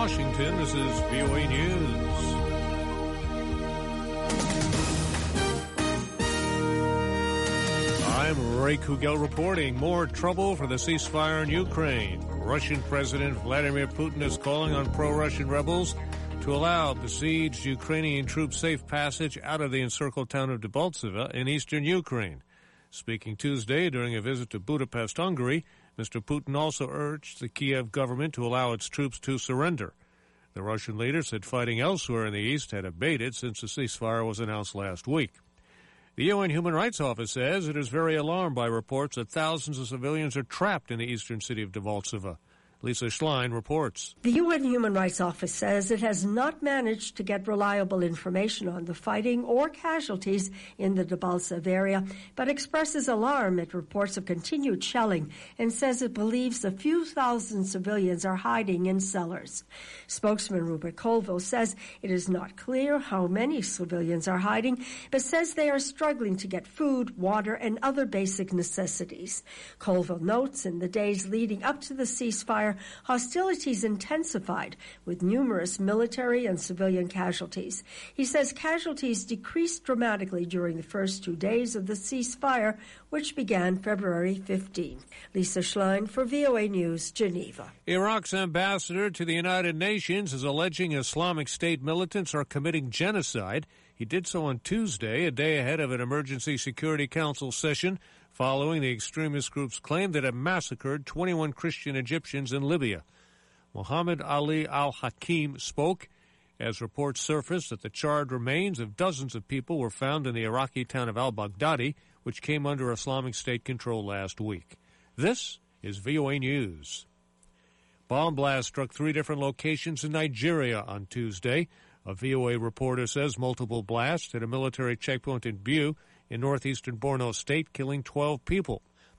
Washington, this is VOA News. I'm Ray Kugel reporting more trouble for the ceasefire in Ukraine. Russian President Vladimir Putin is calling on pro-Russian rebels to allow besieged Ukrainian troops safe passage out of the encircled town of Debaltseve in eastern Ukraine. Speaking Tuesday during a visit to Budapest, Hungary, Mr. Putin also urged the Kiev government to allow its troops to surrender. The Russian leader said fighting elsewhere in the east had abated since the ceasefire was announced last week. The UN Human Rights Office says it is very alarmed by reports that thousands of civilians are trapped in the eastern city of Debaltseve. Lisa Schlein reports. The UN Human Rights Office says it has not managed to get reliable information on the fighting or casualties in the Debaltseve area, but expresses alarm at reports of continued shelling and says it believes a few thousand civilians are hiding in cellars. Spokesman Rupert Colville says it is not clear how many civilians are hiding, but says they are struggling to get food, water, and other basic necessities. Colville notes in the days leading up to the ceasefire, hostilities intensified with numerous military and civilian casualties. He says casualties decreased dramatically during the first 2 days of the ceasefire, which began February 15. Lisa Schlein for VOA News, Geneva. Iraq's ambassador to the United Nations is alleging Islamic State militants are committing genocide. He did so on Tuesday, a day ahead of an Emergency Security Council session, following the extremist group's claim that it massacred 21 Christian Egyptians in Libya. Mohammed Ali al-Hakim spoke as reports surfaced that the charred remains of dozens of people were found in the Iraqi town of al-Baghdadi, which came under Islamic State control last week. This is VOA News. Bomb blasts struck 3 different locations in Nigeria on Tuesday. A VOA reporter says multiple blasts hit a military checkpoint in Biu in northeastern Borno State, killing 12 people.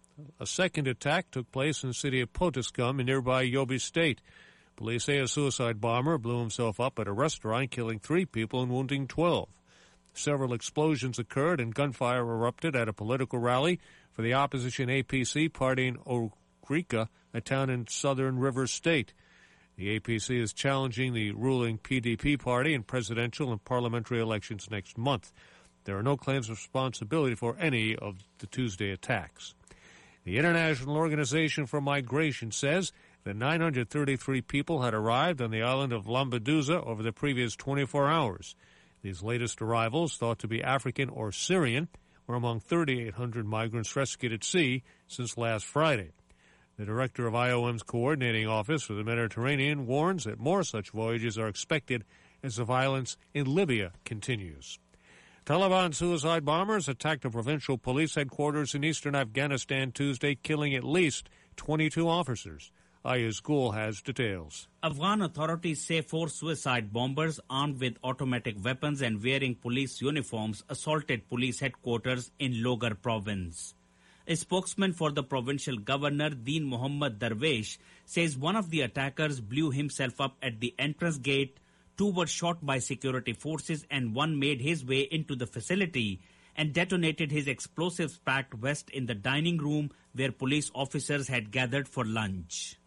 A second attack took place in the city of Potiskum in nearby Yobe State. Police say a suicide bomber blew himself up at a restaurant, killing 3 people and wounding 12. Several explosions occurred and gunfire erupted at a political rally for the opposition APC party in Okrika, a town in southern Rivers State. The APC is challenging the ruling PDP party in presidential and parliamentary elections next month. There are no claims of responsibility for any of the Tuesday attacks. The International Organization for Migration says that 933 people had arrived on the island of Lampedusa over the previous 24 hours. These latest arrivals, thought to be African or Syrian, were among 3,800 migrants rescued at sea since last Friday. The director of IOM's coordinating office for the Mediterranean warns that more such voyages are expected as the violence in Libya continues. Taliban suicide bombers attacked a provincial police headquarters in eastern Afghanistan Tuesday, killing at least 22 officers. Ayaz Gul has details. Afghan authorities say 4 suicide bombers armed with automatic weapons and wearing police uniforms assaulted police headquarters in Logar province. A spokesman for the provincial governor, Deen Mohammad Darwesh, says one of the attackers blew himself up at the entrance gate, 2 were shot by security forces, and 1 made his way into the facility and detonated his explosives-packed vest in the dining room where police officers had gathered for lunch.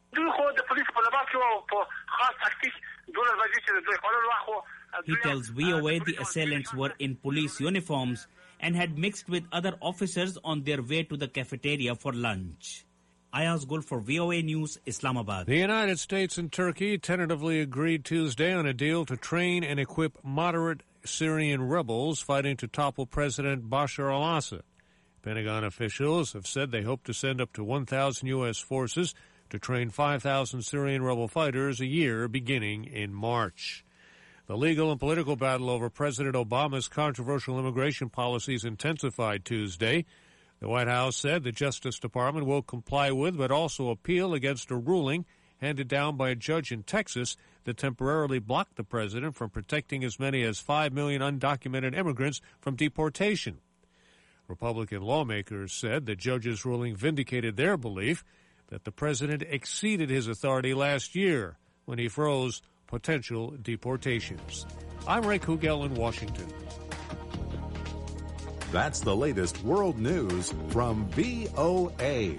He tells VOA the assailants were in police uniforms and had mixed with other officers on their way to the cafeteria for lunch. Ayaz Gul for VOA News, Islamabad. The United States and Turkey tentatively agreed Tuesday on a deal to train and equip moderate Syrian rebels fighting to topple President Bashar al-Assad. Pentagon officials have said they hope to send up to 1,000 U.S. forces to train 5,000 Syrian rebel fighters a year beginning in March. The legal and political battle over President Obama's controversial immigration policies intensified Tuesday. The White House said the Justice Department will comply with but also appeal against a ruling handed down by a judge in Texas that temporarily blocked the president from protecting as many as 5 million undocumented immigrants from deportation. Republican lawmakers said the judge's ruling vindicated their belief that the president exceeded his authority last year when he froze potential deportations. I'm Ray Kugel in Washington. That's the latest world news from VOA.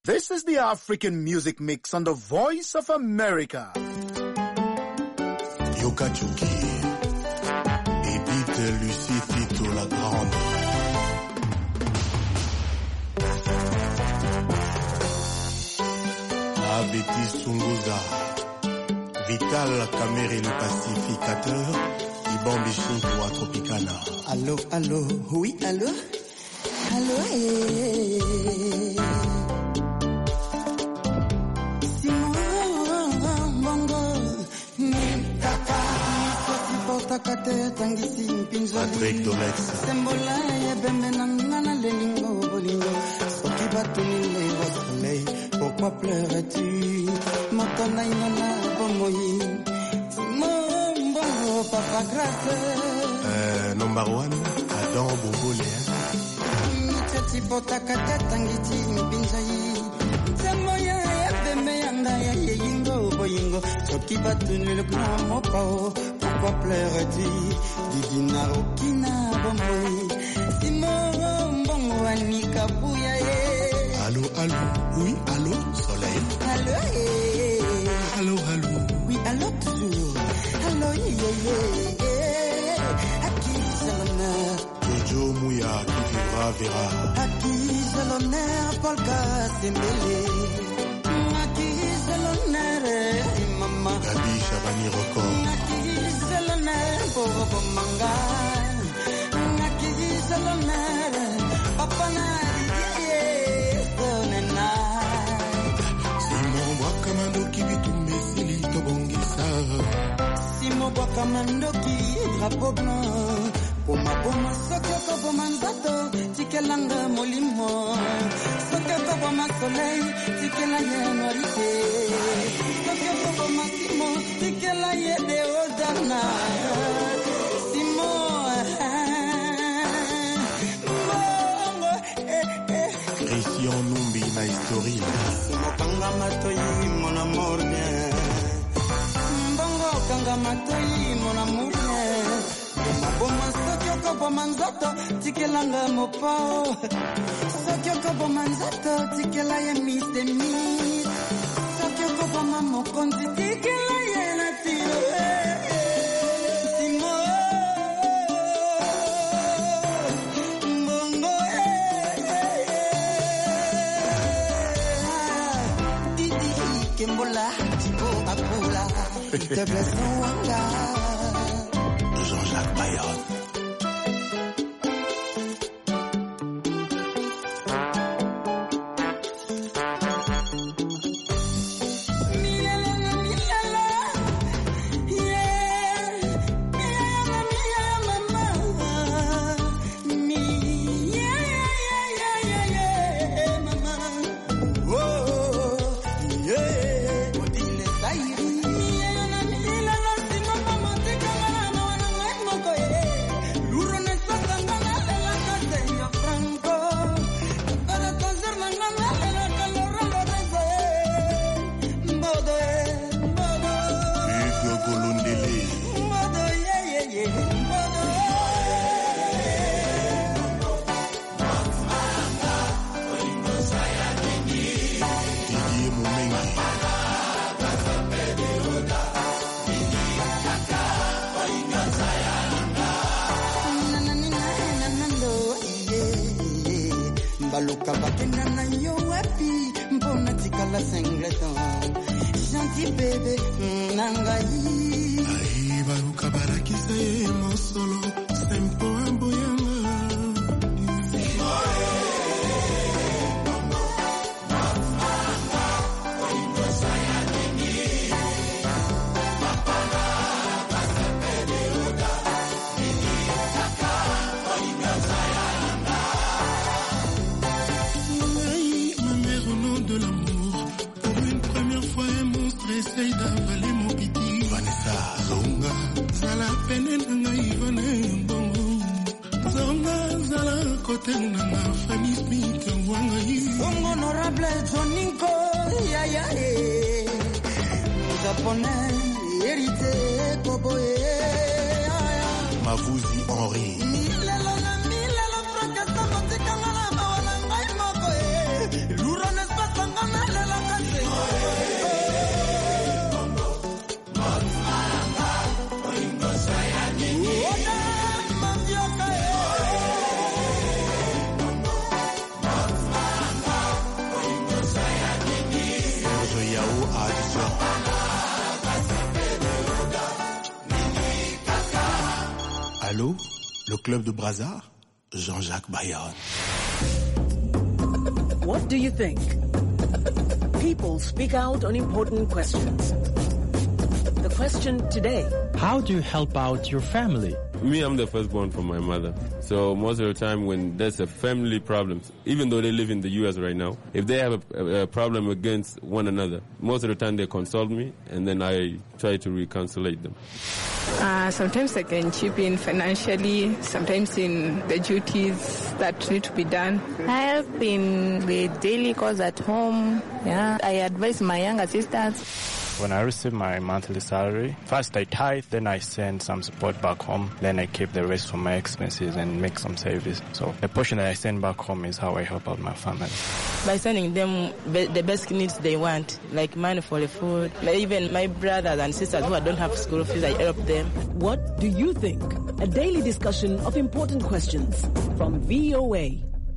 This is the African Music Mix on the Voice of America. Yoka Chuki, Edith Lucie Tito la Grande. Abeti Sunguza, Vital Caméré le pacificateur, Iban Bichou à Tropicana. Allô, allô, oui, allô, allô, Patrick Dolex. Sembola ya bembe nangana lelingo bolingo. Soki batuni wa soleil, pourquoi pleurais-tu? Motona inona bomoyi. Mon papa grâce. Number 1, Adam Bobolé. Tati potaka tangiti mpinzai. Semoya ya bembe yanga ya yingo boyingo. Soki batuni le grand pao. Pourquoi pleurais-tu? Didina okina bomboy. Simon bongo anika pouya ye. Allô, allô, oui, allô, soleil. Allô, allô, allô. Oui, allô, toujours. Allô, à qui c'est l'honneur? Jojo Mouya qui vivra verra. À qui c'est l'honneur? Paul Kassembele. À qui c'est l'honneur? Maman. Gabi Chavani Record. À qui c'est l'honneur? Bobo Manga. À qui c'est l'honneur? Papa Nari. Sonena. Simon Wakamando qui vit tout Messili Tobongisa. Simon Wakamando qui drapeau blanc. Poma sokoko poma nzato tikelanga molimo sokoko poma soleil tikela ye norite sokoko poma simo tikela ye de odana simo Christian Numbi na historia simo kanga matoyi mon amour bien mbongo kanga matoyi mon amour bien Boma sokyoko bomanzato tikelanga mopo sokyoko bomanzato tikela ye mise mi sokyoko boma mokonzi tikela ye na tiro simo mbongo didi kembola tibo akula te blesse wanga Jean-Jacques Bayonne. Baluka bakena na yo wapi mbona tikala singleton gentil bébé nangai Ai baluka barakisa ye mosolo sempo amboyanga Essaye d'avaler mon piti. Vanessa Zonga Zala pene nanga ivane bongo. Zonga zala kote nanga Fanny Smith wanga yi. Honorable Joninko ya ya japonais hérité Koboé Mavouzi Henri Milelo fracasa matikanga na bawana ngai moko lura nespa sanga club de Brazza, Jean-Jacques Bayonne. What do you think? People speak out on important questions. The question today: how do you help out your family? Me, I'm the firstborn from my mother. So most of the time when there's a family problem, even though they live in the U.S. right now, if they have a problem against one another, most of the time they consult me and then I try to reconcile them. Sometimes I can chip in financially, sometimes in the duties that need to be done. I help in the daily chores at home. I advise my younger sisters. When I receive my monthly salary, first I tithe, then I send some support back home, then I keep the rest for my expenses and make some savings. So the portion that I send back home is how I help out my family. By sending them the basic needs they want, like money for the food, like even my brothers and sisters who don't have school fees, I help them. What do you think? A daily discussion of important questions from VOA.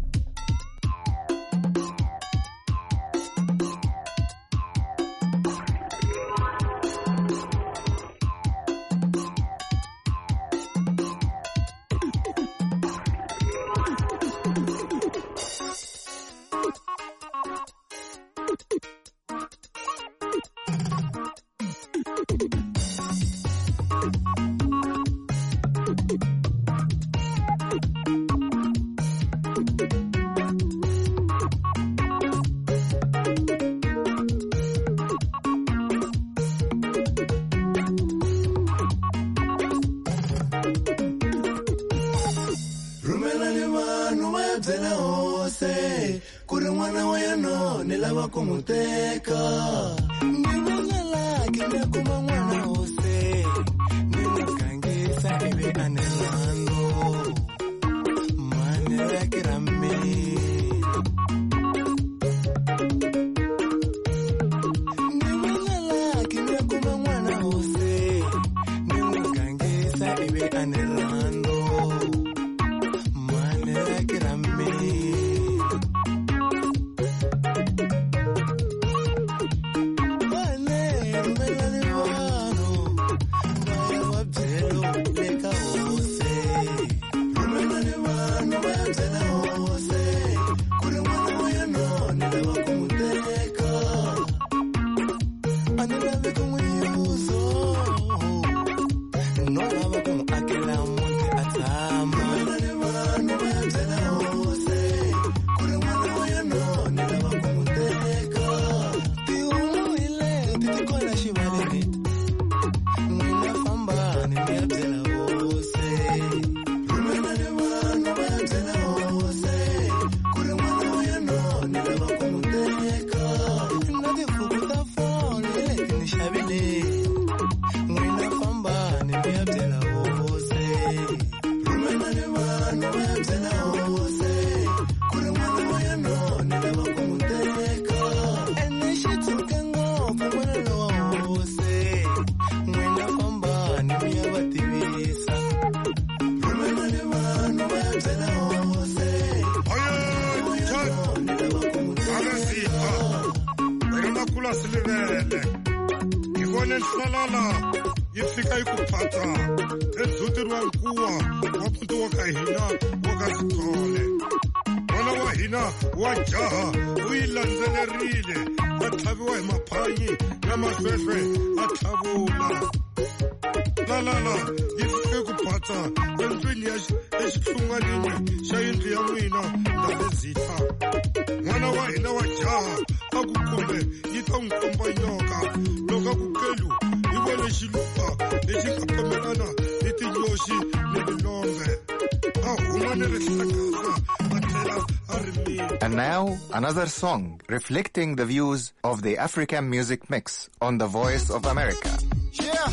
And now, another song reflecting the views of the African Music Mix on the Voice of America. Yeah!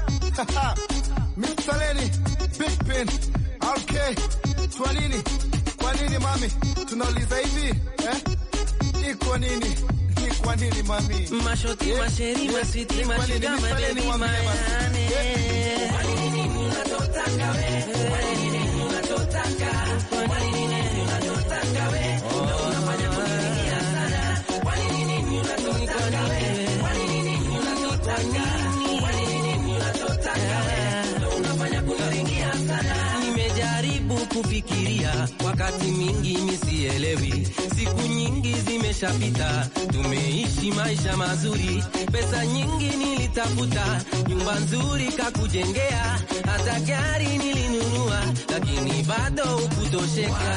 Mr. Lenny, Big Pin, RK, Twanini, Kwanini mami, tunauliza hivi, ni kwa nini? Ni kwa nini mami? Mashoti, masheri, maswiti, mashuga, mabebi, mayane. Kwa nini unatotaka we? Kwa nini unatotaka? Kwa nini unatotaka we? Unafanya kuingia sana. Kwa nini unatotaka we? Kwa nini unatotaka? Kwa nini unatotaka we? Unafanya kuingia sana. Nimejaribu sielewi, siku nyingi zimeshapita, tumeishi maisha mazuri, pesa nyingi nilitafuta, nyumba nzuri kakujengea, hata gari nilinunua, lakini bado hukutosheka.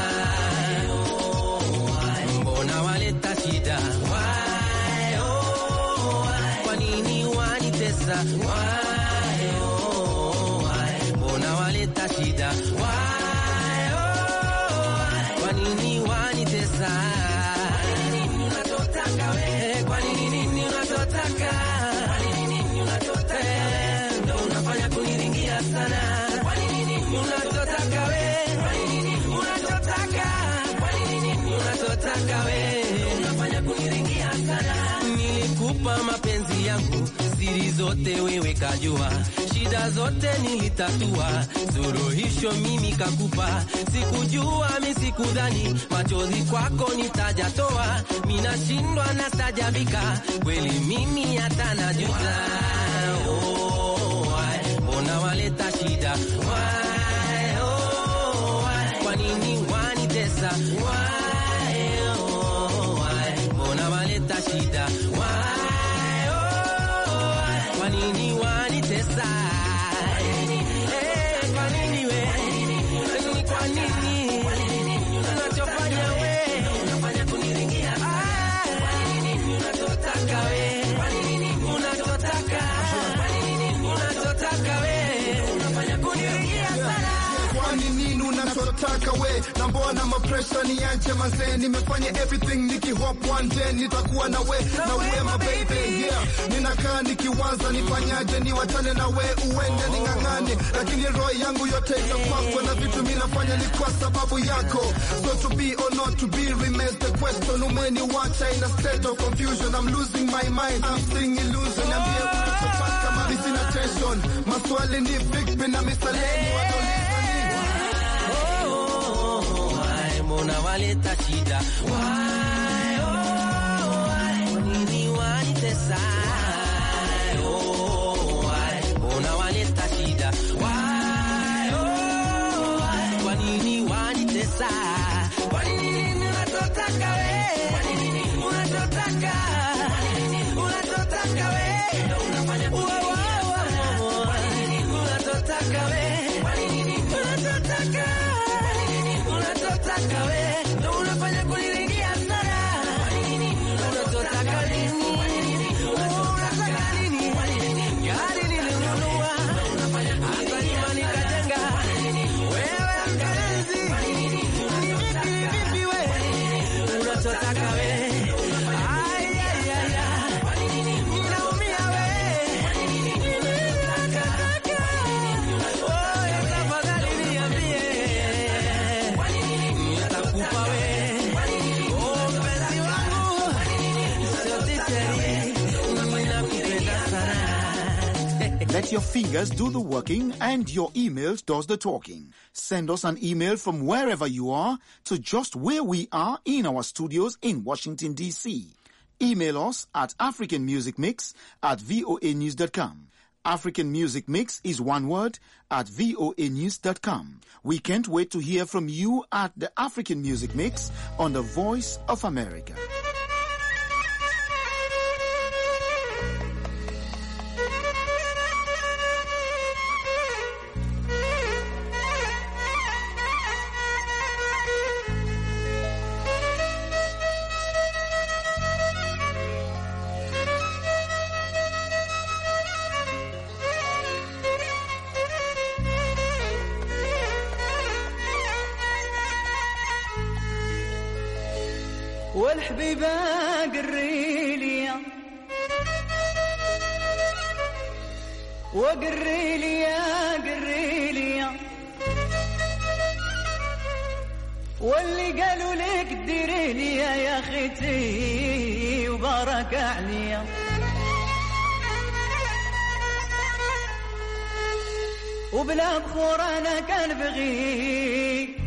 Mbona waleta shida? Why, oh, why? Kwa nini wanitesa? Why, oh, why? Mbona waleta shida? Why, oh, why? Kwa nini wanitesa? Kwa nini unachotaka we? Kwa nini unachotaka? Kwa nini unachotaka? Ndio unafanya kuniringia sana. Kwa nini unachotaka we? Kwa nini unachotaka? Kwa nini unachotaka we? Unafanya kuniringia sana. Nilikupa mapenzi yangu, siri zote wewe kajua, shida zote nilitatua, suluhisho mimi kakupa, sikujua mimi sikudhani, machozi kwako nitajatoa, mina shindwa na stajabika, kweli mimi hata najuta. Oh, why? Mbona waleta shida? Why, oh, why? Kwa nini wanitesa? Why, oh, why? Mbona waleta shida? Why, oh, why? Kwa nini wanitesa? Kwa nini we? Kwa nini? Unachofanya we? Unafanya kuniringia. Kwa nini unachotaka we? Kwa nini unachotaka? Kwa nini unachotaka we? Unafanya kuniringia sana. Kwa nini unachotaka we? Na mbona mapresha niache mazee? Nimefanya everything nikihope one day nitakuwa na we, na we my baby, yeah. Ninakaa nikiwaza nifanyaje, niwachane na we uende ning'ang'ane, lakini roho yangu yote itapakwa na vitu mimi nafanya ni kwa sababu yako. So to be or not to be remains the question. Umeniwacha in a state of confusion, I'm losing my mind, I'm seeing illusion. Niambie unachotaka mami, sina tension, maswali ni vipi na misaleni watauliza nini? Mbona waleta shida? Why, oh, why? Kwa nini wanitesa? Oh, why? Mbona waleta shida? Why, oh, why? Kwa nini wanitesa? Kwa nini unachotaka we? Kwa nini unachotaka? Kwa nini unachotaka we? Unafanya kuwa kwa nini unachotaka we? Kwa nini unachotaka? Unachotaka we, ndio unafanya kuniringia sana. Unachotaka nini? Unataka nini? Gari nilinunua, hata nyumba nikajenga, wewe mkazi, vipi we? Unachotaka we, ay, ay, ay, ay, ninaumia we, unachotaka, oh, tafadhali niambie. Let your fingers do the working and your emails does the talking. Send us an email from wherever you are to just where we are in our studios in Washington, D.C. Email us at africanmusicmix@voanews.com. African Music Mix is one word at voanews.com. We can't wait to hear from you at the African Music Mix on the Voice of America. والحبيبة قريلي وقريلي قريلي واللي قالوا لك ديريلي يا اختي وبارك عليا وبلا بخور انا كان بغي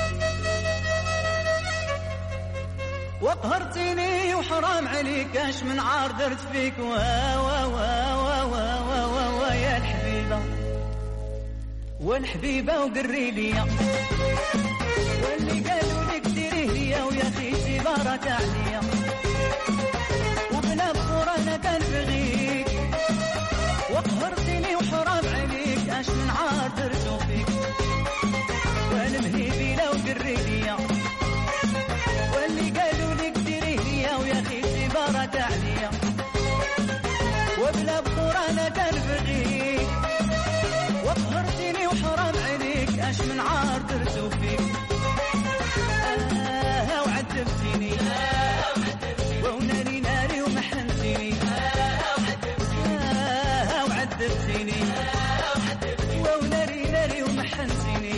وقهرتني وحرام عليك اش من عار درت فيك وا وا وا وا وا وا وا وا يا الحبيبة والحبيبة وقري ليا واللي قالوا لك ديري ليا ويا بركة عليا وبلا بصورة أنا كنبغيك وقهرتني وحرام عليك اش من عار درتو فيك والمهيبي لو قريليا واللي قالوا لك ديري ليا ويا خيتي بركة عليا وبلا بصورة أنا كنبغيك وقهرتني وحرام عليك اش من عار درتو فيك وعذبتيني وناري ناري ومحنتيني وعذبتيني وناري ناري ومحنتيني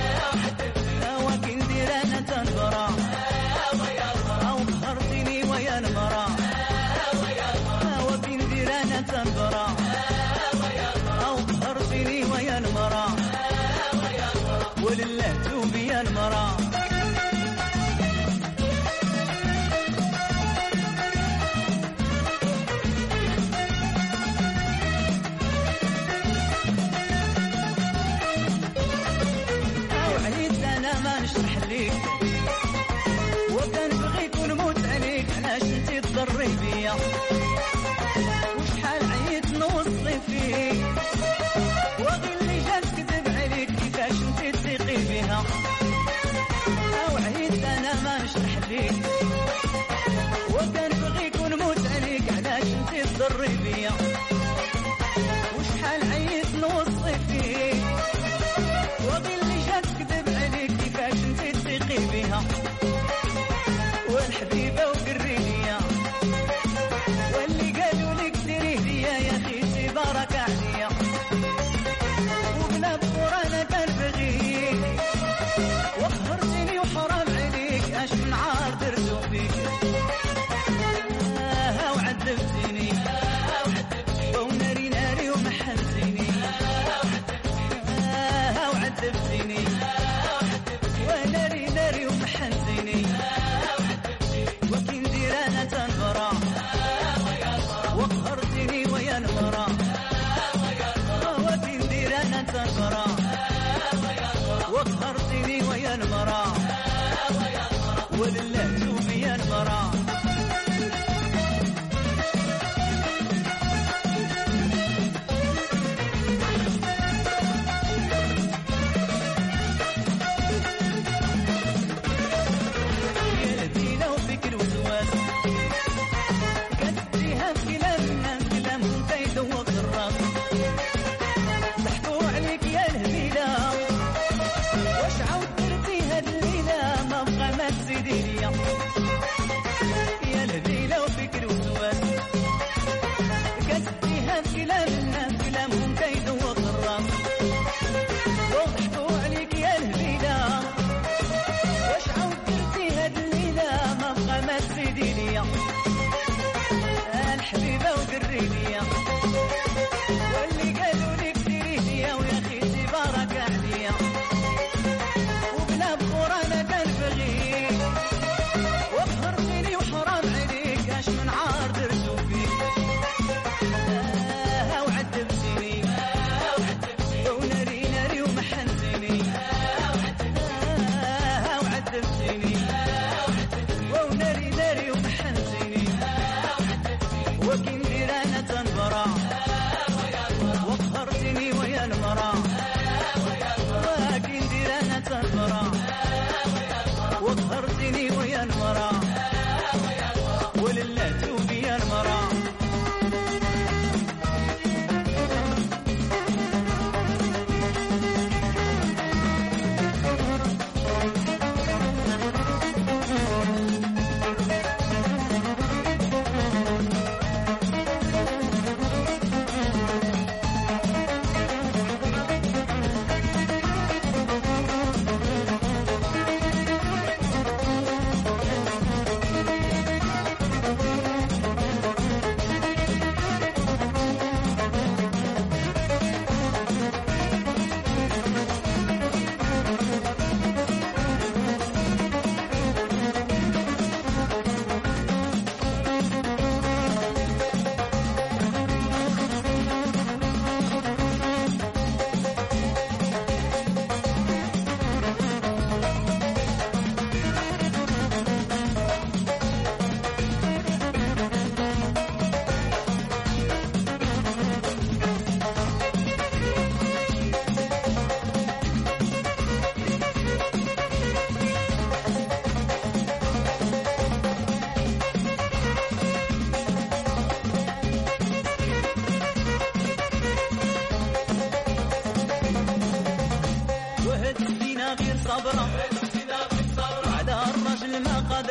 وكن دير انا تنبرا او قهرتيني ويا المرا وكن دير انا تنبرا او قهرتيني ويا المرا ولله توبي يا المرا وكنبغيك ونموت عليك علاش انتي تضري بيا وشحال عييت نوصي فيك وغي اللي جات كذب عليك كيفاش انتي تثيقي بيها وعييت انا ما نشرح ليك وكنبغيك ونموت عليك علاش انتي تضري بيا وشحال عييت نوصي فيك وغي اللي جات كذب عليك كيفاش انتي تثيقي بيها والحبيبة وقرينيا واللي قالوا لك ديري ليا يا خيتي بركة عليا وبلا بصورة أنا كنبغيك وقهرتني وحرام عليك اش من عار درتو فيك وعذبتيني وناري ناري ومحنتيني وعذبتيني وناري ناري ومحنتيني وكين دير انا تنبرا وقهرتني ويا المرا وكين دير انا تنبرا وقهرتني ويا المرا ولله توبي يا المرا الحبيبة وقرينيا واللي قالوا لك ديري ليا ويا خيتي بركة عليا وبلا بصورة أنا كنبغيك وقهرتني وحرام عليك اش من عار درتو فيك وعذبتيني وناري ناري ومحنتيني وعذبتيني وناري ناري ومحنتيني وكين دير انا تنبر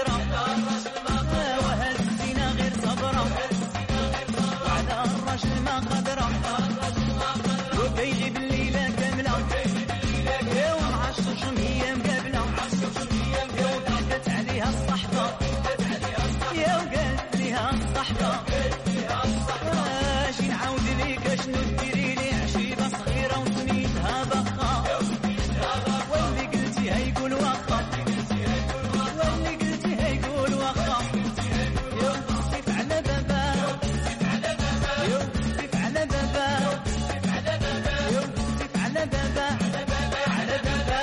قدرة وهذا الزنا غير صبرة وعلى الرجل ما قدرة وبيغيب الليلة كاملة يوم 10 هي مقابلة يوم ضحكت عليها الصحبة يوم قالت ليها الصحبة اجي نعاود ليك شنو ديري لي عشيبة صغيرة وسنيتها بقى واللي قلتي هيقول وقا واللي قلتي هيقول وقا يوم تصيف على بابا يوم تصيف على بابا يوم تصيف على بابا على بابا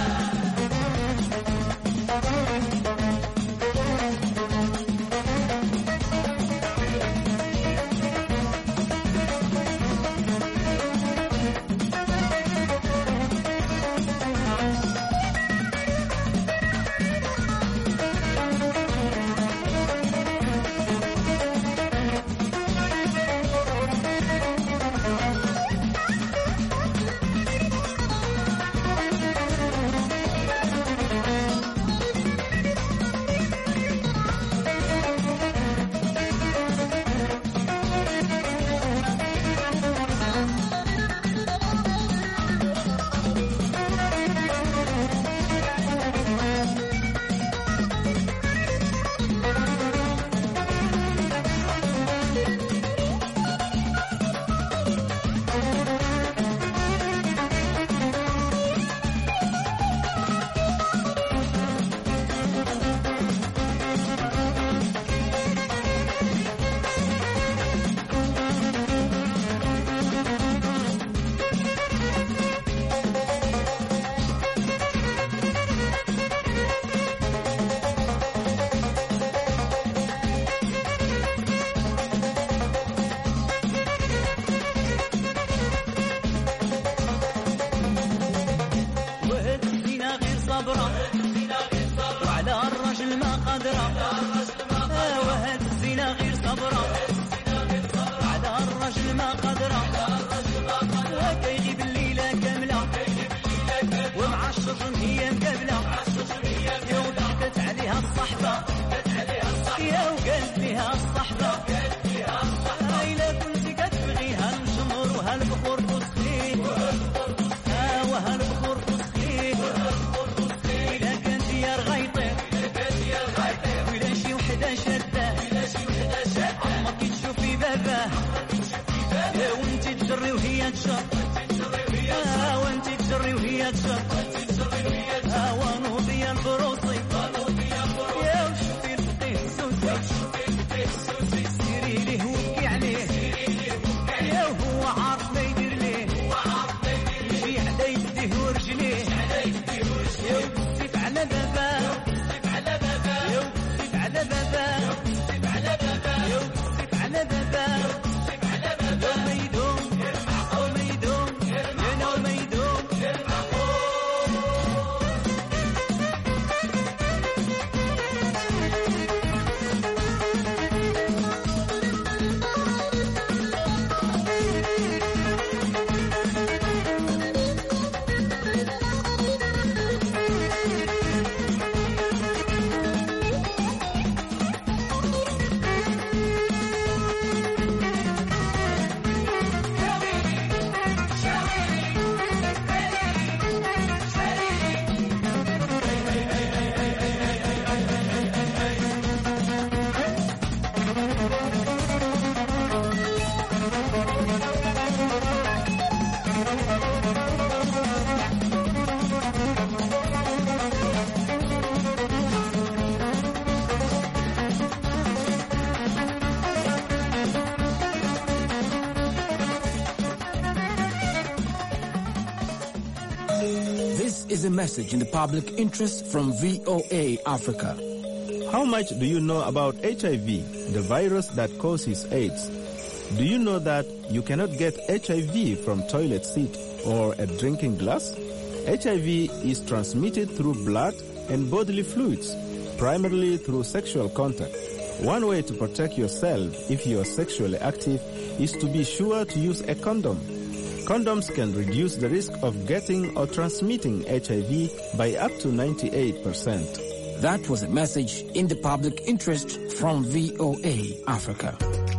وهاد الزنا غير صبرة وعلى الرجل ما قدرة وهاد الزنا غير صبرة وعلى الرجل ما قدرة وكيغيب الليلة كاملة ومع الشجن هي مقابلة يوم ضحكت عليها الصحبة يا وقالت ليها الصحبة إلا كنتي كتبغيها الجمهور وهالبخور تسخين وهالبخور تسخين إلا كان ديار غيطير وإلا شي وحدة شادة عمرك تشوفي باباه وانتي تجري وهي تجر وانتي تجري وهي تجر ونوضي البروسي يا وشوفي الفقيه السوسي سيري ليه وبكي عليه يا وهو عارف ما يدير ليه يجي على يديه ورجليه يا وتصيف على بابا يا وتصيف على بابا يا وتصيف على بابا يا ميدوم يا ميدوم يا ميدوم This is a message in the public interest from VOA Africa. How much do you know about HIV, the virus that causes AIDS? Do you know that you cannot get HIV from toilet seat or a drinking glass? HIV is transmitted through blood and bodily fluids, primarily through sexual contact. One way to protect yourself if you are sexually active is to be sure to use a condom. Condoms can reduce the risk of getting or transmitting HIV by up to 98%. That was a message in the public interest from VOA Africa.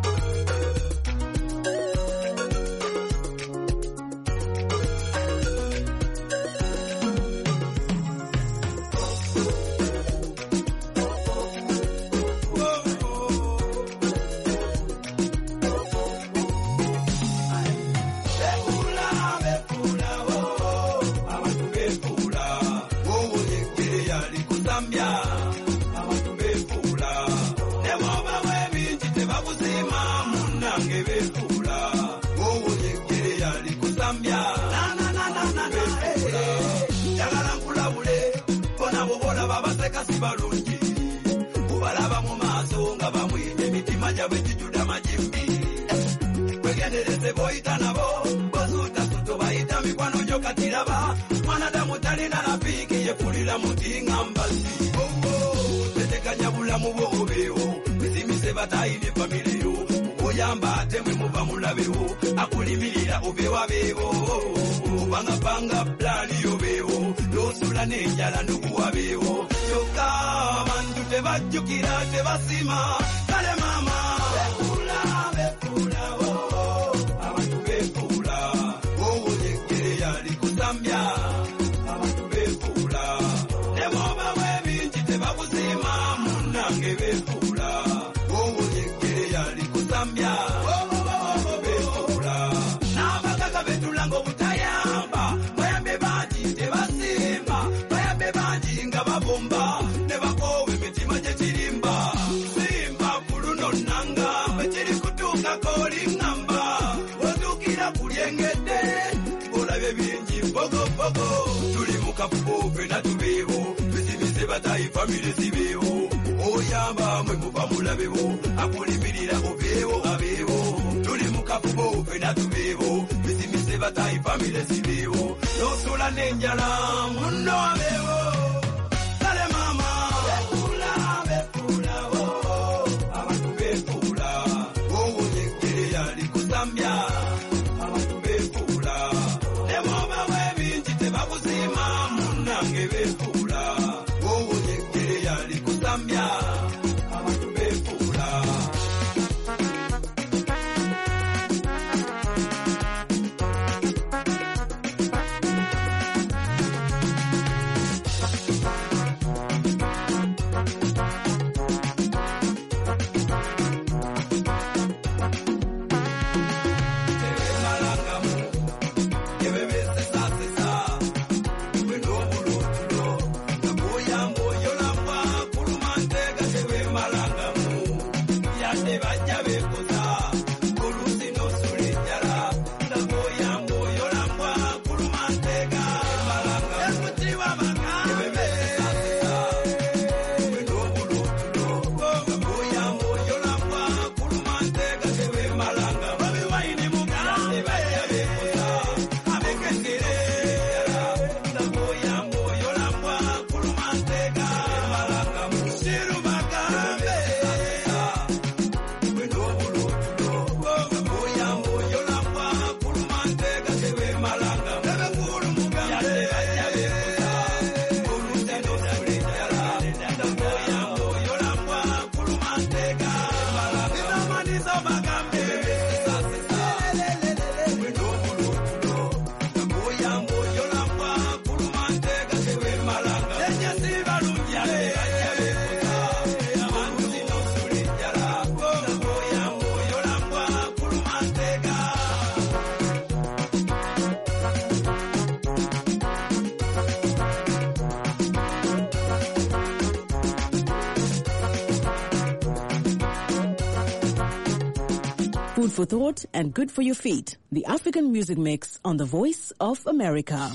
Food for thought and good for your feet. The African Music Mix on the Voice of America.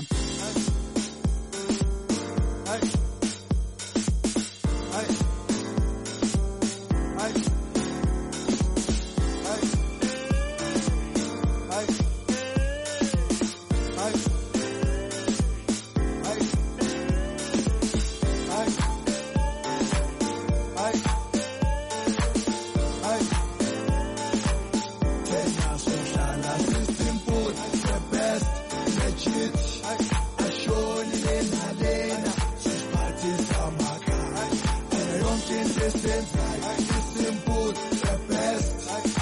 Legit, I show you sisenzayo isimple the best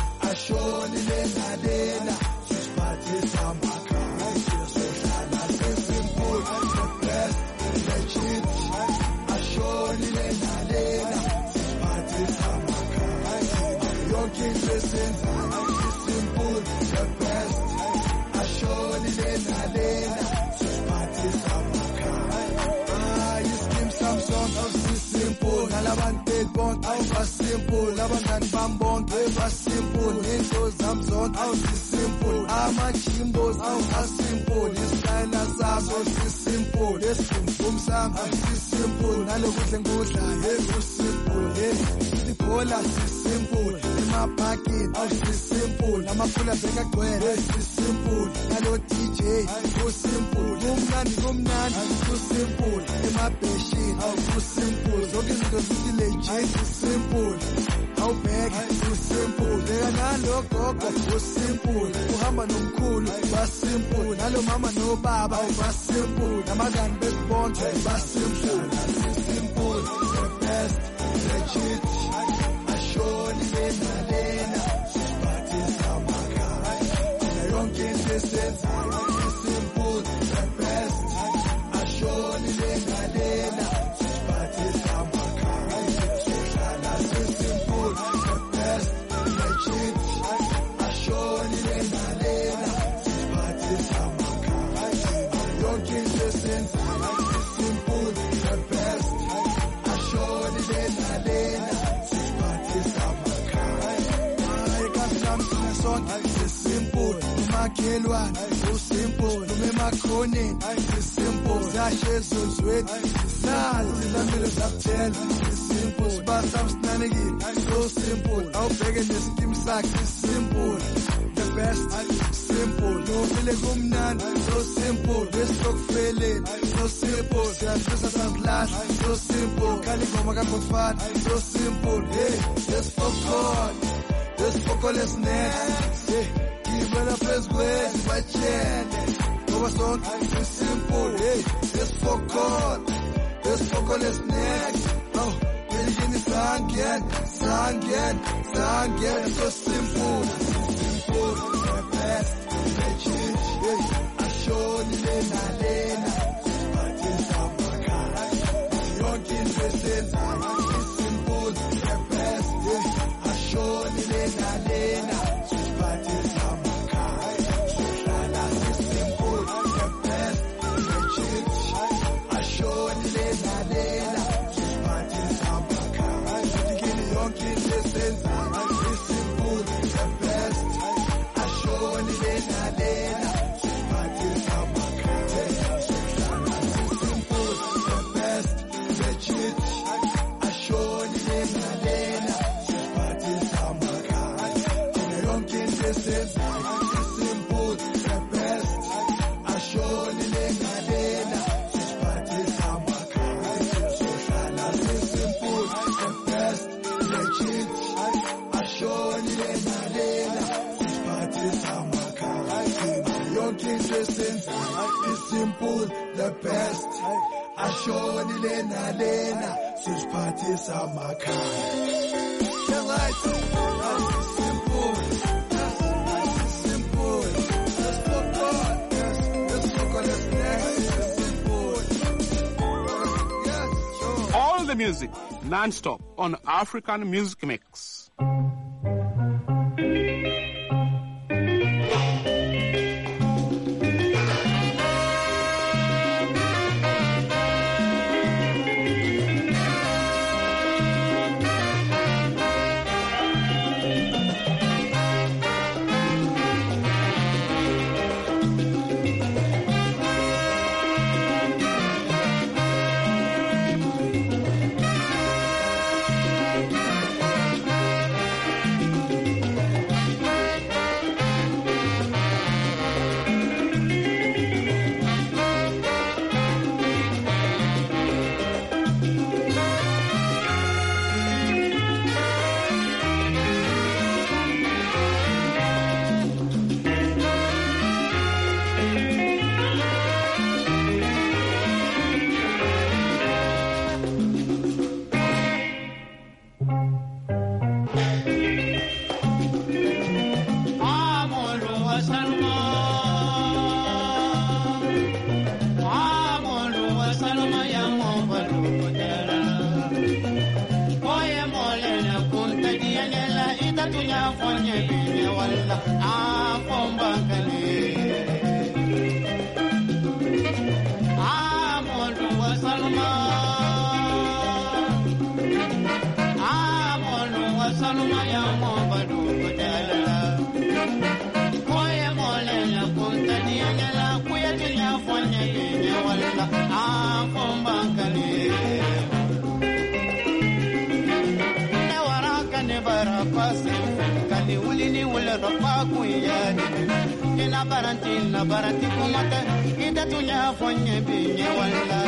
ashoni lena lena sisiphathisa amakhaya sohlala sisimple the best legit ashoni lena lena sisiphathisa amakhaya yonke into esenzayo isimple the best ashoni lena lena sisiphathisa amakhaya iskim Samson simple nalabantu bonke awusimple labangani bami bonke basimple into zami zonke awusimple amajimbos awusimple isitayela sami awusimple esimfum sami awusimple nalokudla engikudlayo awusimple ibhola simple emabhakini awusimple amaphula bekagcwele simple nalo DJ awusimple kumnandi awusimple emabheshini awusimple zonke izinto zithi legit simple awubheka simple beka nalogogo simple uhamba nomkhulu basimple nalo mama nobaba basimple namangani besibonke basimple simple the best legit ashoni lena lena sisiphathisa amakhaya yonke into esenzayo simple the best ashoni lena lena sisiphathisa amakhaya sohlala sisimple the best legit ashoni lena lena sisiphathisa amakhaya yonke into esenzayo simple the best ashoni lena lena sisiphathisa amakhaya ekamhlamsini sonke simple umakhelwane usimple umemakhoneni simple zashe ezozweni sazi lamelo zakuthela simple sibasamsinanekile so simple awubheke neskim sakhe simple the best simple nofile kumnandi so simple besokufele so simple siyazisa sanglahla so simple khali ngoma kaMfana so simple hey let's focus let's next give it up as well bachele ngoba sonke simple hey let's focus let's next oh belini sangen so simple the best legit hey ashoni lena sisiphathisa amakhaya yonke into esenzayo simple the best hey ashoni lena sisiphathisa amakhaya sohlala simple the best legit ashoni lena sisiphathisa amakhaya yonke into esenzayo simple the best ashoni lena sisiphathisa amakhaya sohlala simple the best legit ashoni lena sisiphathisa amakhaya yonke into esenzayo simple the best ashoni lena sisiphathisa amakhaya sohlala simple the best legit ashoni lena sisiphathisa amakhaya yonke into esenzayo simple the best ashoni lena sisiphathisa amakhaya All the music non-stop on African Music Mix. Na baranti kumata ida tunya fonye binye wala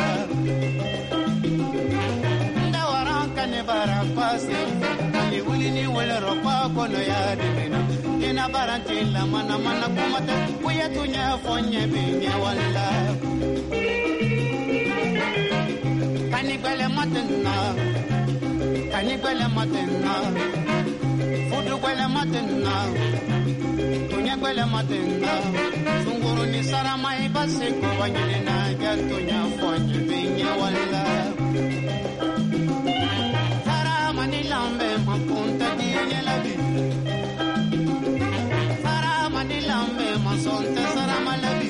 nda waranka ne barapase ali ulini wala ropa kono ya dimina ina baranti la mana kumata kuya tunya fonye binye wala kani gbele matenna fudu gbele matenna tunya gbele matenna sunguru ni sarama ibase ko banyine na gantunya fonye binye wala sarama ni lambe mapunta diye labi sarama ni lambe masonte sarama labi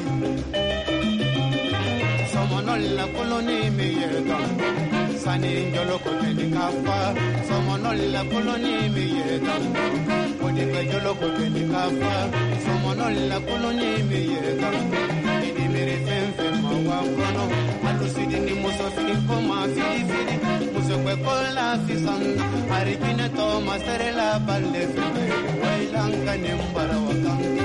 somonolla koloni meyega sani njolo ko teni kafa somonolla koloni meyega odi be jolo ko teni kafa somonolla koloni meyega idi mere fenfe mawa kono alusidi ni muso fili koma fili muso kwe kola fisanda arikine to masterela balle feme wailanga ne mbara wakanto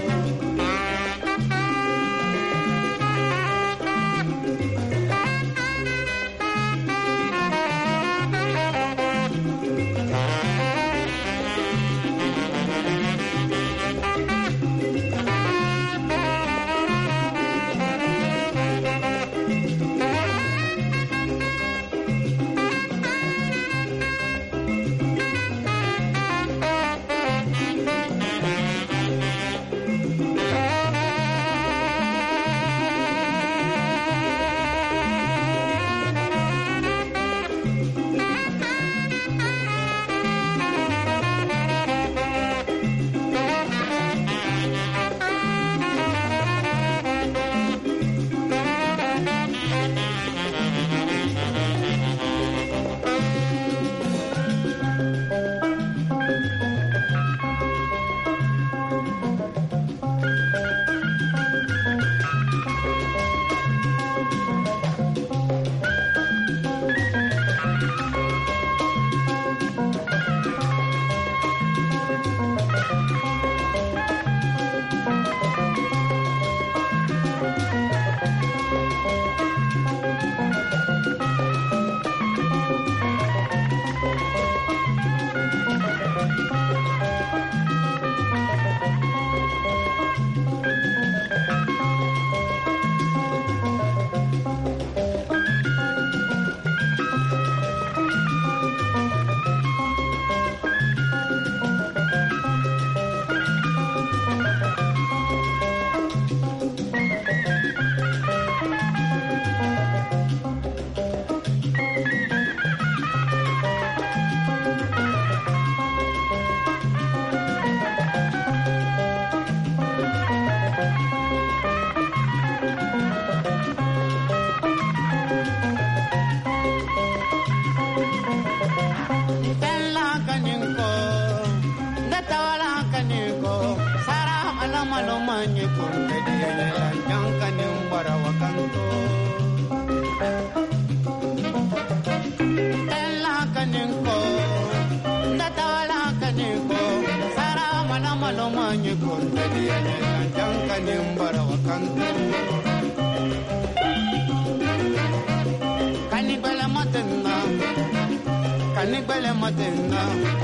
Kanibele matenna,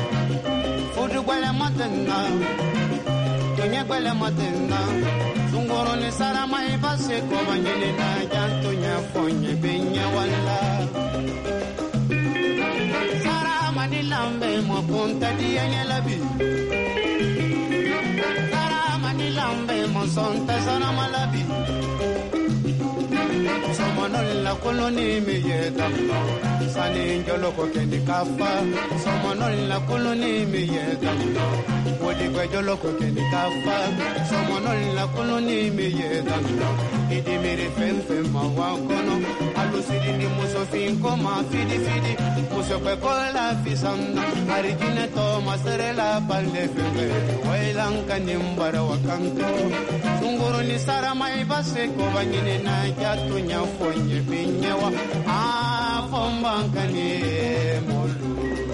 fudu gbele matenna, tunye gbele matenna, sungoro ni sarama ibase ko banyene na jantunya fonye benye wala. Sarama manilambe mo punta di anyelabi Sara manilambe mo sonta sana malabi Someone la coloni me yedamno Sani njolo ko kendi kafa Someone la coloni me yedamno Wodi kwa jolo ko kendi kafa Someone la coloni me yedamno Idi mere femfe mawakono Alusidi ni muso finko ma fidi fidi Muso kwe kola fisamna Arigine to maserela palde fembe Wailanka nimbara wakanto Sunguru ni sara maibase ko banyine na jatu nyafonye binyewa Fombankani molu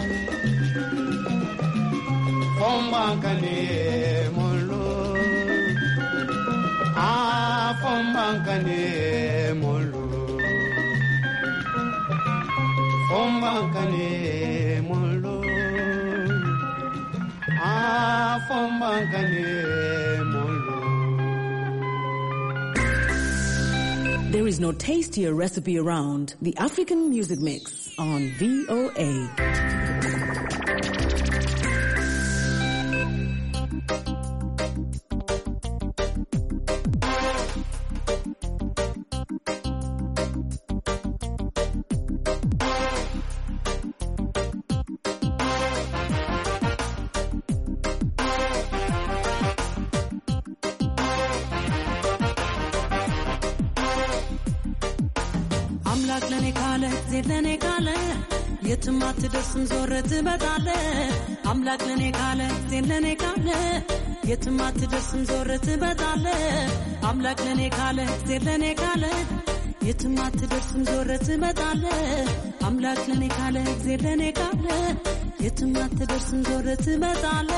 Fombankani molu Fombankani molu Fombankani molu Fombankani molu There is no tastier recipe around. The African Music Mix on VOA. የትማት ደስም ዞረት በታለ አምላክ ለኔ ካለ ለኔ ካለ የትማት ደስም ዞረት በታለ አምላክ ለኔ ካለ ለኔ ካለ የትማት ደስም ዞረት በታለ አምላክ ለኔ ካለ ለኔ ካለ የትማት ደስም ዞረት በታለ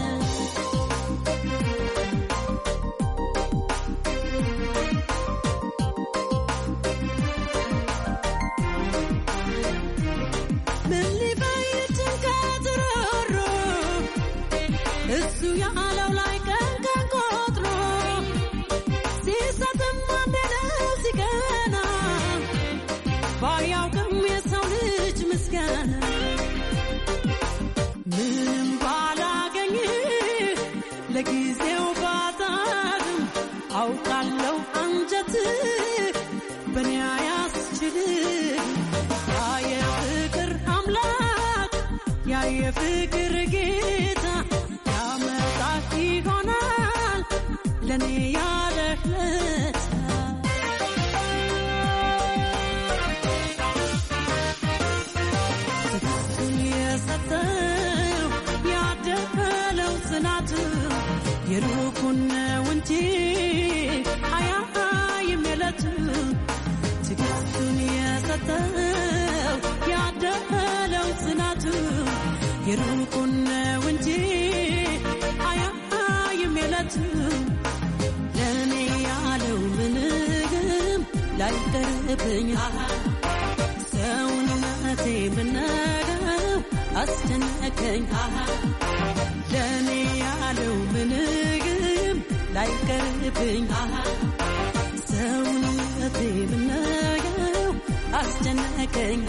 ምንም ባላገኝ ለጊዜው ባጣም አውቃለሁ አንጀት በኔ ያስችል የፍቅር አምላክ የፍቅር ጌታ ያመጣት ይሆናል ለኔ ያለህለት የሩቁን ወንጂ አያይም የለቱ ትግስቱን የሰጠው ያደለው ጽናቱ የሩቁን ወንጂ አያይም የለቱ ለኔ ያለው ምንም ላይቀርብኝ ሰውነቴ ብነገው አስጨነቀኝ ለኔ ያለው ምንም ላይቀርብኝ ሰውነቴ ብነገው አስጨነቀኝ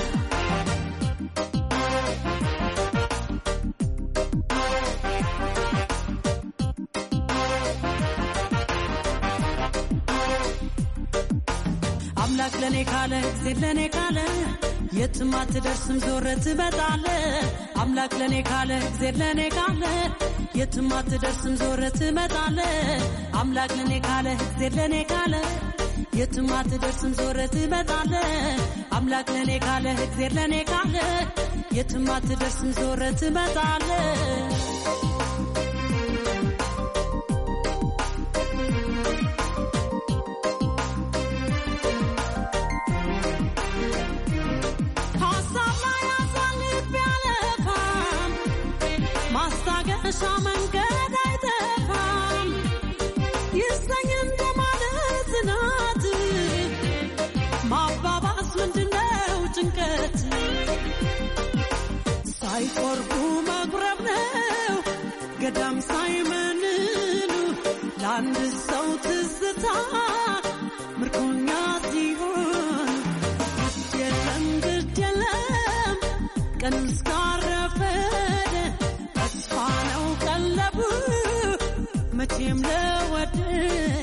አምላክ ለኔ ካለ ለኔ ካለ የትም አትደርስም ዞረት በታለ አምላክ ለኔ ካለ ለኔ ካለ የትም አትደርስም ዞረት በታለ አምላክ ለኔ ካለ ለኔ ካለ የትም አትደርስም ዞረት በታለ አምላክ ለኔ ካለ ለኔ ካለ የትም አትደርስም ዞረት በታለ Shaman God I defam Yisang in the mother's not Ma Baba's Mundino Junket Sai for Buma Grabno Gadam Simon Land is south is the top Merconia Tivon Yelam ቀን እስካረፈደ ተስፋ ነው ቀለቡ መቼም ለወደደ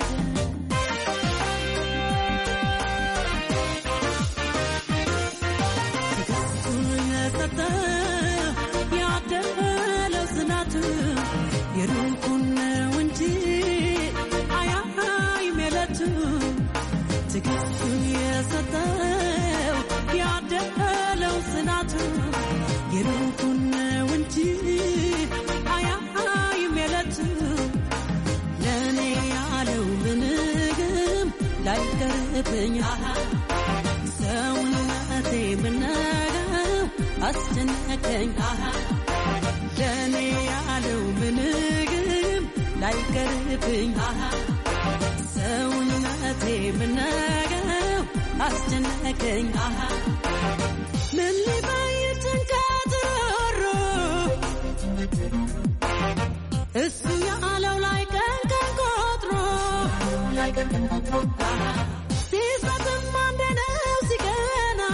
ትዕግስቱን የሰጠ ያደለው ጽናቱ የሩቁን ነው እንጂ አያይም የለቱ ትዕግስቱን የሰጠው ያደለው ጽናቱ የሩቁን ነው እንጂ አያይም የለቱ ለእኔ ያለው ምንግም ላይቀርብኝ ሰውነቴ ምነገው አስጨነቀኝ ለእኔ ያለው ምንግም ላይቀርብኝ ሰውነቴ ምነገው አስጨነቀኝ ምን ሊበይት ጭንቀት ሮሮ እሱ ያለው ላይ ቀን ቆጥሮ ሲሰጥም አንድ ነው ሲቀና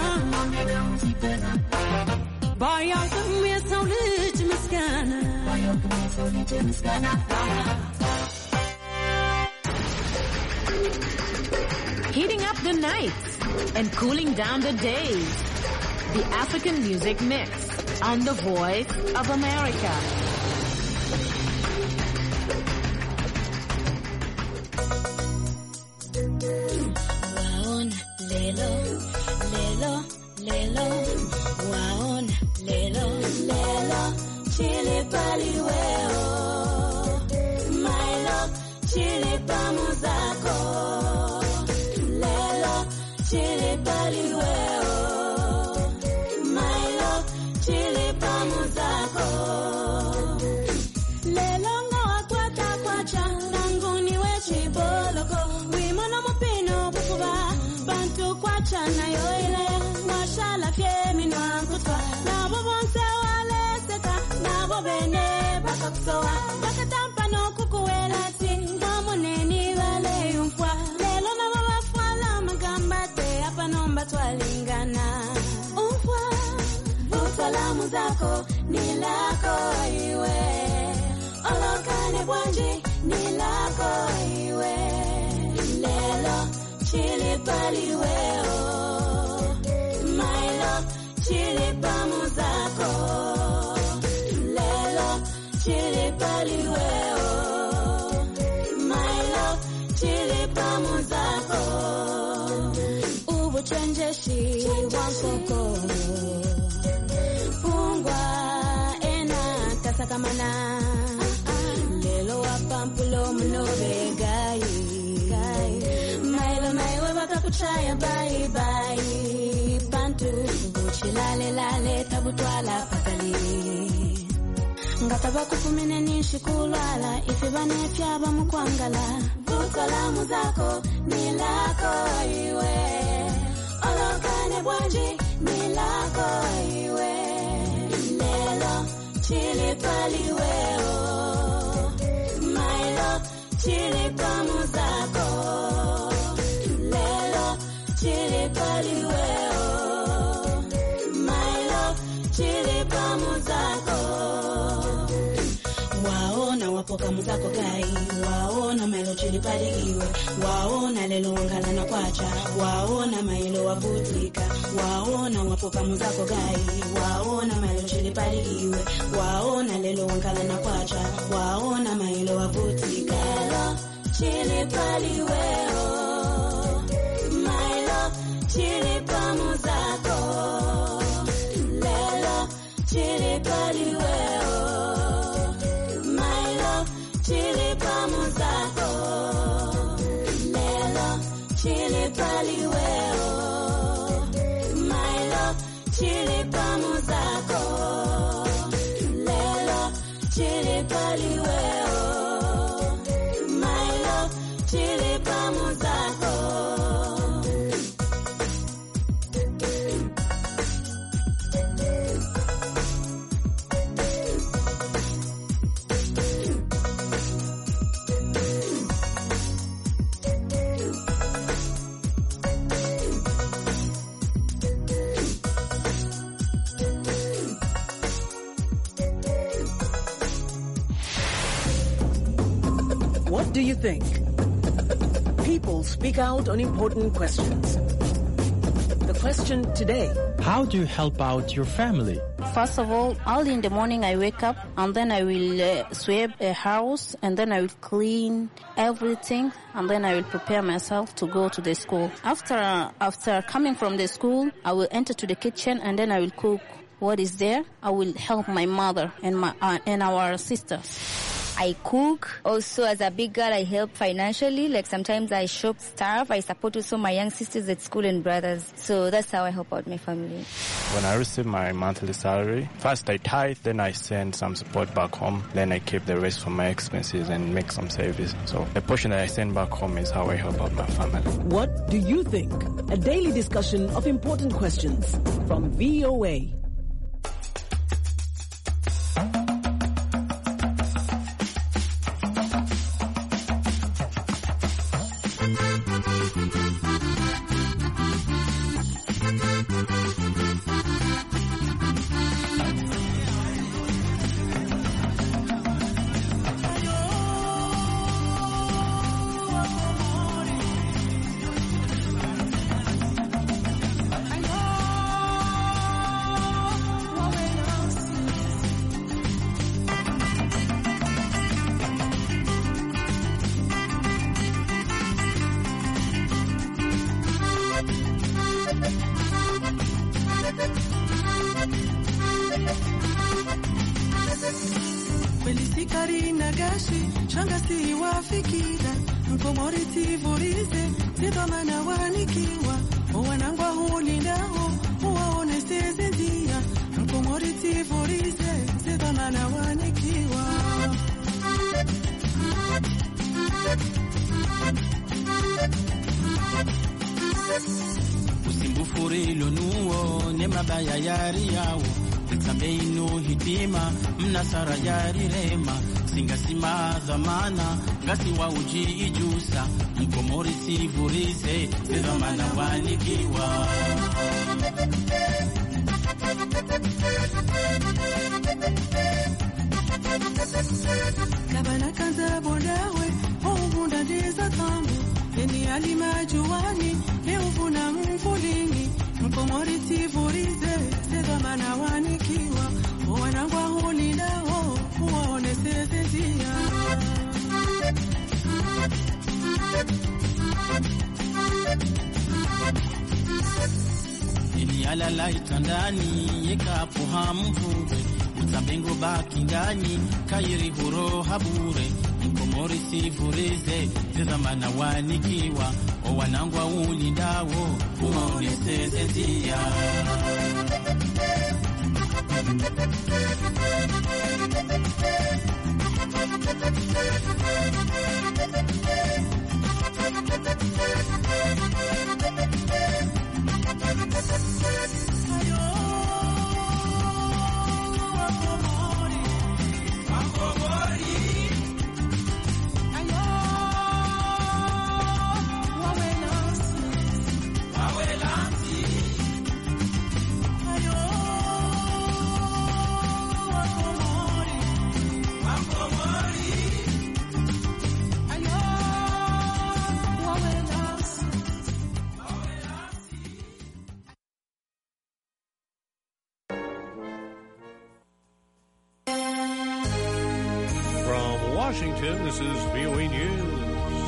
ባያውቅም የሰው ልጅ ምስጋና Heating up the nights and cooling down the days. The African Music Mix on the Voice of America. Waona lelo lelo lelo waona lelo lelo chile paliweo my love chile pamuzako lelo chile paliweo my love chile pamuzako lelo ngawakwata kwacha nanguni wechiboloko wimono mupino bukuba bantu kwacha nayo ile mashala fiemi nwakutwa nabo bonse waleseka nabo bene bakaksoa bakatampa no kukuwela singa moneni wale yumfwa lelo nabo bafwala magambate hapa nomba twalingana umfwa utalamu zako ni lako iwe olokane bwanji ni lako iwe lelo chili paliweo my love chili pamuzako lelo chili paliweo my love chili pamuzako ubuchenjeshi wankoko pungwa ena kasakamana lelo wapampulo mnobe gai mailo maiwe wakakuchaya bye bye pantu buchilale lale tabutwala pakali ngataba kufumene nishikulwala ife banefya bamukwangala butwalamu zako ni lako iwe olokane bwanji ni lako iwe lelo chili paliweo my love chili pamuzako lelo chili paliweo my love chili pamuzako waona wapoka muzako gai waona mailo chili paliwe waona lelo ngala na kwacha waona mailo wabutika waona wapoka muzako gai waona mailo chili paliwe waona lelo ngala na kwacha waona mailo wabutika lelo chili paliweo my love chili pamuzako lelo chili paliweo my love chili pamuzako lelo chili paliweo my love chili pamuzako lelo chili paliweo my love chili pamuzako What do you think? People speak out on important questions. The question today: how do you help out your family? First of all, early in the morning I wake up and then I will sweep a house and then I will clean everything and then I will prepare myself to go to the school. After coming from the school, I will enter to the kitchen and then I will cook what is there. I will help my mother and our sisters. I cook. Also, as a big girl, I help financially. Like sometimes I shop stuff. I support also my young sisters at school and brothers. So that's how I help out my family. When I receive my monthly salary, first I tithe, then I send some support back home. Then I keep the rest for my expenses and make some savings. So the portion that I send back home is how I help out my family. What do you think? A daily discussion of important questions from VOA. Usimbufurilo nuo ne mabaya yari yawo Mtambeinu hitima mnasara yari rema Singasima dhamana ngasi wa uji ijusa Mkomori sivurize se dhamana wanikiwa Kabana kanza bondawe Obunda deza tambu Eni alima juwani Leuvuna mfulini Mkomori sivurize se dhamana wanikiwa Wanangwa hulindao Uwaone sezezia Ini alala itandani Yekapo hamvube Utambengo baki ndani Kairi huro habure Mkomori sivurize Zezamana wanikiwa O wanangwa ulindawo Uwaone sezezia Washington, this is VOA News.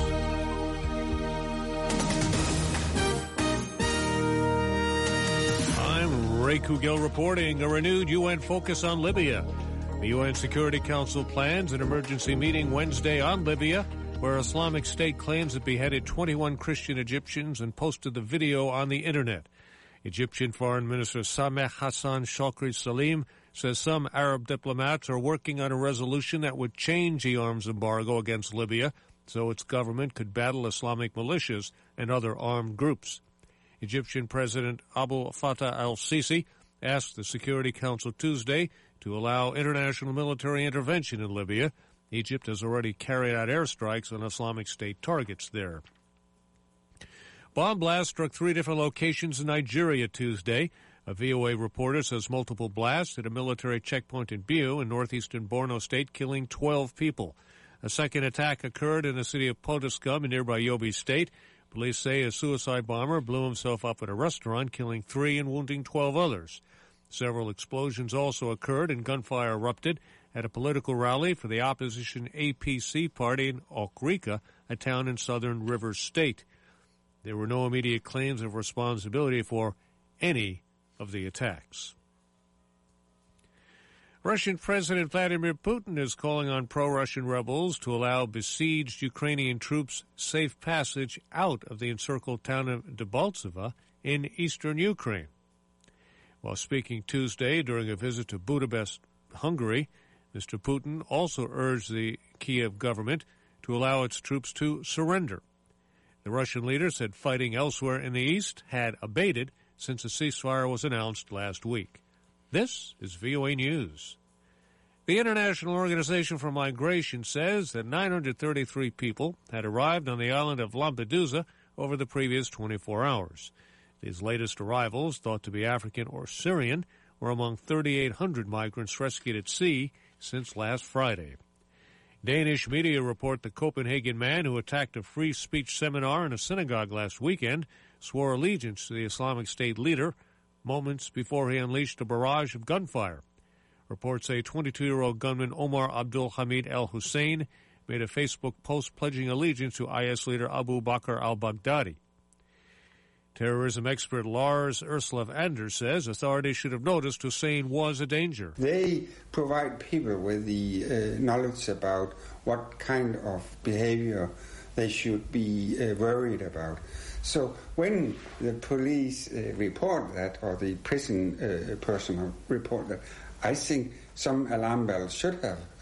I'm Ray Kugel reporting a renewed UN focus on Libya. The UN Security Council plans an emergency meeting Wednesday on Libya, where Islamic State claims it beheaded 21 Christian Egyptians and posted the video on the internet. Egyptian Foreign Minister Sameh Hassan Shokri Salim says some Arab diplomats are working on a resolution that would change the arms embargo against Libya so its government could battle Islamic militias and other armed groups. Egyptian President Abdel Fattah al-Sisi asked the Security Council Tuesday to allow international military intervention in Libya. Egypt has already carried out airstrikes on Islamic State targets there. Bomb blasts struck 3 different locations in Nigeria Tuesday. A VOA reporter says multiple blasts hit a military checkpoint in Biu in northeastern Borno State, killing 12 people. A second attack occurred in the city of Podoskum in nearby Yobe State. Police say a suicide bomber blew himself up at a restaurant, killing 3 and wounding 12 others. Several explosions also occurred and gunfire erupted at a political rally for the opposition APC party in Okrika, a town in southern Rivers State. There were no immediate claims of responsibility for any of the attacks. Russian President Vladimir Putin is calling on pro-Russian rebels to allow besieged Ukrainian troops safe passage out of the encircled town of Debaltseve in eastern Ukraine. While speaking Tuesday during a visit to Budapest, Hungary, Mr. Putin also urged the Kiev government to allow its troops to surrender. The Russian leader said fighting elsewhere in the east had abated since a ceasefire was announced last week. This is VOA News. The International Organization for Migration says that 933 people had arrived on the island of Lampedusa over the previous 24 hours. These latest arrivals, thought to be African or Syrian, were among 3,800 migrants rescued at sea since last Friday. Danish media report the Copenhagen man who attacked a free speech seminar in a synagogue last weekend swore allegiance to the Islamic State leader moments before he unleashed a barrage of gunfire. Reports say 22-year-old gunman Omar Abdul Hamid al-Hussein made a Facebook post pledging allegiance to IS leader Abu Bakr al-Baghdadi. Terrorism expert Lars Urslav Anders says authorities should have noticed Hussein was a danger. They provide people with the knowledge about what kind of behavior they should be worried about. So when the police report that, or the prison personnel report that, I think some alarm bells should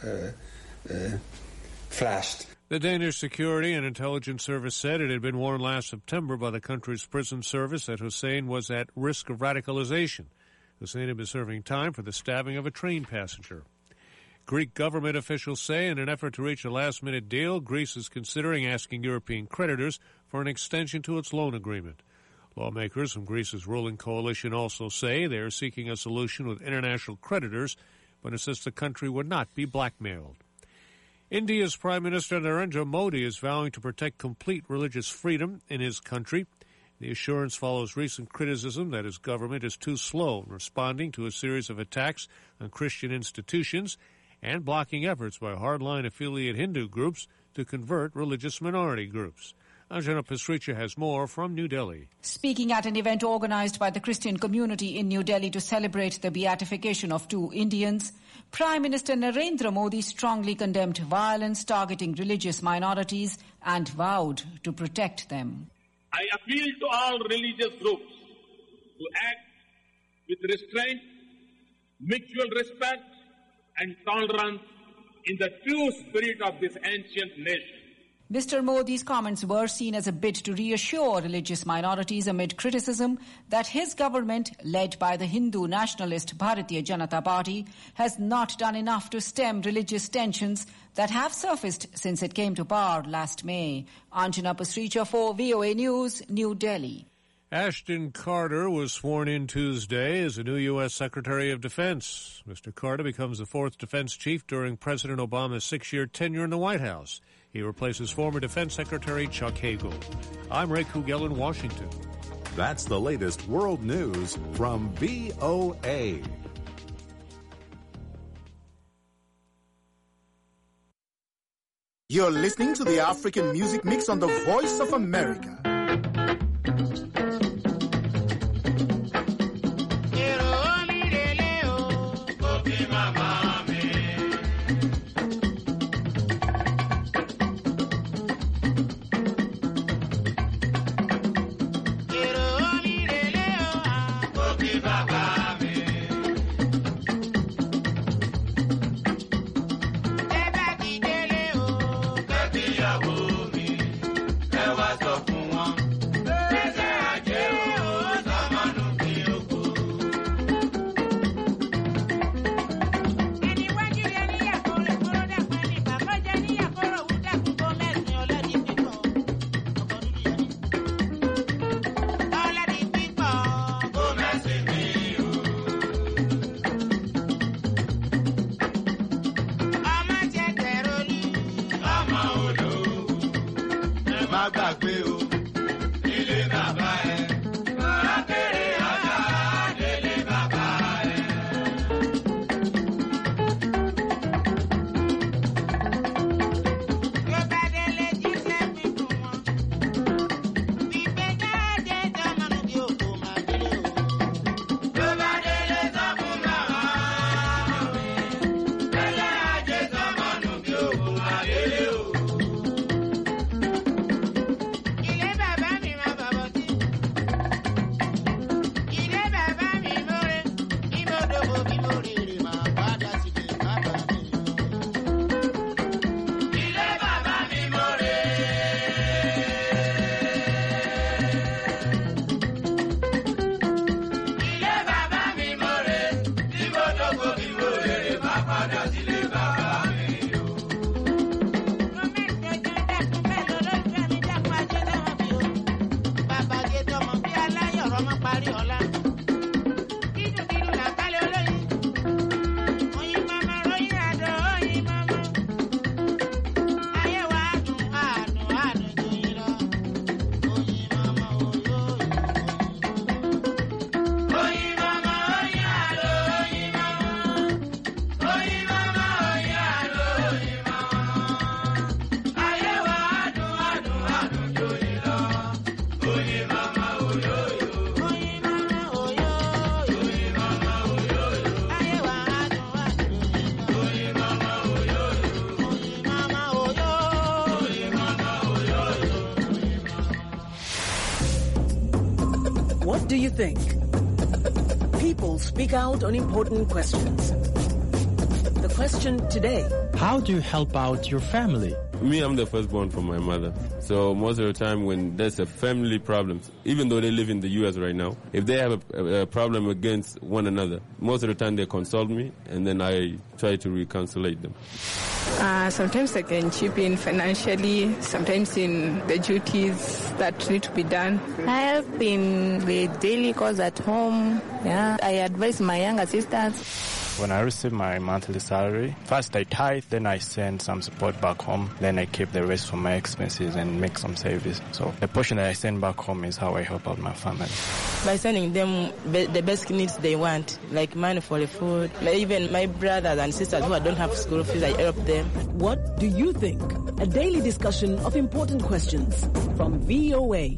have flashed. The Danish Security and Intelligence Service said it had been warned last September by the country's prison service that Hussein was at risk of radicalization. Hussein had been serving time for the stabbing of a train passenger. Greek government officials say in an effort to reach a last-minute deal, Greece is considering asking European creditors for an extension to its loan agreement. Lawmakers from Greece's ruling coalition also say they are seeking a solution with international creditors, but insist the country would not be blackmailed. India's Prime Minister Narendra Modi is vowing to protect complete religious freedom in his country. The assurance follows recent criticism that his government is too slow in responding to a series of attacks on Christian institutions and blocking efforts by hardline affiliate Hindu groups to convert religious minority groups. Anjana Pasricha has more from New Delhi. Speaking at an event organized by the Christian community in New Delhi to celebrate the beatification of 2 Indians, Prime Minister Narendra Modi strongly condemned violence targeting religious minorities and vowed to protect them. I appeal to all religious groups to act with restraint, mutual respect, and tolerance in the true spirit of this ancient nation. Mr. Modi's comments were seen as a bid to reassure religious minorities amid criticism that his government, led by the Hindu nationalist Bharatiya Janata Party, has not done enough to stem religious tensions that have surfaced since it came to power last May. Anjana Pasricha for VOA News, New Delhi. Ashton Carter was sworn in Tuesday as a new U.S. Secretary of Defense. Mr. Carter becomes the 4th defense chief during President Obama's 6-year tenure in the White House. He replaces former Defense Secretary Chuck Hagel. I'm Ray Kugel in Washington. That's the latest world news from VOA. You're listening to the African Music Mix on the Voice of America. Ẹ wá sọ fún wọn. gbàgbé o ilé bàbá ẹ̀. Máa kéré ọjà délé bàbá ẹ̀. Ló bá délé jíṣẹ́ fífún wọn. Bíbẹ́ jáde tọ́mọ̀nù bí òkú máa délé o. Ló bá délé sọ fún màmá mi. Bẹ́lẹ̀ ajé tọ́mọ̀nù bí òkú máa délé o. Ilé bàbá mi máa bàbọ̀ sí. Ilé bàbá mi mọ́re. Bí mo dògbò bí mo rèrè máa padà sílé bàbá mi. Ilé bàbá mi mọ́re. Ilé bàbá mi mọ́re. Bí mo dògbò bí mo rèrè máa padà sílé bàbá mi. Bàbá gé tọmọ bí aláyọ̀rọ̀ mọ́ parí ọ̀la. Dídùn làkálẹ̀ olóyin. Oyin mama ròyìn àdó oyin mama. Ayé wa dùn jòyìn lọ. Oyin mama olóyin. Oyin mama oyin àdó oyin mama. Oyin mama oyin àdó oyin mama. Ayé wa dùn jòyìn lọ. Oyin mama olóyin. Oyin mama olóyin. Oyin mama olóyin. Ayé wa dùn jòyìn lọ. Oyin mama olóyin. Oyin mama olóyin. Oyin mama olóyin. What do you think? People speak out on important questions. The question today: How do you help out your family? Me, I'm the firstborn from my mother. So most of the time when there's a family problem, even though they live in the U.S. right now, if they have a problem against one another, most of the time they consult me and then I try to reconcile them. Sometimes I can chip in financially, sometimes in the duties that need to be done. I help in the daily chores at home. Yeah, I advise my younger sisters. When I receive my monthly salary, first I tithe, then I send some support back home, then I keep the rest for my expenses and make some savings. So the portion that I send back home is how I help out my family. By sending them the basic needs they want, like money for the food, like even my brothers and sisters who don't have school fees, I help them. What do you think? A daily discussion of important questions from VOA.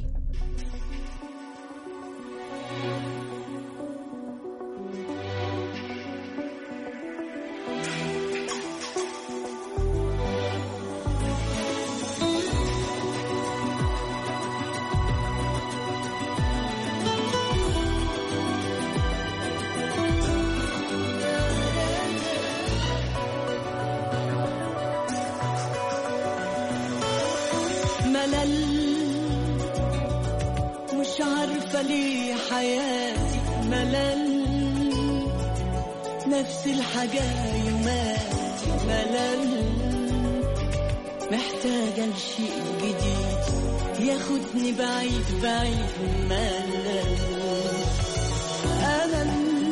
مش عارفة ليه حياتي ملل نفس الحاجة يوماتي ملل محتاجة لشيء جديد ياخدني بعيد ملل أمل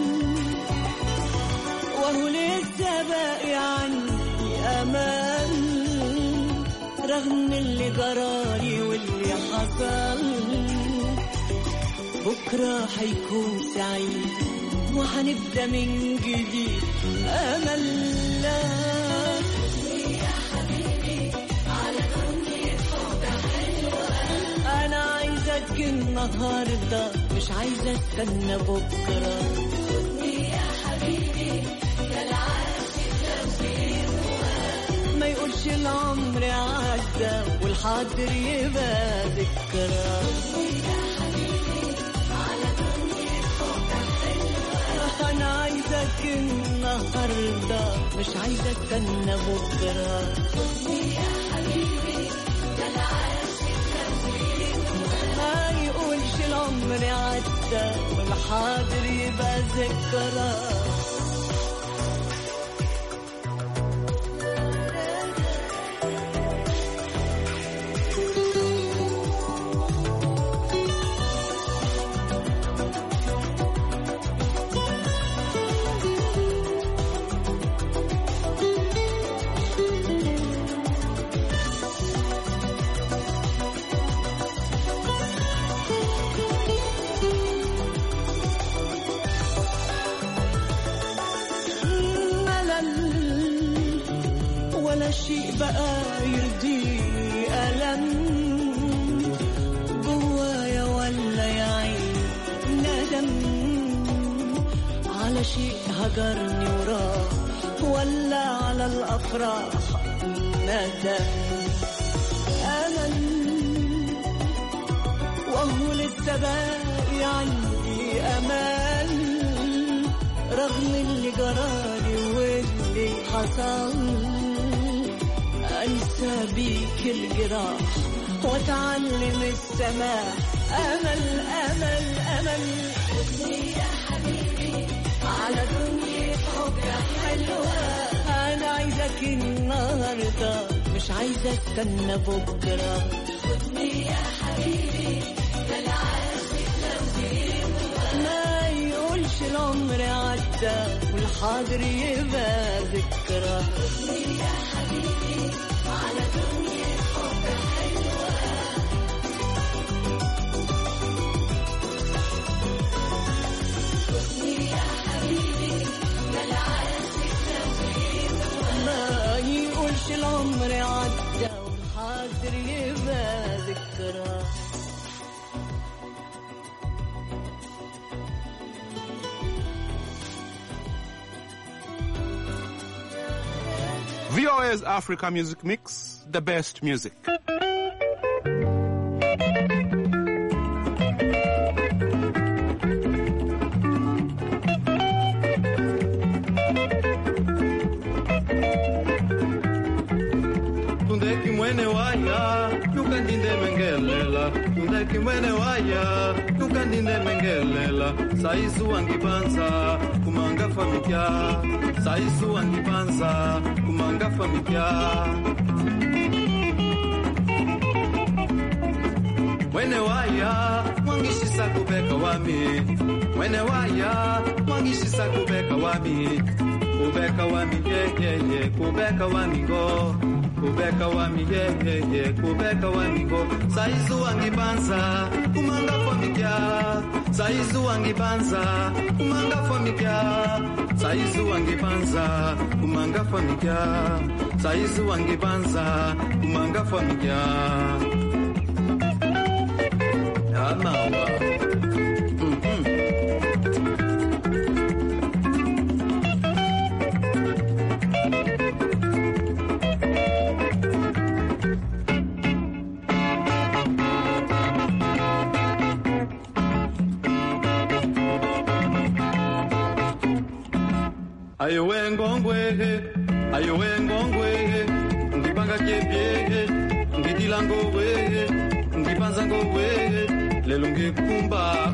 وهو لسه باقي عندي أمل رغم اللي جرالي واللي حصل بكرة هيكون سعيد وهنبدأ من جديد أمل لا يا حبيبي على دنيا حب حلوة أنا عايزك النهاردة مش عايزة استنى بكرة خدني يا حبيبي يا العاشق لو في ما يقولش العمر عدى والحاضر يبقى ذكرى أنا عايزك النهاردة مش عايزة استنى بكرة خدني يا حبيبي ده العاشق ما يقولش العمر عدى والحاضر يبقى ذكرى ولا شيء بقى يرضي ألم جوايا ولا يعين ندم على شيء هجرني وراه ولا على الأفراح ندم أمل وهو لسه باقي عندي أمل رغم اللي جرالي واللي حصل أنسى بيك الجراح وأتعلم السماح أمل أمل أمل خدني يا حبيبي على دنيا حبك حلوة أنا عايزك النهاردة مش عايزة استنى بكرة خدني يا حبيبي ده العاشق لو بيبقى ما يقولش العمر عدى والحاضر يبقى ذكرى خدني يا حبيبي على دنيا حبك حلوة خدني يا حبيبي ده العاشق لو بيبقى ما يقولش العمر عدى والحاضر يبقى ذكرى VOA's Africa Music Mix, the best music. Tundeki mwene waya, tukandinde mengelela. Tundeki mwene waya, tukandinde mengelela. Saisu wangibanza, kumanga famikya. Saisu wangibanza, kumanga famikya. Mwene waya, mwangishisa kubeka wami. Mwene waya, mwangishisa kubeka wami. Kubeka wami, yeah, yeah, yeah. Kubeka wami go. Kubeka wami, yeah, yeah, yeah. Kubeka wami go. Saizu wangibanza, kumanga famikya. Saizu wangibanza, kumanga famikya. Saizu wangibanza, kumanga famikya. Saizu wangibanza, kumanga famikya. Amawa. Ayowe ngongwe, ngipanga kepye, ngidila ngongwe, ngipanza ngongwe, lelo ngikumba,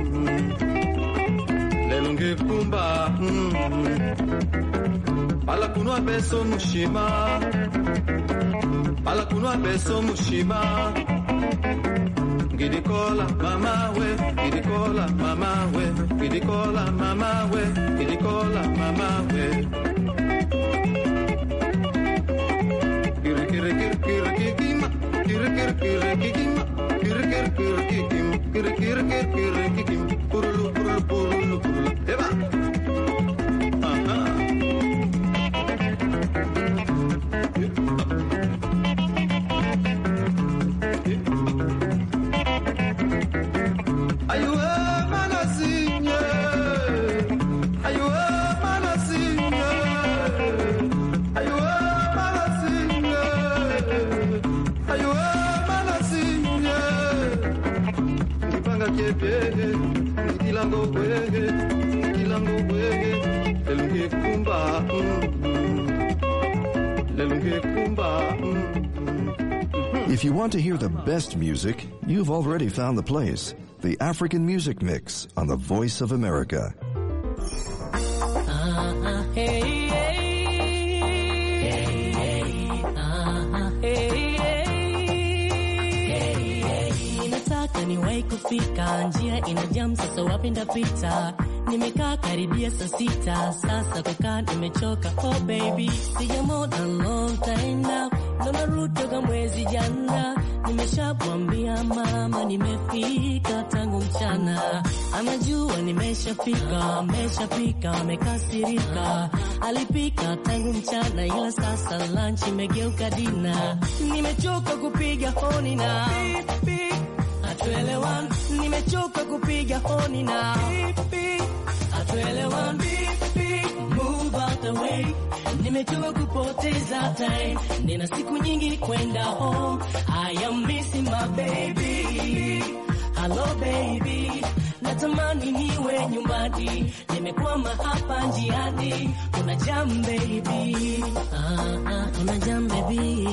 lelo ngikumba, pala kunwa beso mushima, pala kunwa beso mushima, ngidikola mama we, ngidikola mama we, ngidikola mama we, ngidikola mama we. If you want to hear the best music, you've already found the place. The African Music Mix on the Voice of America. Nataka niwahi kufika, njia ina jam, sasa wapi ndapita? Nimekaa karibia saa 6, sasa kukaa nimechoka. Oh baby, see you more than long time now. anarudi kama mwezi jana. Nimeshamwambia mama nimefika tangu mchana, anajua nimeshafika, ameshapika, amekasirika. Alipika tangu mchana ila sasa lunch imegeuka dina. Nimechoka kupiga honi na hatuelewani, nimechoka kupiga honi na hatuelewani. Move out the way, nimechoka kupoteza time. Nina siku nyingi kwenda home, I am missing my baby. Hello baby, natamani niwe nyumbani, nimekwama hapa njiani. Kuna jam baby, kuna jam baby.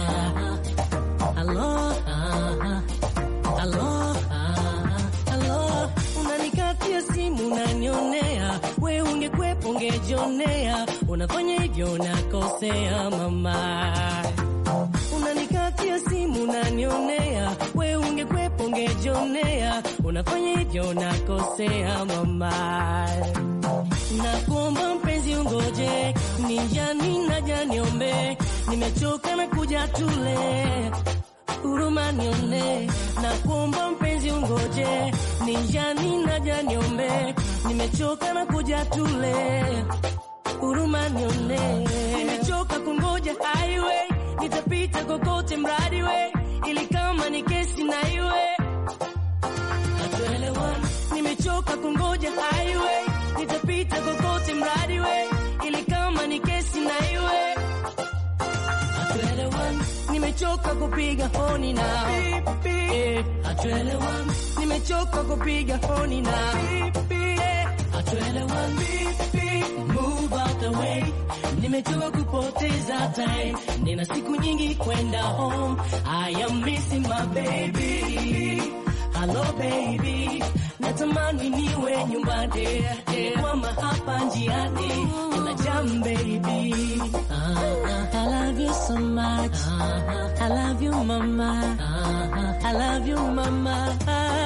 Hello, hello, hello. Unanikatia simu unanionea, we ungekwepo ungejionea. Unafanya hivyo nakosea mama. Unanikatia simu unanionea, we ungekwepo ungejionea. Unafanya hivyo nakosea mama. Nakuomba mpenzi ungoje, ninjani naja niombe. Nimechoka na kuja tule, huruma nione. Nakuomba mpenzi ungoje, ninjani naja niombe. Nimechoka na kuja tule, huruma nione. Nimechoka kungoja highway, nitapita kokote mradi we, ili kama ni kesi na iwe hatuelewani. Nimechoka kungoja highway, nitapita kokote mradi we, ili kama ni kesi na iwe hatuelewani. Nimechoka kupiga honi na hatuelewani. Nimechoka kupiga honi na hatuelewani. Move out the way, nimechoka kupoteza time. Nina siku nyingi kwenda home, I am missing my baby. Hello baby, natamani niwe nyumbani, kwama hapa njiani. Kuna jam baby. I love you so much, I love you mama, I love you mama.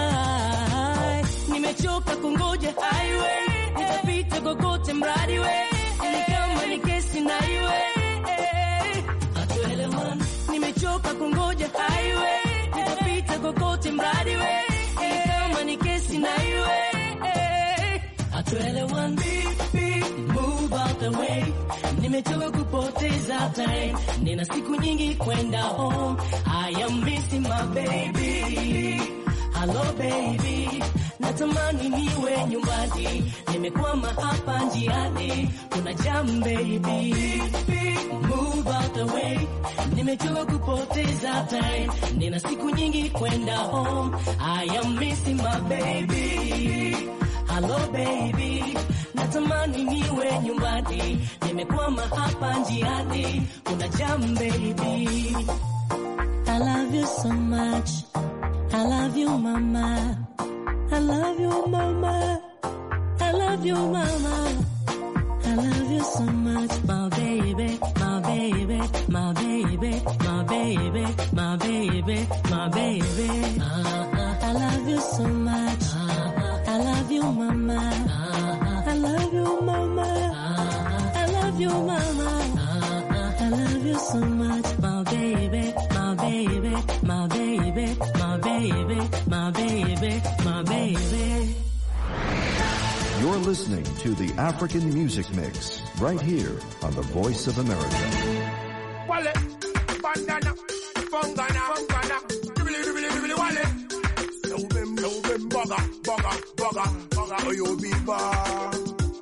Nimechoka kungoja highway, nitapita kokote mradi we, ili kama ni kesi na iwe hatuelewani. Nimechoka kungoja highway, nitapita kokote mradi we, ili kama ni kesi na iwe hatuelewani. Move out the way, nimechoka kupoteza time. Nina siku nyingi kwenda home, I am missing my baby. Hello baby, natamani niwe nyumbani, nimekwama hapa njiani. Kuna jam baby. Move out the way, nimechoka kupoteza time. Nina siku nyingi kwenda home, I am missing my baby. Hello baby, natamani niwe nyumbani, nimekwama hapa njiani. Kuna jam baby. I love you so much, I love you mama, I love you mama, I love you mama, I love you so much, my baby, my baby, my baby, my baby, my baby, my baby. I love you so much, I love you mama, I love you mama, I love you mama, I love you so much, my baby, my baby, my baby, my baby, my baby, my baby. You're listening to the African Music Mix right here on the Voice of America. Wale, bandana, bongana, bongana, dibili, wale. Lobem, baga, you be bad.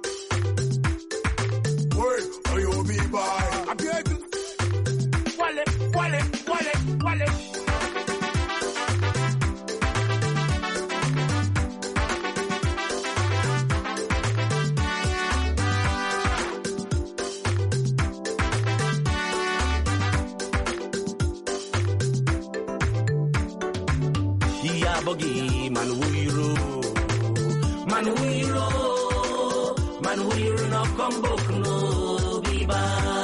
Word, you be bad. I beg you. Wale. Boogie, man we no come back no biba.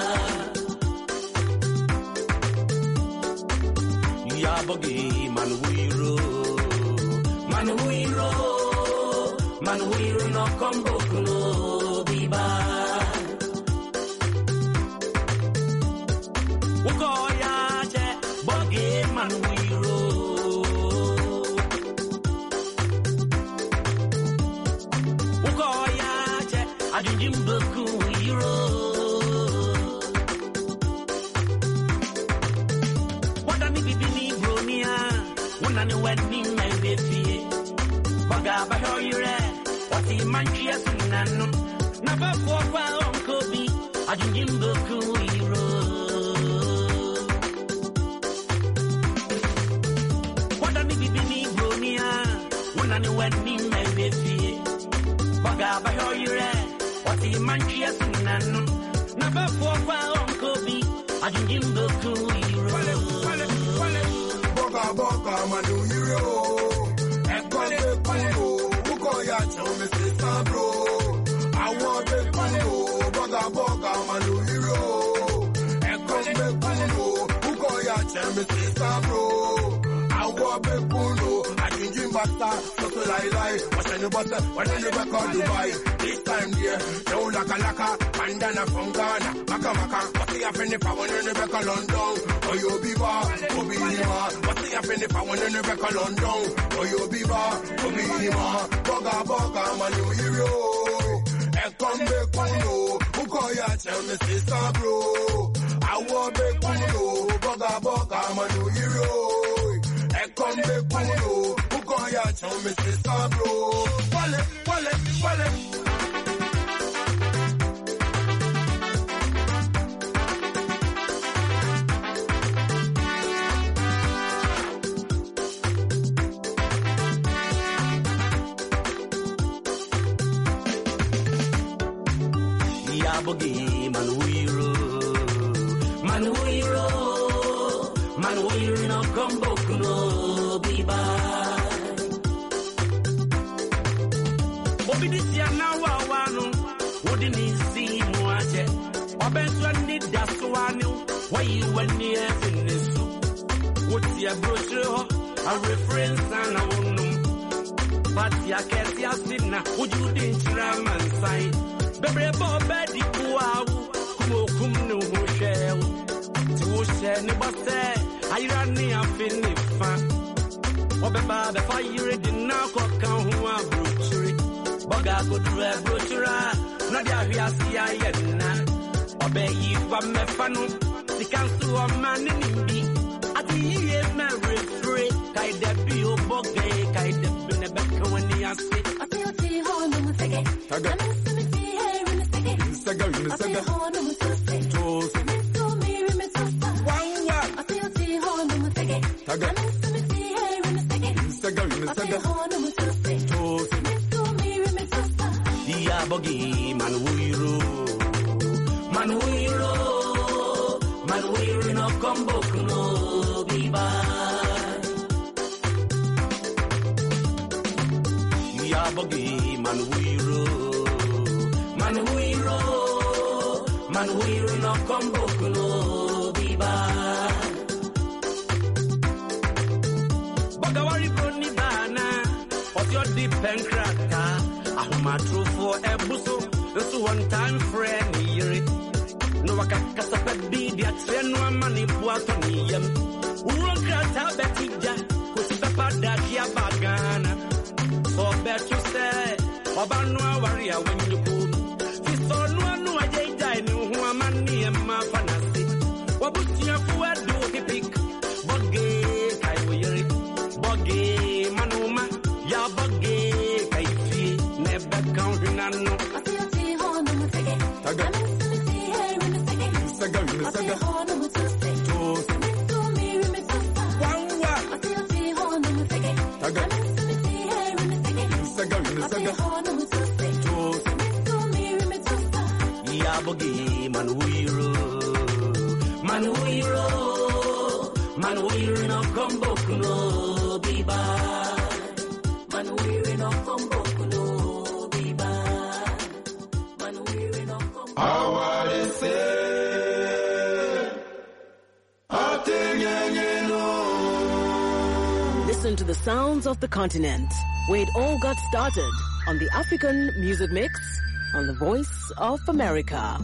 Ya boogie, man we no come back no biba. Ukoya Ajinjimboku Hero. What a bibini bronia, one and wedding my baby. Baga Bahoyure, what the manchias nano. Never for Uncle B, Ajinjimboku Hero. What a bibini bronia, one and wedding my baby. Baga Bahoyure, what the manchias nano. Never for Uncle B, Ajinjimboku Hero. Boga manu hero. Ekole kuno, uko ya chome se sabro. Awobe kuno, boga manu hero. Ekole kuno, uko ya chome se sabro. Awobe kuno, Ajinjimbasta, so lie. What's in the butter? What in the record Dubai? This time there, no laka, bandana from Ghana, maka. What's the happening if I want in the record London? Oh, you be bar, Obinima. What's the happening if I want in the record London? Oh, you be bar, Obinima. Boga, manu hero. Ekombe kuno, uko ya cheme sister bro. Awobe kuno, boga, manu hero. Ekombe kuno, uko ya cheme sister bro. Wale. Yabogi Manuiro no combo no biba. Obidisia na wawano, wouldn't see muache. Obenson need that one, why you went near in this. What's your brochure? A reference and a woman. But ya can't see now, would you didn't ram and sign? Baby, Bobby, kum no shell. To share nibate, I ran near Finifa. Obeba, the fire did not cock on who are brochure. Boga go to a brochure, Nadia Hiasia Yena. Obey you from Mefano, the council of man in me. At the year, Mary Free, Kaide Bio Boge, Kaide Benebeca when he asked it. I feel the horn of the gate. Yabogi Manuiro no combo no biba. Yabogi Manuiro no combo no biba. Bagawari broni bana, what's your deep and cracker? Ahuma true for a buso, this one time friend here. No wakaka be the train one money puatonium. Urokrata betija, who's the padakia bagana. So bet you say, Obanwa warrior when you come. This on one I died who are money and my fantasy. What was your food do he pick? Boggy, Kaiwiri, Boggy, Manuma, Ya Boggy, Kaifi, never counting on no. Yabogi Manuiro no combo no biba. Manuiro no combo no biba. Manuiro no combo. Listen to the sounds of the continent, where it all got started on the African Music Mix on the Voice of America.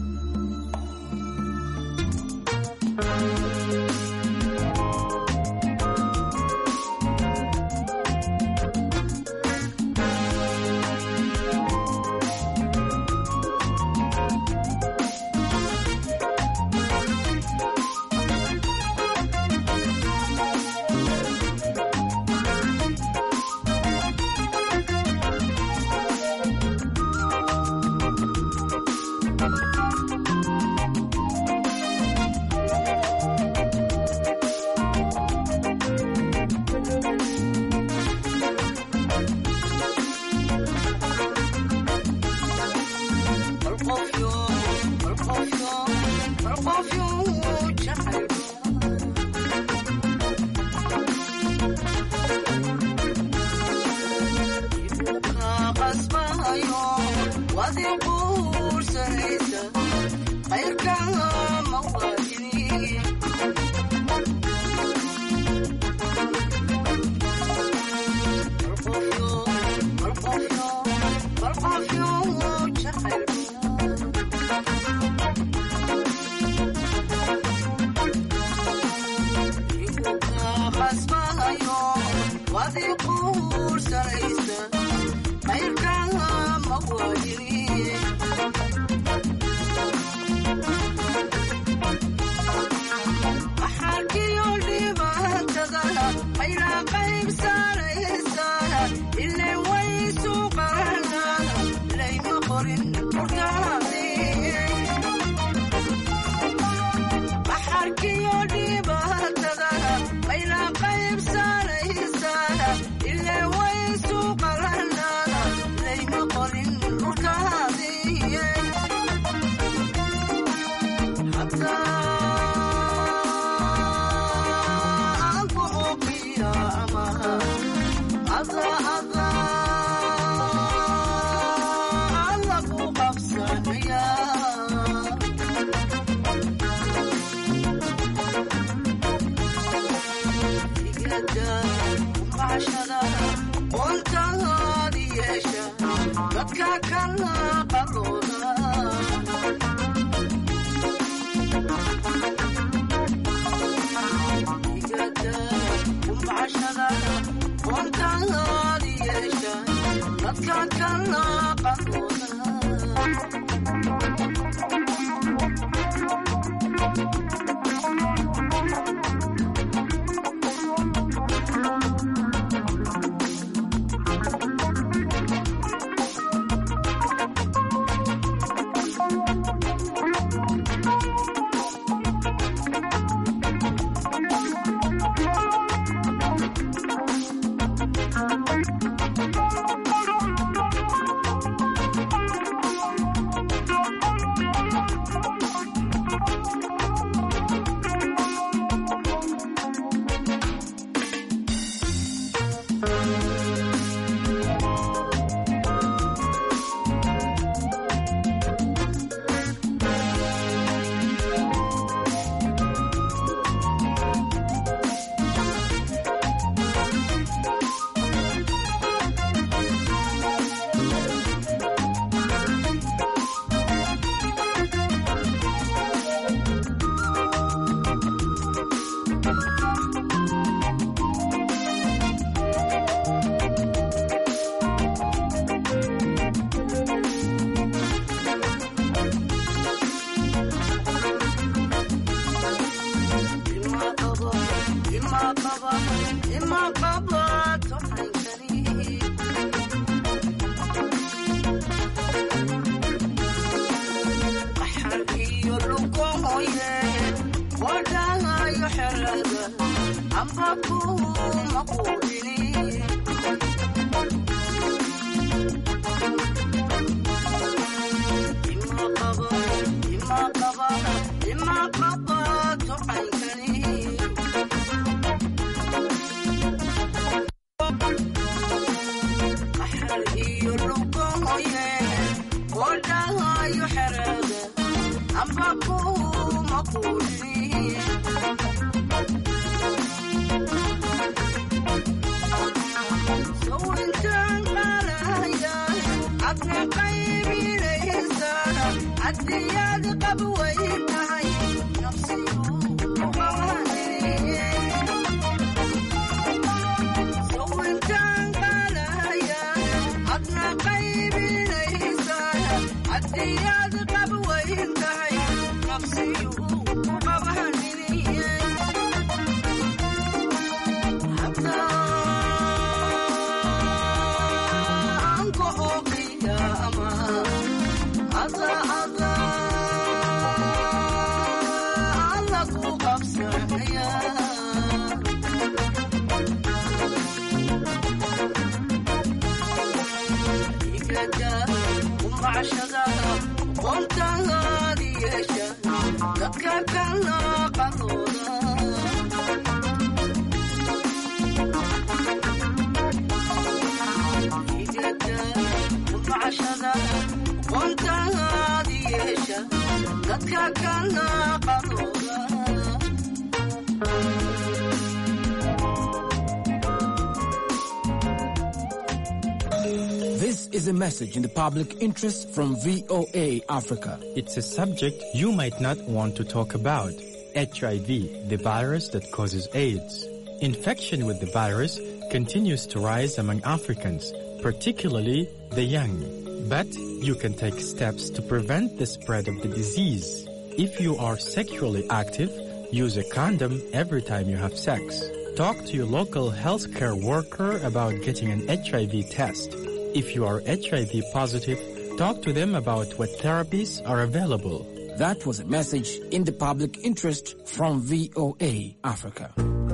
This is a message in the public interest from VOA Africa. It's a subject you might not want to talk about. HIV, the virus that causes AIDS. Infection with the virus continues to rise among Africans, particularly the young. But you can take steps to prevent the spread of the disease. If you are sexually active, use a condom every time you have sex. Talk to your local healthcare worker about getting an HIV test. If you are HIV positive, talk to them about what therapies are available. That was a message in the public interest from VOA Africa.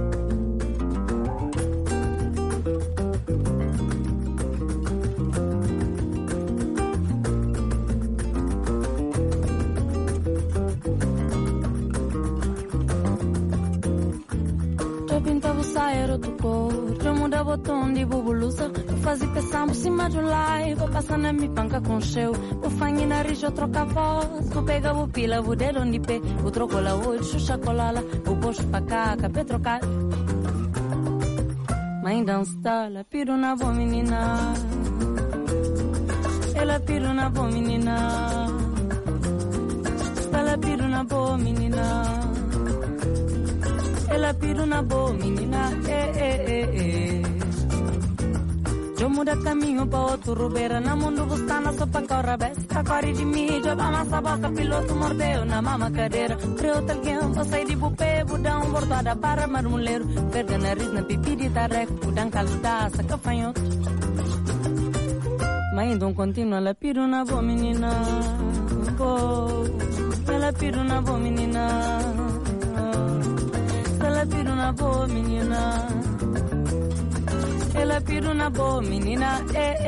Botão de bubulusa, vou fazer peçambo cima do live, vou passar na mi panca com show, vou fanho na rijo troca voz, vou pegar o pila, vou dedo onde pé, vou trocar lá hoje, xuxa colala, vou posto pra cá, capê trocar. Mãe dança, la piro na boa menina. ela pira na boa menina, ela pira na boa menina, ela pira na boa menina, Eu muda caminho para outro rubeira, na mundo buscando só para correr besta, corre de mídia, dá massa boca, piloto mordeu na mama cadeira, creu alguém, vou sair de bupê, budão, bordada para marmoleiro, perde nariz na pipi de tareco, budão caludaça, cafanhoto. Mas então continua, ela pira na boa menina, ela pira na boa menina, ela pira na boa menina, ela pira na boa menina,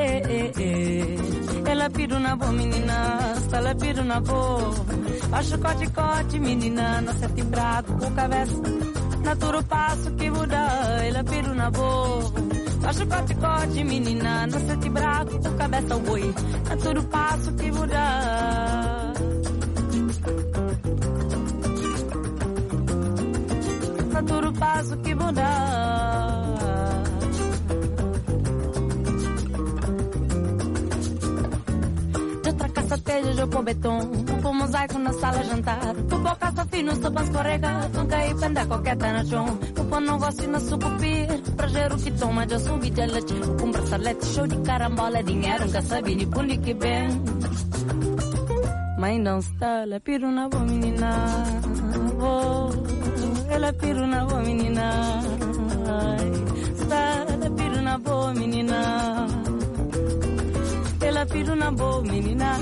ela pira na boa menina, ela pira na boa, acho cote menina, não sete braco, com cabeça, naturo passo que muda, ela pira na boa. Acho cote menina, não sete braco, com cabeça boi, a todo passo que muda. A todo passo que muda. De tracaça teja, de pôr beton, pôr mosaico na sala jantar, pôr boca fino, sopa escorrega, com cair penda coqueta na chão, pôr não gosto na supupir. Prazer o que toma, já subi de leite. Com bracelete, show de carambola, dinheiro, nunca sabe de pundi que bem. Mas não está, ela pira na boa menina. Ela pira na boa menina. Está, ela pira na boa menina. Ela pira na boa menina.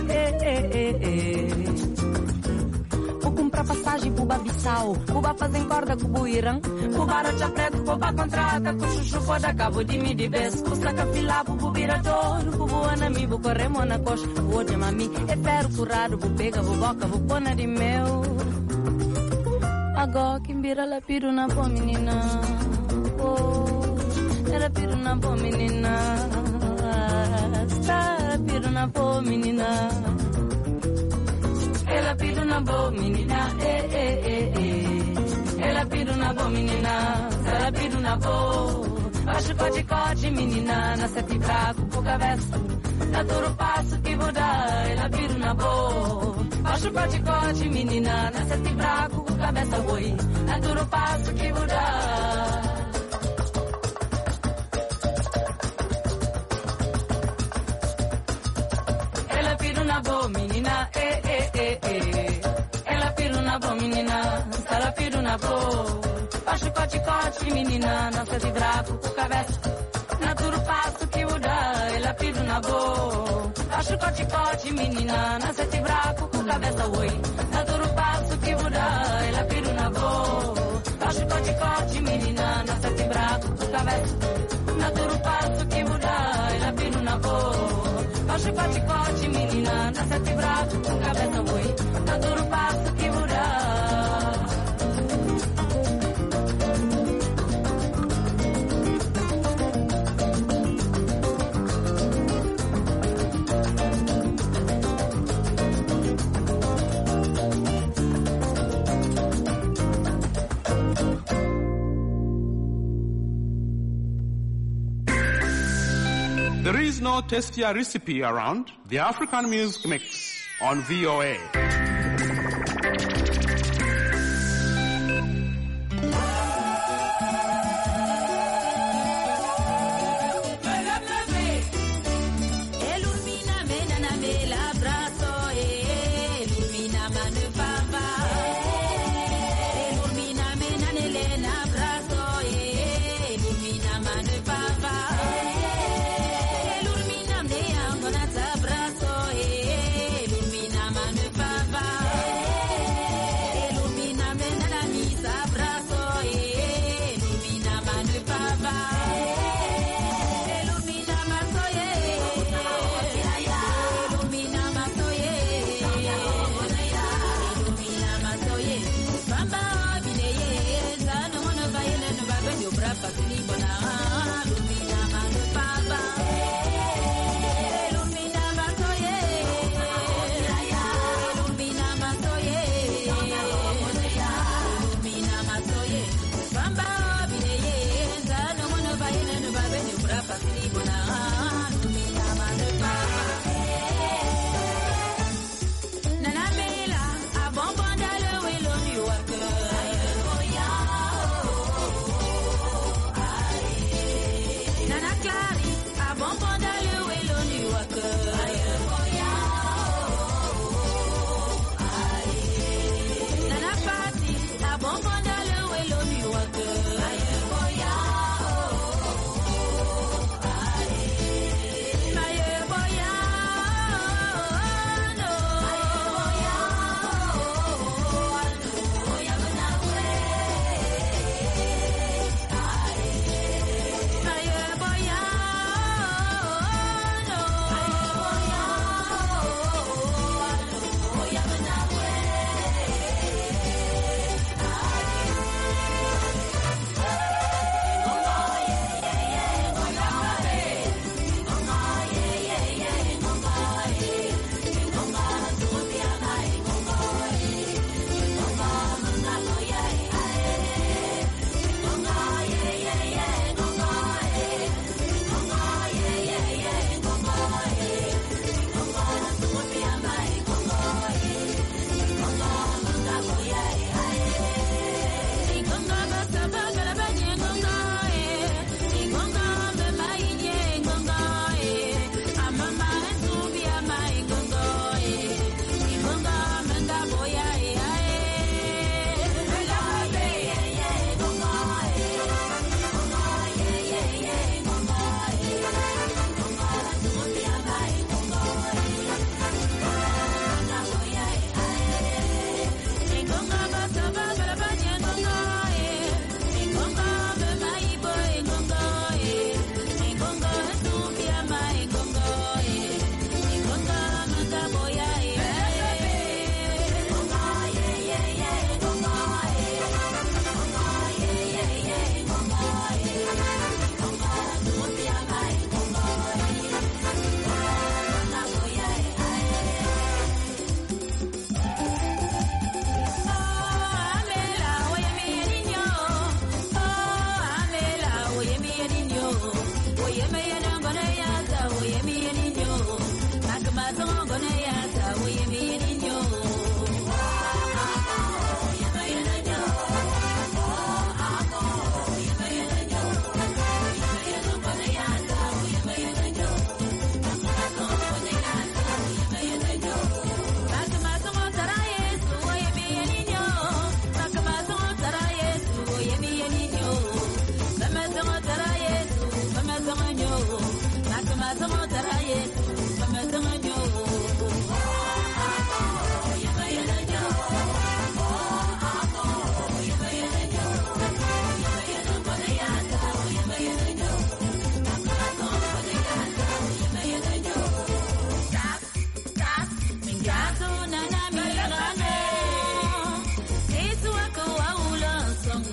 Comprar passagem pro Babissau, Cuba fazem corda com o Buirã, Cuba rocha preto, Cuba contrata, com chuchu foda cabo de mi de vez, Custa cafilá, Bubu viradouro, Bubu anami, Bu corremo na coxa, Bu ode mami, é ferro curado, Bu pega, Bu boca, Bu pona de meu. Agora quem vira ela piro na boa menina, ela piro na boa menina, ela piro na boa menina. Ela pira na boa menina, Ela pira na boa menina, ela pira na boa. Acho cote menina, na sete braco, com cabeça, na duro passo que vou dar. Ela pira na boa. Acho cote menina, na sete braco, com cabeça boi, na duro passo que vou dar. Ela pira na boa menina, Ela pira na boa menina, ela pira na boa. Acho cote menina, não sei de braco, com cabeça, na duro passo que muda. Ela pira na boa. Acho cote menina, não sei de braco, com cabeça oi, na duro passo que muda. Ela pira na boa. Acho cote menina, não sei de braco, com cabeça, na duro passo que muda. Ela pira na boa. Acho cote menina, na sete braco, com cabeça boi, na duro passo que muda. There is no tastier recipe around the African Music Mix on VOA. Lumina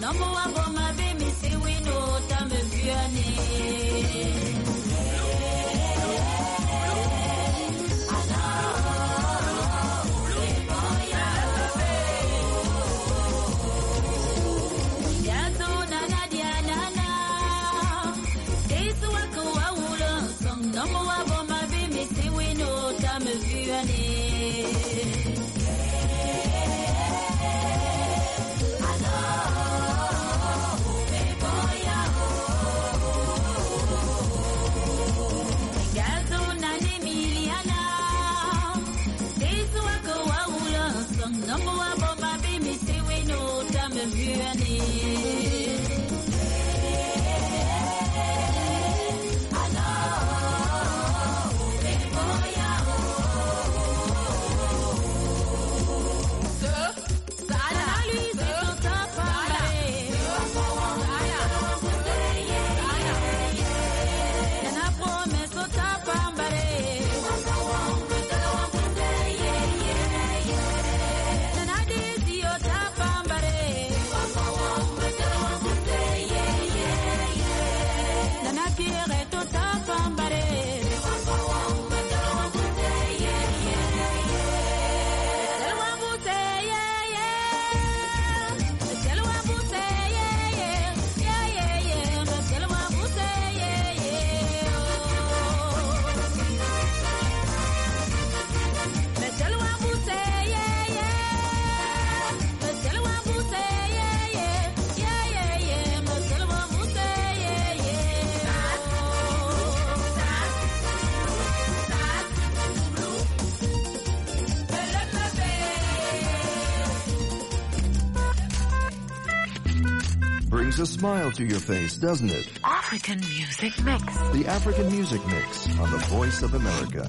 Brings a smile to your face, doesn't it? African Music Mix. The African Music Mix on the Voice of America.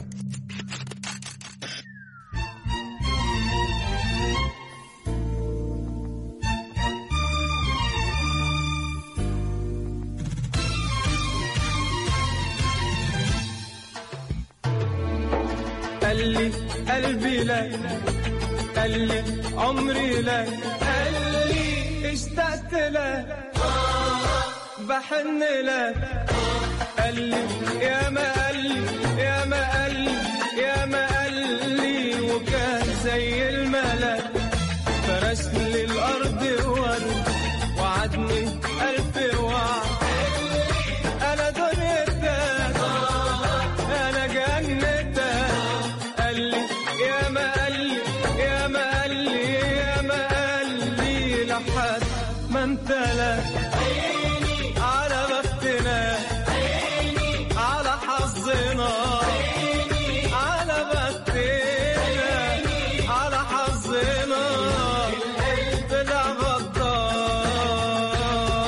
قلي قلبي لك قلي عمري لك قلي اشتقت لك بحن لك قلي يا ما قلي يا ما قلي يا ما قلي وكان زي الملك فرش لي الارض ورد وعدني الف وعد انا دنيتك انا جنتك قلي يا ما قلي يا ما قلي يا ما قلي لحد ما انت لك على بختنا على حظنا على بختنا على حظنا طلع غدار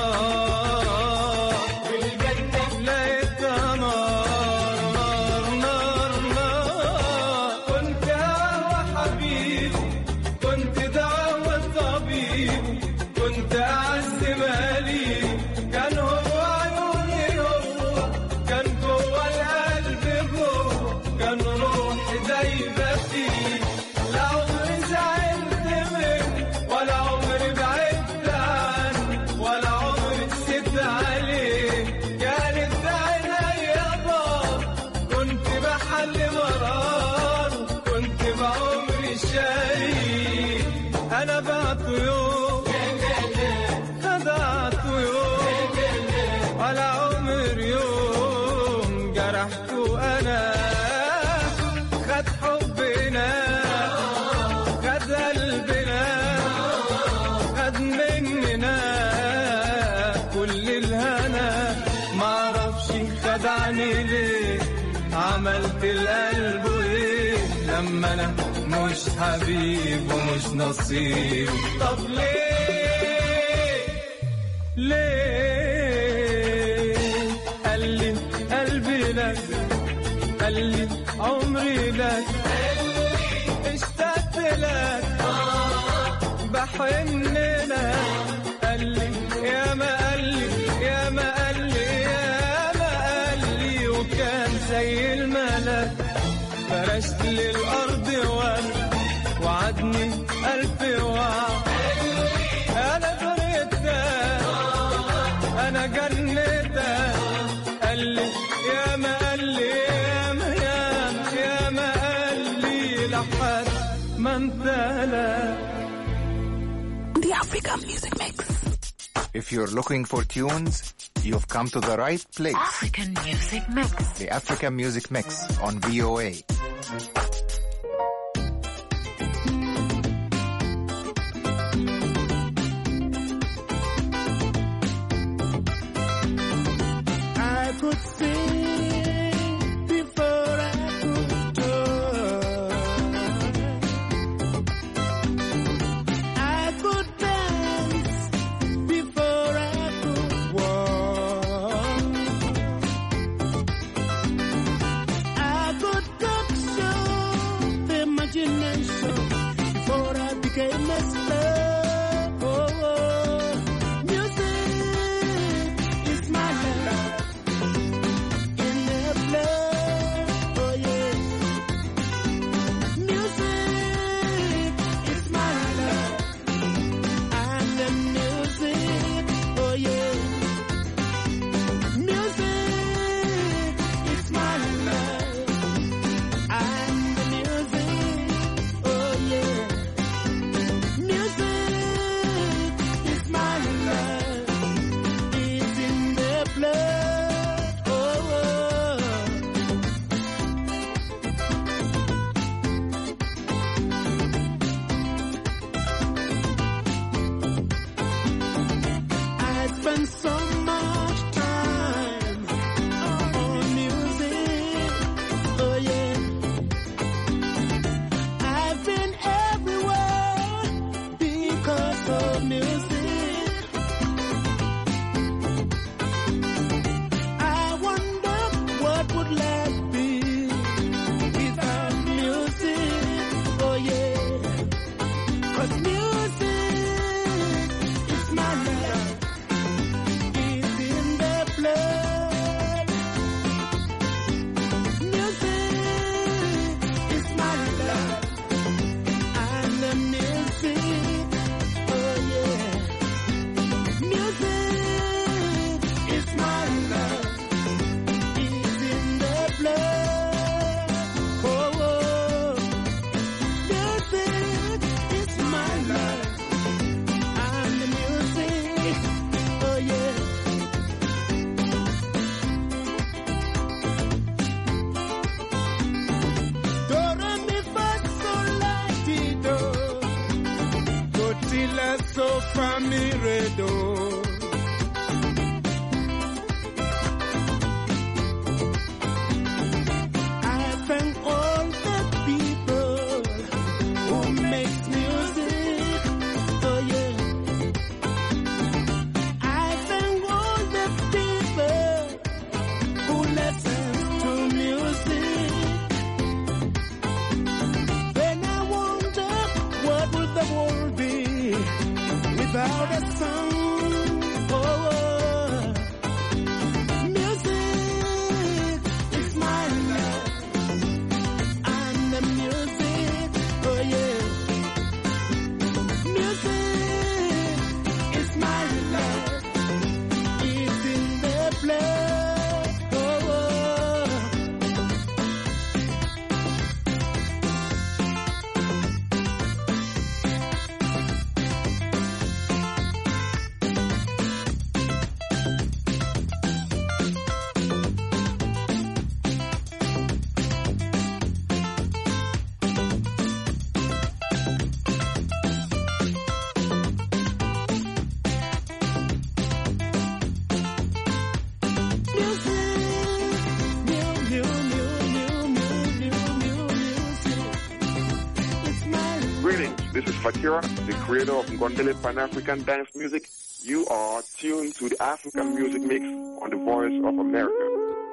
لقيتها نار نار نار كنت هوا حبيب كنت دعوة طبيب كنت أعز مالي كان هو عيوني هو كان جوه القلب جوه كان روحي دايبة فيه لا عمري زعلت منه ولا عمري بعدت عنه ولا عمري نسيت عليه كانت عينيا بار كنت بحل مرار كنت بعمري شريك أنا بعته يوم خدعته يوم ولا عمر يوم جرحته أنا خد حبنا خد قلبنا خد مننا كل الهنا معرفش خدعني ليه عملت القلب ايه لما انا مش حبيب ومش نصيب طب ليه قلي قلبي لك قلي عمري لك اشتقت لك بحن لك قلي يا ما قلي يا ما قلي يا ما قلي وكان زي الملك فرشت لي الارض ورد وعدني الف وعد انا جنتك قال لي يا ما قال لي يا ما يا ما يا ما قال لي لحد ما انت لا. The African Music Mix. If you're looking for tunes, you've come to the right place. African Music Mix. The African Music Mix on VOA. I could sing before I could talk. I could dance before I could walk. I could talk so the imagination before I became a star. Without a song, This is Fakira, the creator of Ngondele Pan-African dance music. You are tuned to the African Music Mix on the Voice of America.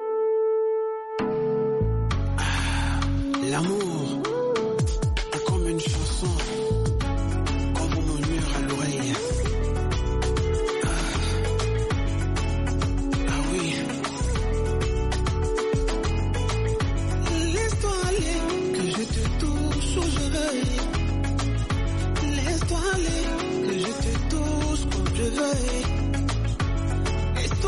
L'amour est comme une chanson qu'on vous murmure à l'oreille. Ah oui. Laisse-toi aller, que je te touche aux oreilles. Laisse-toi aller, que je te touche comme je veux. Laisse-toi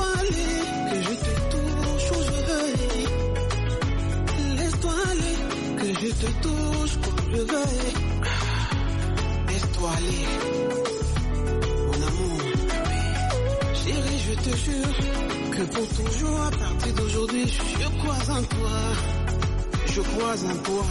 te jure que pour toujours, à partir d'aujourd'hui, je crois en toi. Je crois en toi.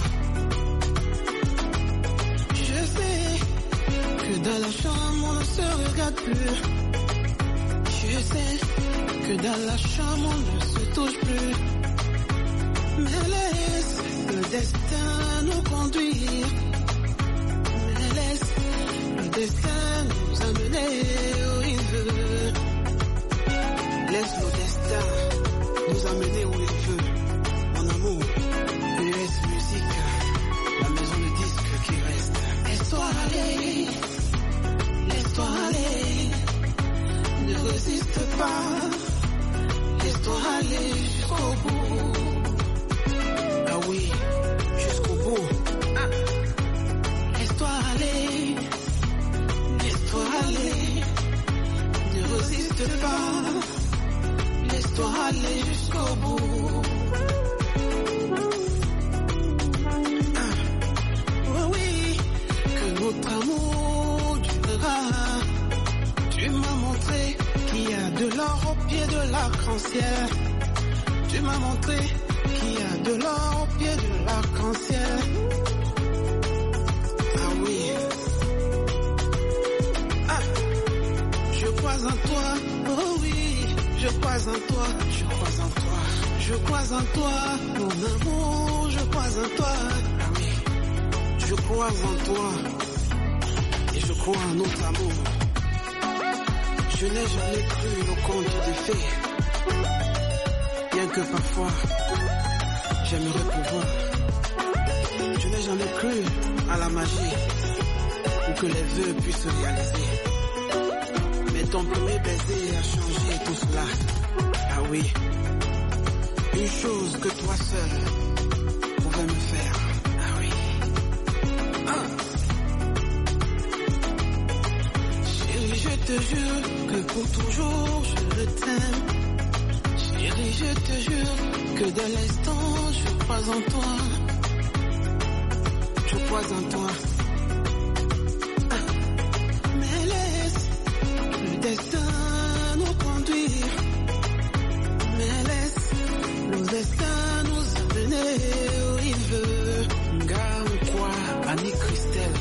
Je sais que dans la chambre, on ne se regarde plus. Je sais que dans la chambre, on ne se touche plus. Mais laisse le destin nous conduire. Mais laisse le destin nous amener où il veut. Laisse le destin nous amener où il veut. Mon amour, US Musique, la maison de disques qui reste. Laisse-toi aller, laisse-toi aller. Ne résiste pas, laisse-toi aller jusqu'au bout. Ah oui, jusqu'au bout. Ah. Laisse-toi aller, laisse-toi aller. Ne résiste pas, laisse-toi aller jusqu'au bout. Ah. Oh oui, que notre amour durera. Tu m'as montré qu'il y a de l'or au pied de l'arc-en-ciel. Tu m'as montré qu'il y a de l'or au pied de l'arc-en-ciel. Ah oui. Ah, je crois en toi. Oh oui, je crois en toi. Je crois en toi. Je crois en toi, mon amour. Je crois en toi. Ah oui, je crois en toi. Et je crois en notre amour. Je n'ai jamais cru au conte des fées. Bien que parfois, j'aimerais pouvoir. Je n'ai jamais cru à la magie ou que les vœux puissent se réaliser. Mais ton premier baiser a changé tout cela. Ah oui, une chose que toi seul pouvais me faire. Ah oui. Ah. Chérie, je te jure que pour toujours je t'aime. Chérie, je te jure que dès l'instant je crois en toi. Je crois en toi. Ah. Mais laisse le destin nous conduire. Mais laisse le destin nous amener où il veut. Garde quoi, Annie Christelle.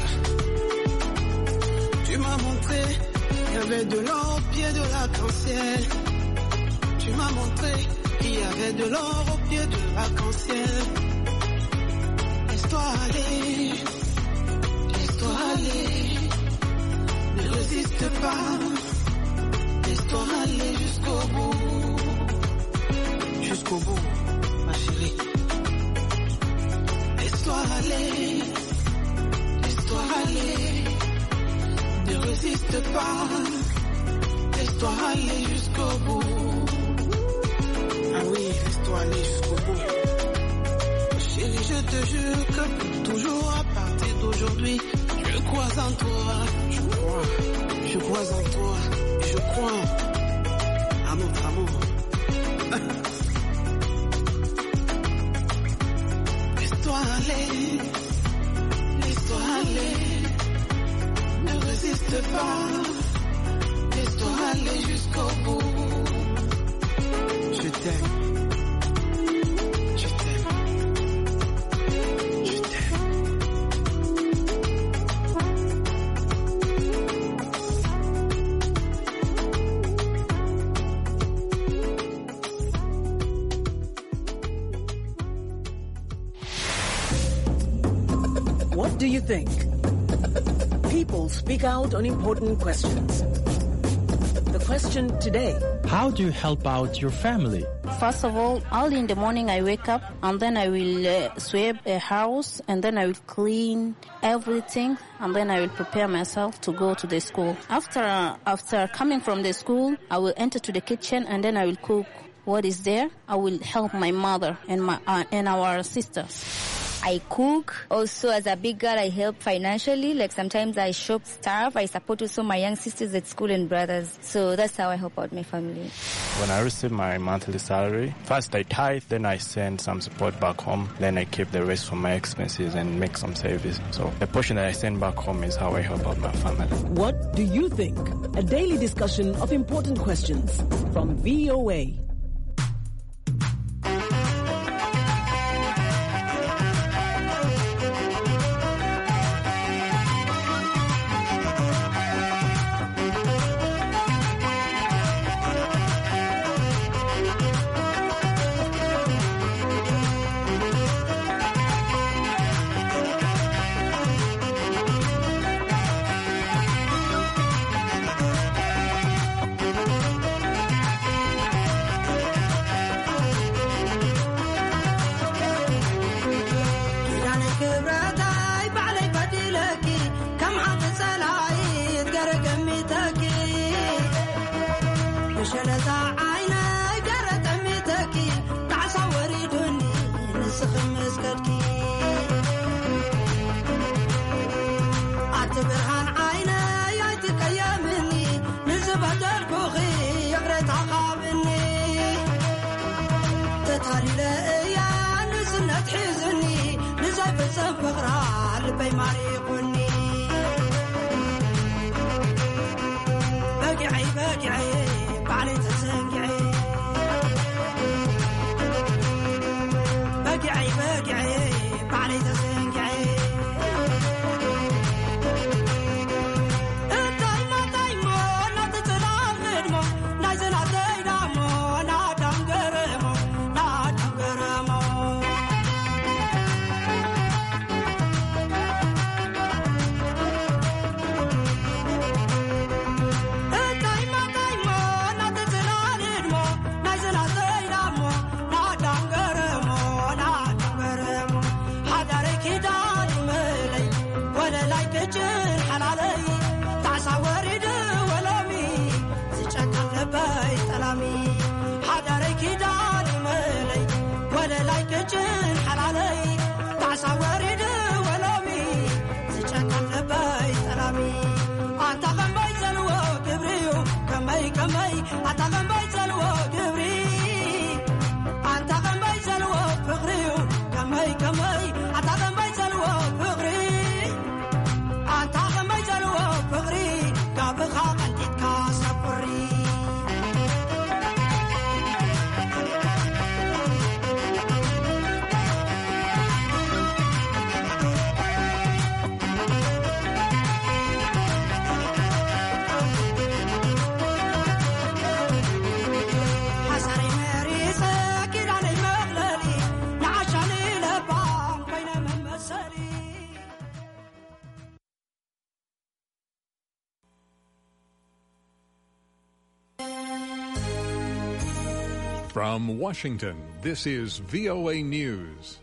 Tu m'as montré qu'il y avait de l'or au pied de l'arc-en-ciel. Tu m'as montré qu'il y avait de l'or au pied de l'arc-en-ciel. Laisse-toi aller, laisse-toi aller. Ne résiste pas, laisse-toi aller jusqu'au bout. Jusqu'au bout, ma chérie. Laisse-toi aller, laisse-toi aller. Ne résiste pas, laisse-toi aller jusqu'au bout. Ah oui, laisse-toi aller jusqu'au bout. Chérie, je te jure que pour toujours, à partir d'aujourd'hui, je crois en toi. Je crois en toi. Je crois à notre amour. Laisse-toi aller, laisse-toi aller. Ne résiste pas, laisse-toi aller jusqu'au bout. Je t'aime. Je t'aime. Je t'aime. What do you think? People speak out on important questions. The question today: how do you help out your family? First of all, early in the morning I wake up and then I will sweep a house and then I will clean everything and then I will prepare myself to go to the school. After coming from the school, I will enter to the kitchen and then I will cook what is there. I will help my mother and our sisters. I cook. Also, as a big girl, I help financially. Like sometimes I shop stuff. I support also my young sisters at school and brothers. So that's how I help out my family. When I receive my monthly salary, first I tithe, then I send some support back home. Then I keep the rest for my expenses and make some savings. So the portion that I send back home is how I help out my family. What do you think? A daily discussion of important questions from VOA. From Washington, this is VOA News.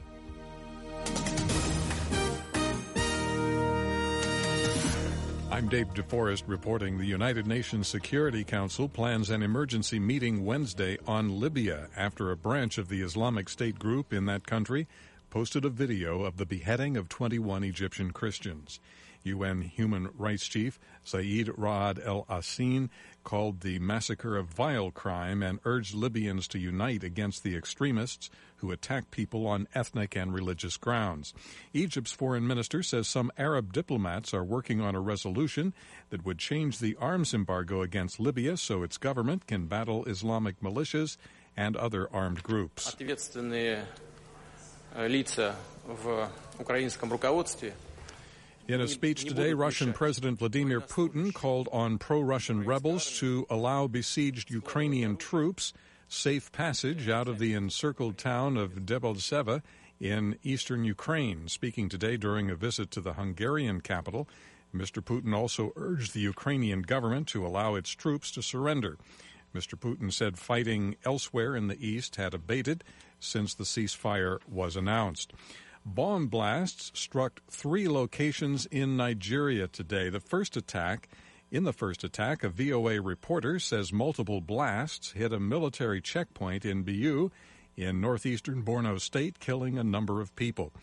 I'm Dave DeForest reporting the United Nations Security Council plans an emergency meeting Wednesday on Libya after a branch of the Islamic State group in that country posted a video of the beheading of 21 Egyptian Christians. UN Human Rights Chief Saeed Ra'ad al-Asin called the massacre a vile crime and urged Libyans to unite against the extremists who attack people on ethnic and religious grounds. Egypt's foreign minister says some Arab diplomats are working on a resolution that would change the arms embargo against Libya so its government can battle Islamic militias and other armed groups. Ответственные лица в украинском руководстве. In a speech today, Russian President Vladimir Putin called on pro-Russian rebels to allow besieged Ukrainian troops safe passage out of the encircled town of Debaltseve in eastern Ukraine. Speaking today during a visit to the Hungarian capital, Mr. Putin also urged the Ukrainian government to allow its troops to surrender. Mr. Putin said fighting elsewhere in the east had abated since the ceasefire was announced. Bomb blasts struck 3 locations in Nigeria today. In the first attack, a VOA reporter says multiple blasts hit a military checkpoint in Biu in northeastern Borno State, killing a number of people.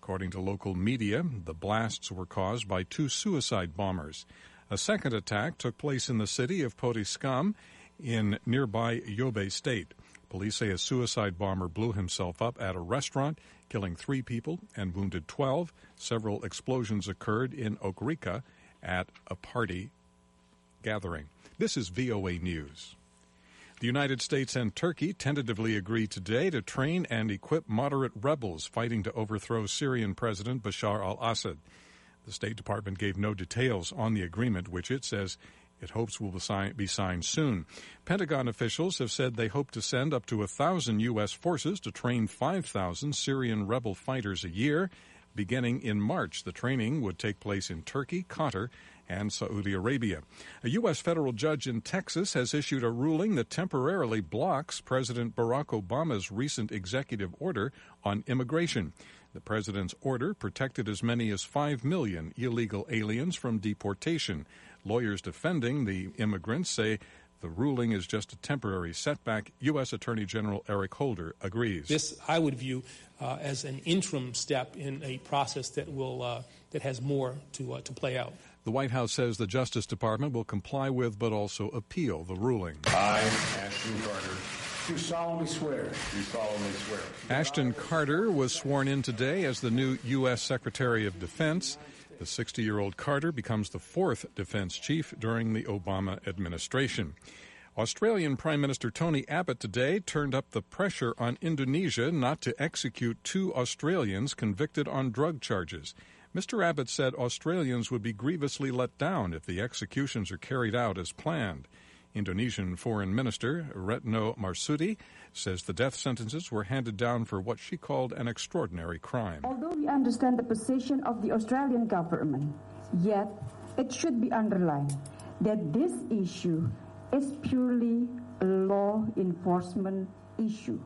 According to local media, the blasts were caused by 2 suicide bombers. A second attack took place in the city of Potiskum in nearby Yobe State. Police say a suicide bomber blew himself up at a restaurant, killing 3 people and wounded 12. Several explosions occurred in Okrika at a party gathering. This is VOA News. The United States and Turkey tentatively agreed today to train and equip moderate rebels fighting to overthrow Syrian President Bashar al-Assad. The State Department gave no details on the agreement, which it says it hopes will be signed soon. Pentagon officials have said they hope to send up to 1,000 U.S. forces to train 5,000 Syrian rebel fighters a year. Beginning in March, the training would take place in Turkey, Qatar, and Saudi Arabia. A U.S. federal judge in Texas has issued a ruling that temporarily blocks President Barack Obama's recent executive order on immigration. The president's order protected as many as 5 million illegal aliens from deportation. Lawyers defending the immigrants say the ruling is just a temporary setback. U.S. Attorney General Eric Holder agrees. This, I would view as an interim step in a process that will that has more to play out. The White House says the Justice Department will comply with but also appeal the ruling. I, Ashton Carter, do solemnly swear. Do solemnly swear. Ashton Carter was sworn in today as the new U.S. Secretary of Defense. The 60-year-old Carter becomes the 4th defense chief during the Obama administration. Australian Prime Minister Tony Abbott today turned up the pressure on Indonesia not to execute 2 Australians convicted on drug charges. Mr. Abbott said Australians would be grievously let down if the executions are carried out as planned. Indonesian Foreign Minister Retno Marsudi says the death sentences were handed down for what she called an extraordinary crime. Although we understand the position of the Australian government, yet it should be underlined that this issue is purely a law enforcement issue.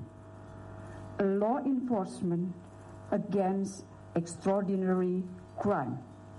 A law enforcement against extraordinary crime.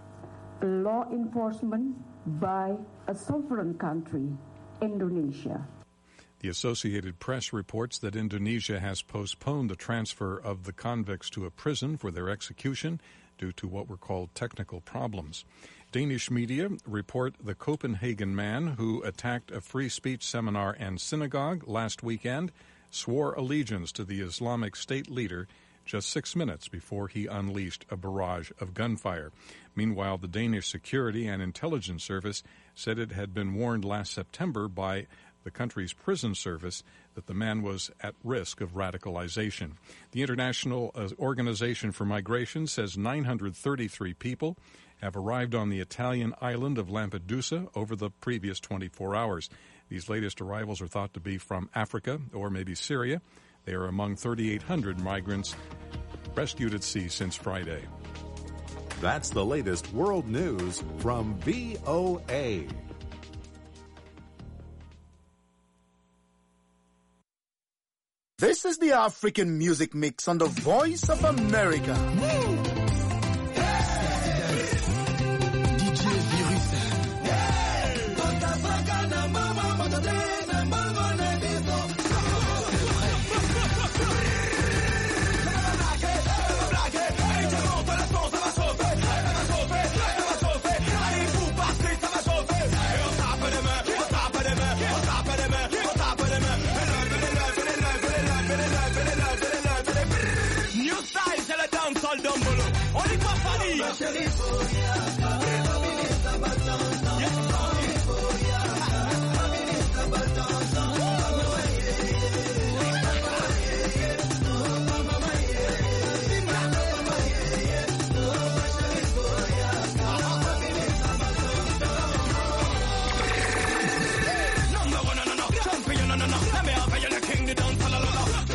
A law enforcement by a sovereign country, Indonesia. The Associated Press reports that Indonesia has postponed the transfer of the convicts to a prison for their execution due to what were called technical problems. Danish media report the Copenhagen man who attacked a free speech seminar and synagogue last weekend swore allegiance to the Islamic State leader just 6 minutes before he unleashed a barrage of gunfire. Meanwhile, the Danish Security and Intelligence Service said it had been warned last September by the country's prison service that the man was at risk of radicalization. The International Organization for Migration says 933 people have arrived on the Italian island of Lampedusa over the previous 24 hours. These latest arrivals are thought to be from Africa or maybe Syria. They are among 3,800 migrants rescued at sea since Friday. That's the latest world news from VOA. This is the African Music Mix on the Voice of America. DJ Virus.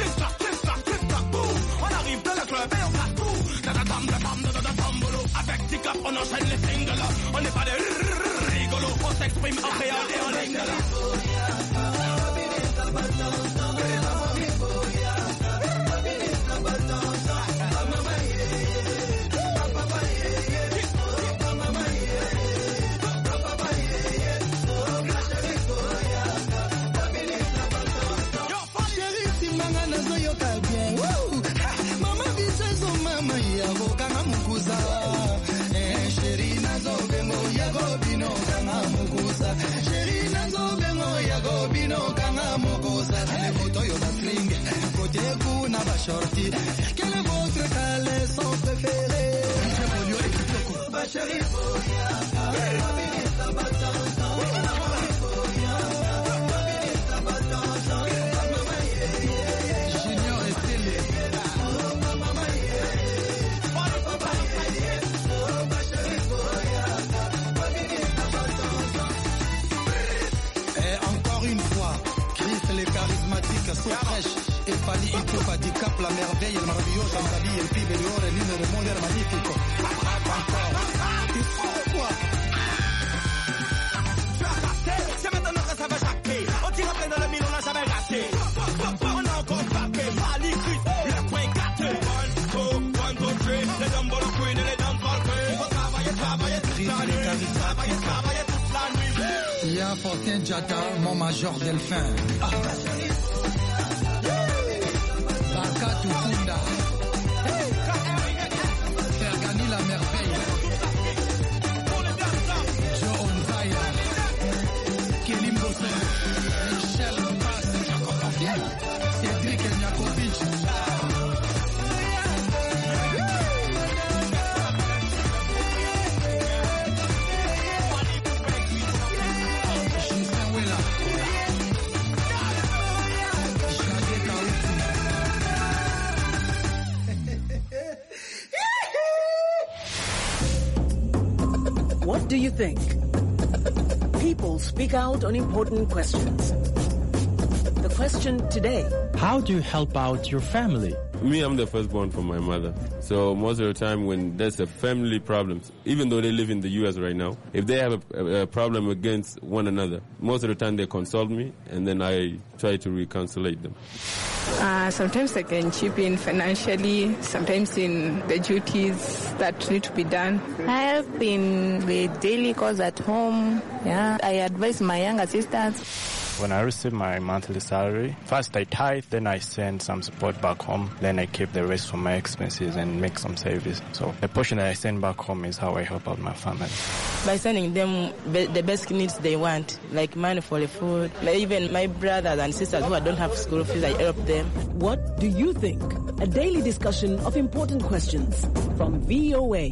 Avec Bobino kanga mokosa le moto yo na string côté ku na ba shorty quel est votre caleçon préféré ma chérie Junior et Télé so fresh e Fally Ipupa di Cap la merveille el maravilloso Antalí el pibe de oro el lindo del mundo el magnífico quoi c'est maintenant que ça va jacquer on tire plein dans le mille on n'a jamais raté on a encore frappé Fally Chris le coin gâté 1, 2, 1, 2, 3 les dames pour le queen et les dames pour le queen il faut travailler toute la nuit travailler toute la nuit il y a Fortin Diata mon major Delphin Tukunda Fergani la merveille Joe Onzaya Kelly Mbosso Michel Pass Cédric Nyakovic Justin Willa What do you think? People speak out on important questions. The question today: how do you help out your family? Me, I'm the firstborn from my mother. So most of the time when there's a family problem, even though they live in the U.S. right now, if they have a problem against one another, most of the time they consult me and then I try to reconcile them. Sometimes I can chip in financially, sometimes in the duties that need to be done. I help in the daily chores at home. Yeah, I advise my younger sisters. When I receive my monthly salary, first I tithe, then I send some support back home, then I keep the rest for my expenses and make some savings. So the portion that I send back home is how I help out my family. By sending them the basic needs they want, like money for the food, like even my brothers and sisters who don't have school fees, I help them. What do you think? A daily discussion of important questions from VOA.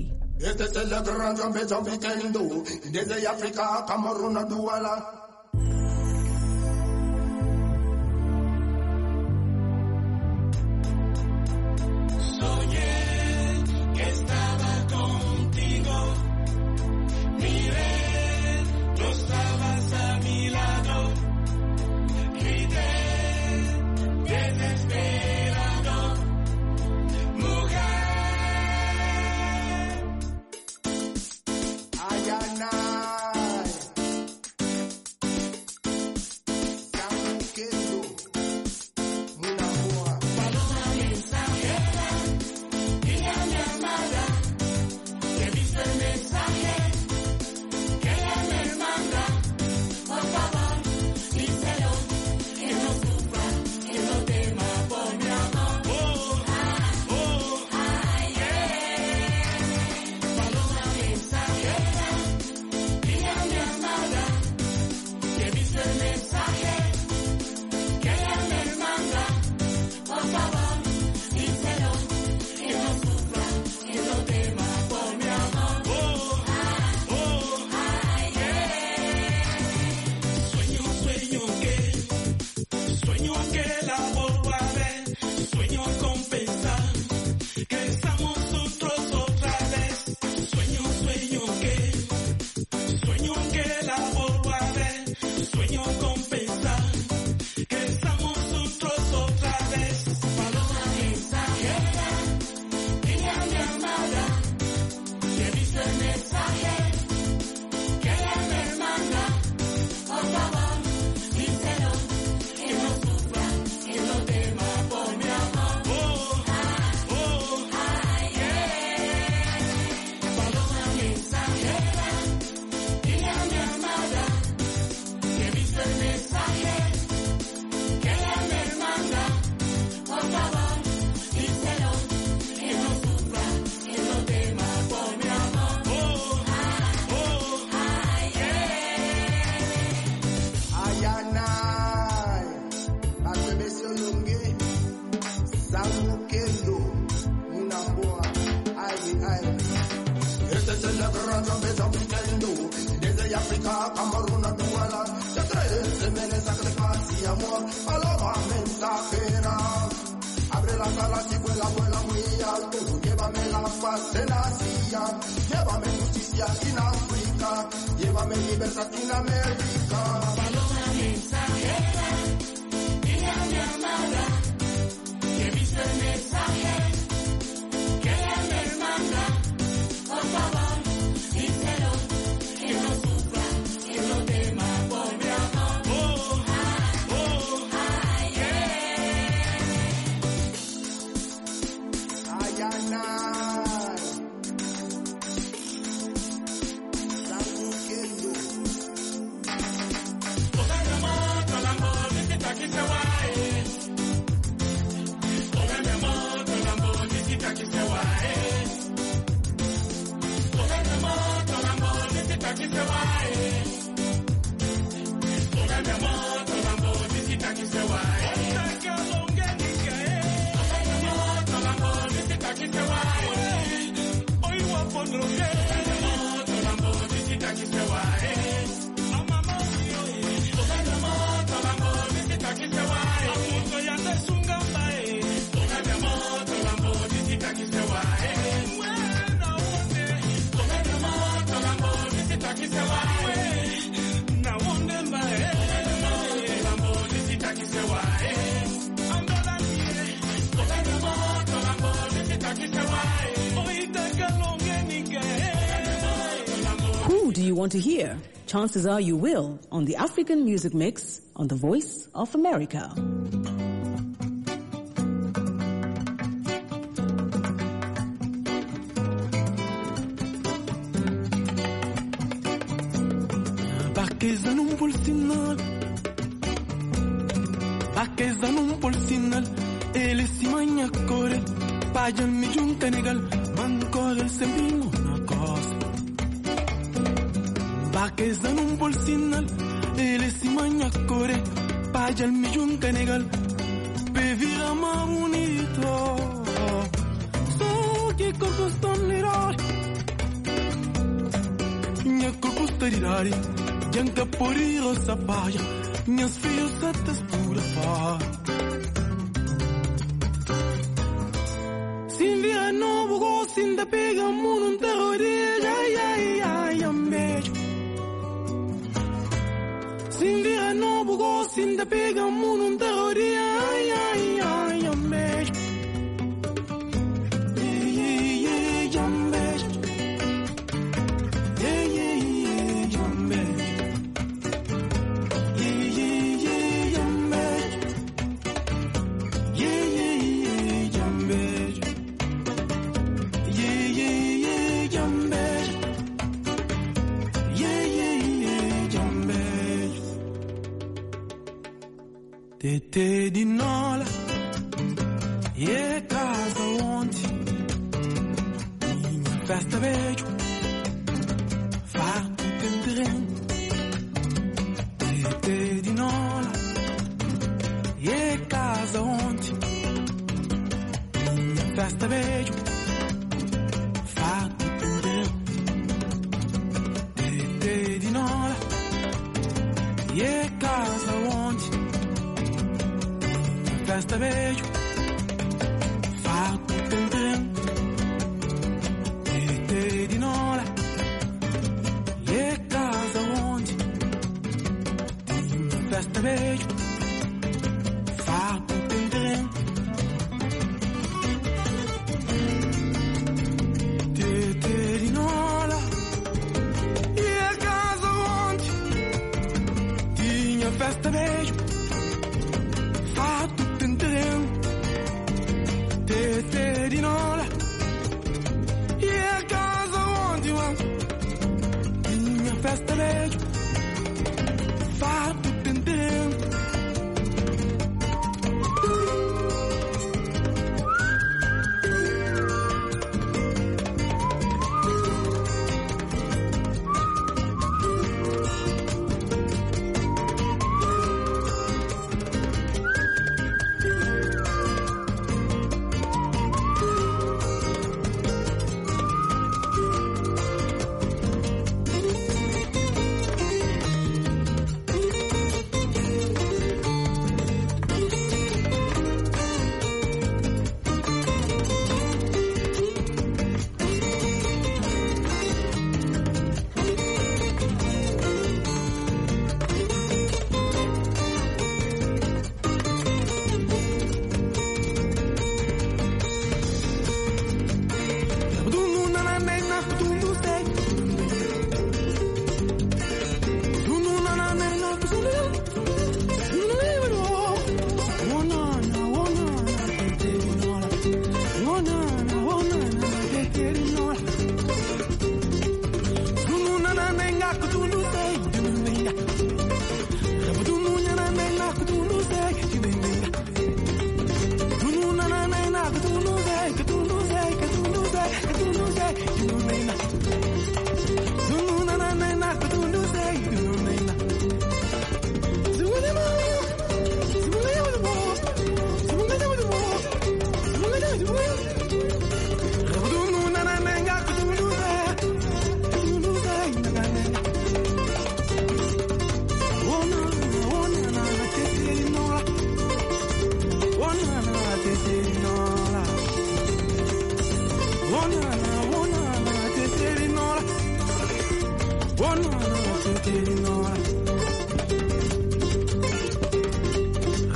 amor, paloma mensajera. Abre las alas y vuela, vuela muy alto. Llévame la paz en Asia, llévame justicia en África, llévame libertad en América. Paloma mensajera, niña mi amada, que viste el mensaje que ella me manda. Por favor, díselo, que no sufra, que no tema por mi amor. Who do you want to hear? Chances are you will on the African Music Mix on the Voice of America. Bakezanum polsinal, ele si magna core, pagan mi giunca negal, mancore sembino una cosa. Bakezanum polsinal, ele si magna core, pagan mi giunca negal, bevira ma bonito. So che colpo sto nirari, nya colpo sto nirari, gianca poriro sapaya, nya sfio sette spura fa. Sinvia novo go sinda pega muno terrore, ai ambejo. Sinvia novo go sinda pega muno terrore, ai ambejo. Te di nola, e casa onde minha festa beijo, farto tendrem. Te di nola, e casa onde minha festa beijo, farto tendrem. Te di nola, e casa onde festa beijo, fatto tendrem. Te di nola, e casa onde festa beijo, fatto tendrem. Te di nola, e casa onde tinha festa beijo, fatto te di nola, e a casa onde minha festa beijo, fatto tendrem.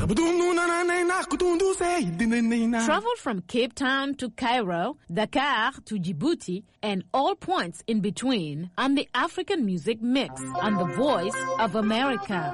Travel from Cape Town to Cairo, Dakar to Djibouti, and all points in between on the African Music Mix on the Voice of America.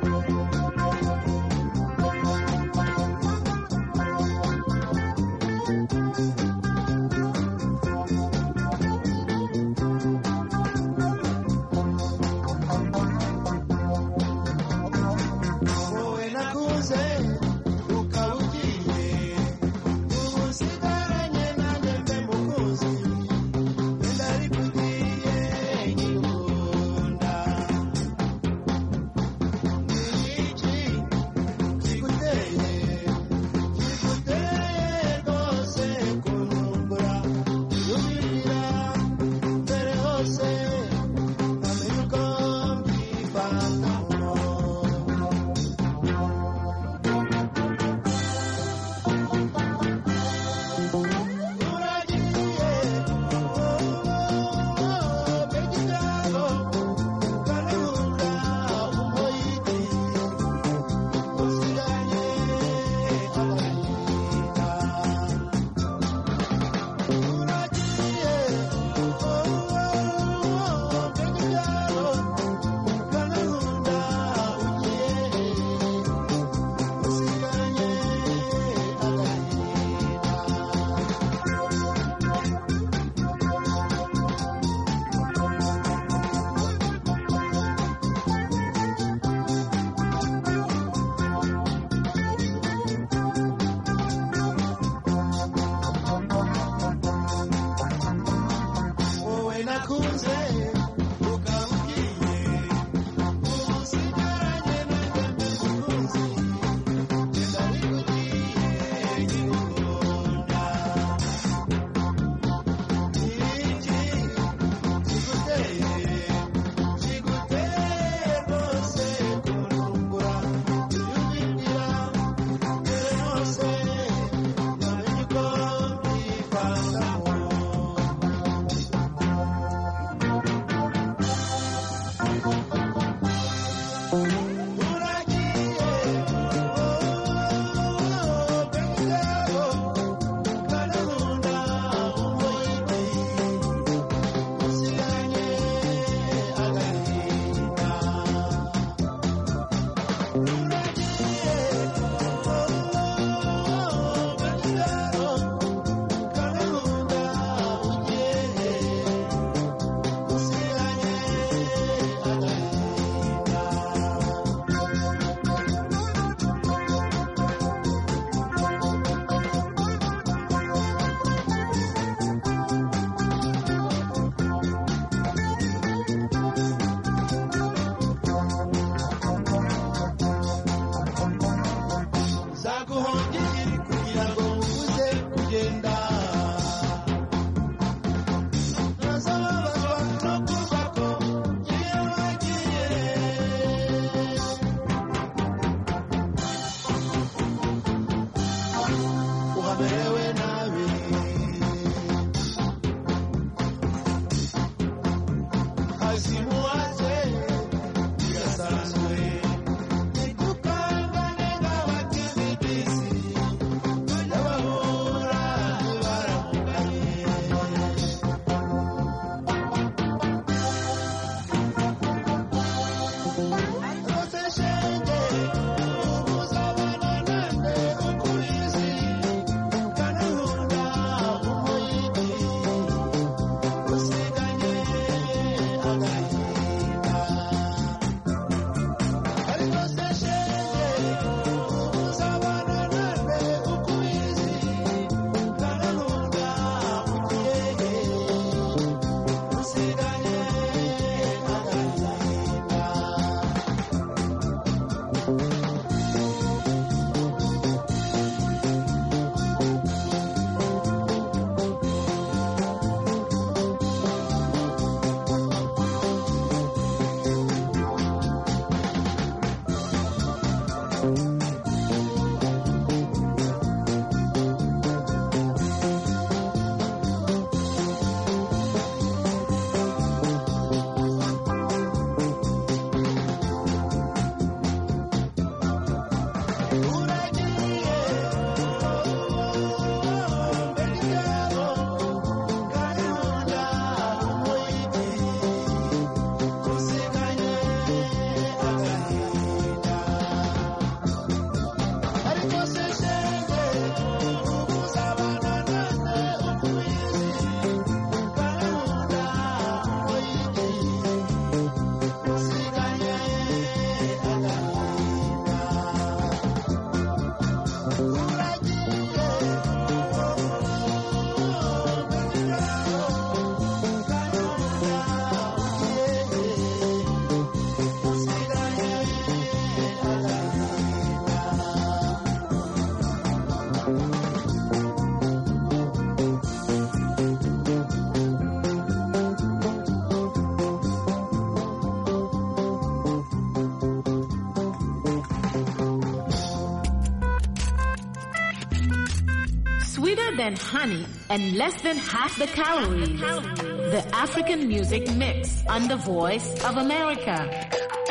sweeter than honey and less than half the calories. The African Music Mix on the Voice of America.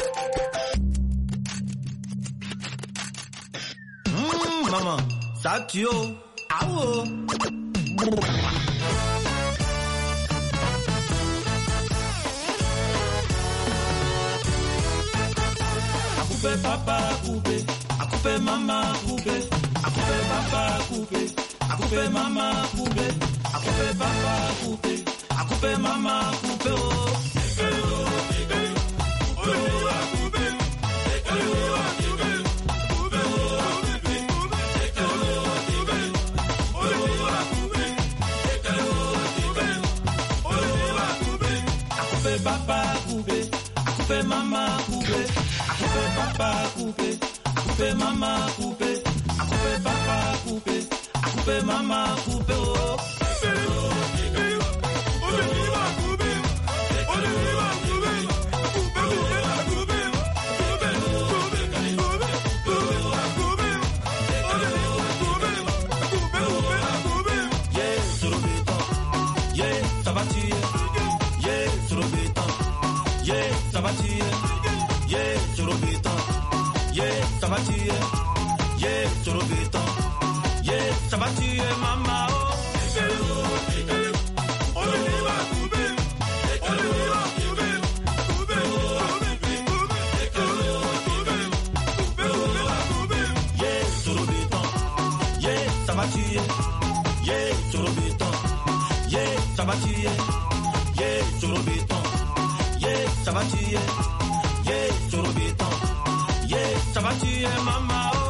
Maman, ça tue, ah oh. Coupe papa coupe, a coupe maman coupe, a coupe papa coupe, a coupe maman coupe, a coupe papa coupe, a coupe maman coupe oh. Papa coupé, a coupé maman coupé, a coupé papa coupé, a coupé maman coupé, a coupé papa coupé, a coupé maman coupé oh. Ça va tuer maman oh. Ça va tuer, yeah, sur le béton, yeah, ça va tuer, yeah, sur le béton, yeah, ça va tuer, yeah, sur le béton, yeah, ça va tuer maman oh.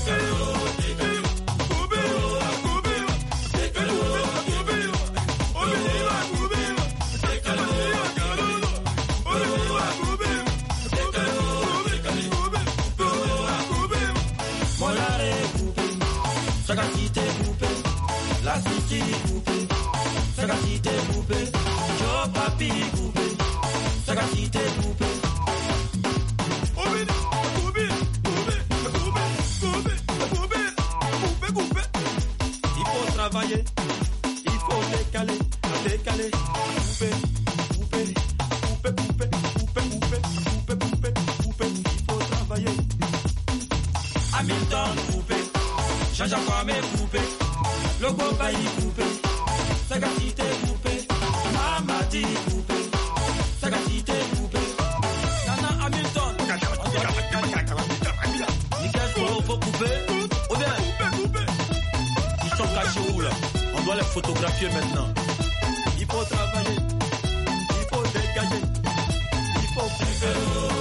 Photographier maintenant. Il faut travailler, il faut dégager, il faut couper.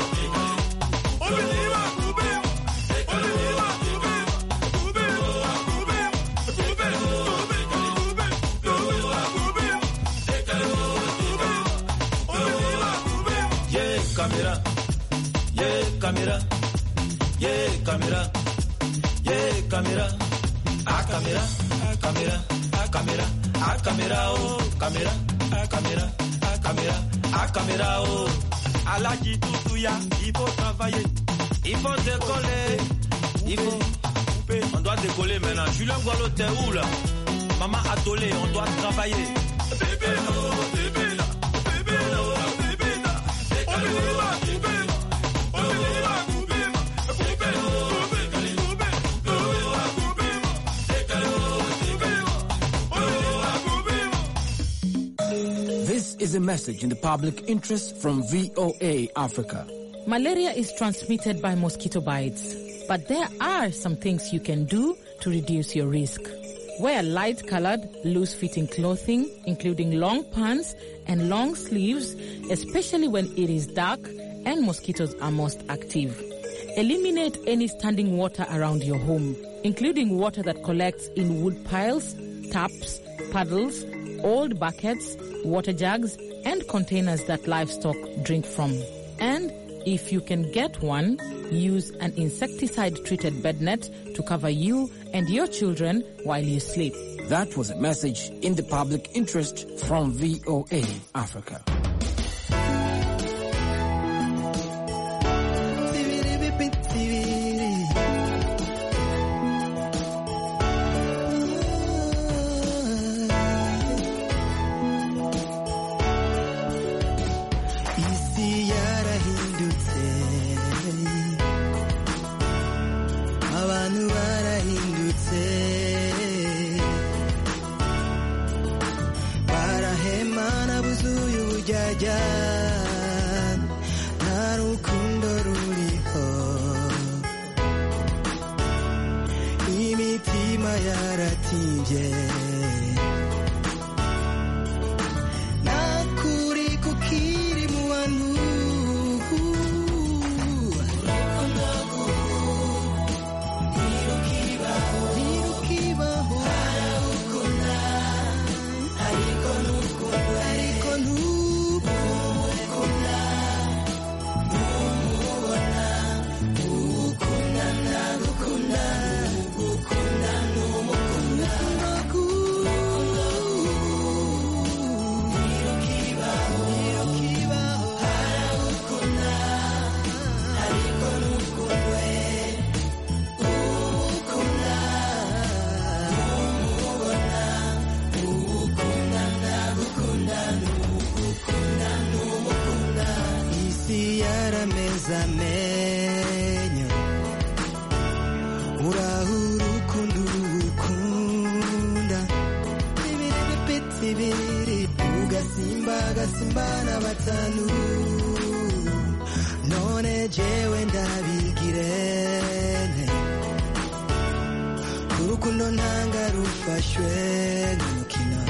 Yeah, caméra, yeah, caméra, yeah, caméra, yeah, caméra, ah caméra, ah caméra. Caméra, ah caméra, oh, caméra, ah caméra, ah caméra, ah caméra, oh. À la Gitoutouya, il faut travailler, il faut décoller, il faut couper. On doit décoller maintenant. Julien Gualo, t'es où là? Maman Atolé, on doit travailler. Is a message in the public interest from VOA Africa. Malaria is transmitted by mosquito bites, but there are some things you can do to reduce your risk. Wear light-colored, loose-fitting clothing, including long pants and long sleeves, especially when it is dark and mosquitoes are most active. Eliminate any standing water around your home, including water that collects in wood piles, taps, puddles, old buckets, water jugs, and containers that livestock drink from. And if you can get one, use an insecticide-treated bed net to cover you and your children while you sleep. That was a message in the public interest from VOA Africa. burya nta rukundo ruriho imitima yaratimbye nakuri kukiri mu bantu amenya urahuru kundukunda ibiri bipiti biri ugasimbana batanu none jewe ndabigirene urukundo ntanga rufashwe n'umukino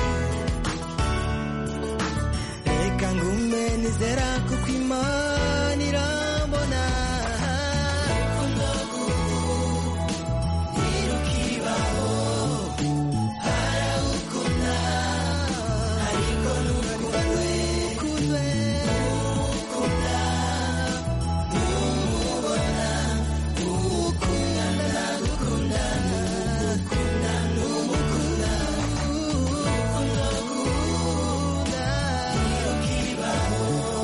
reka ngume nizera kuko Imana irambona ntirukibaho harawukunda ariko ntukundwe ukunda numubona ukunda ndagukunda ukunda numukunda ntirukibaho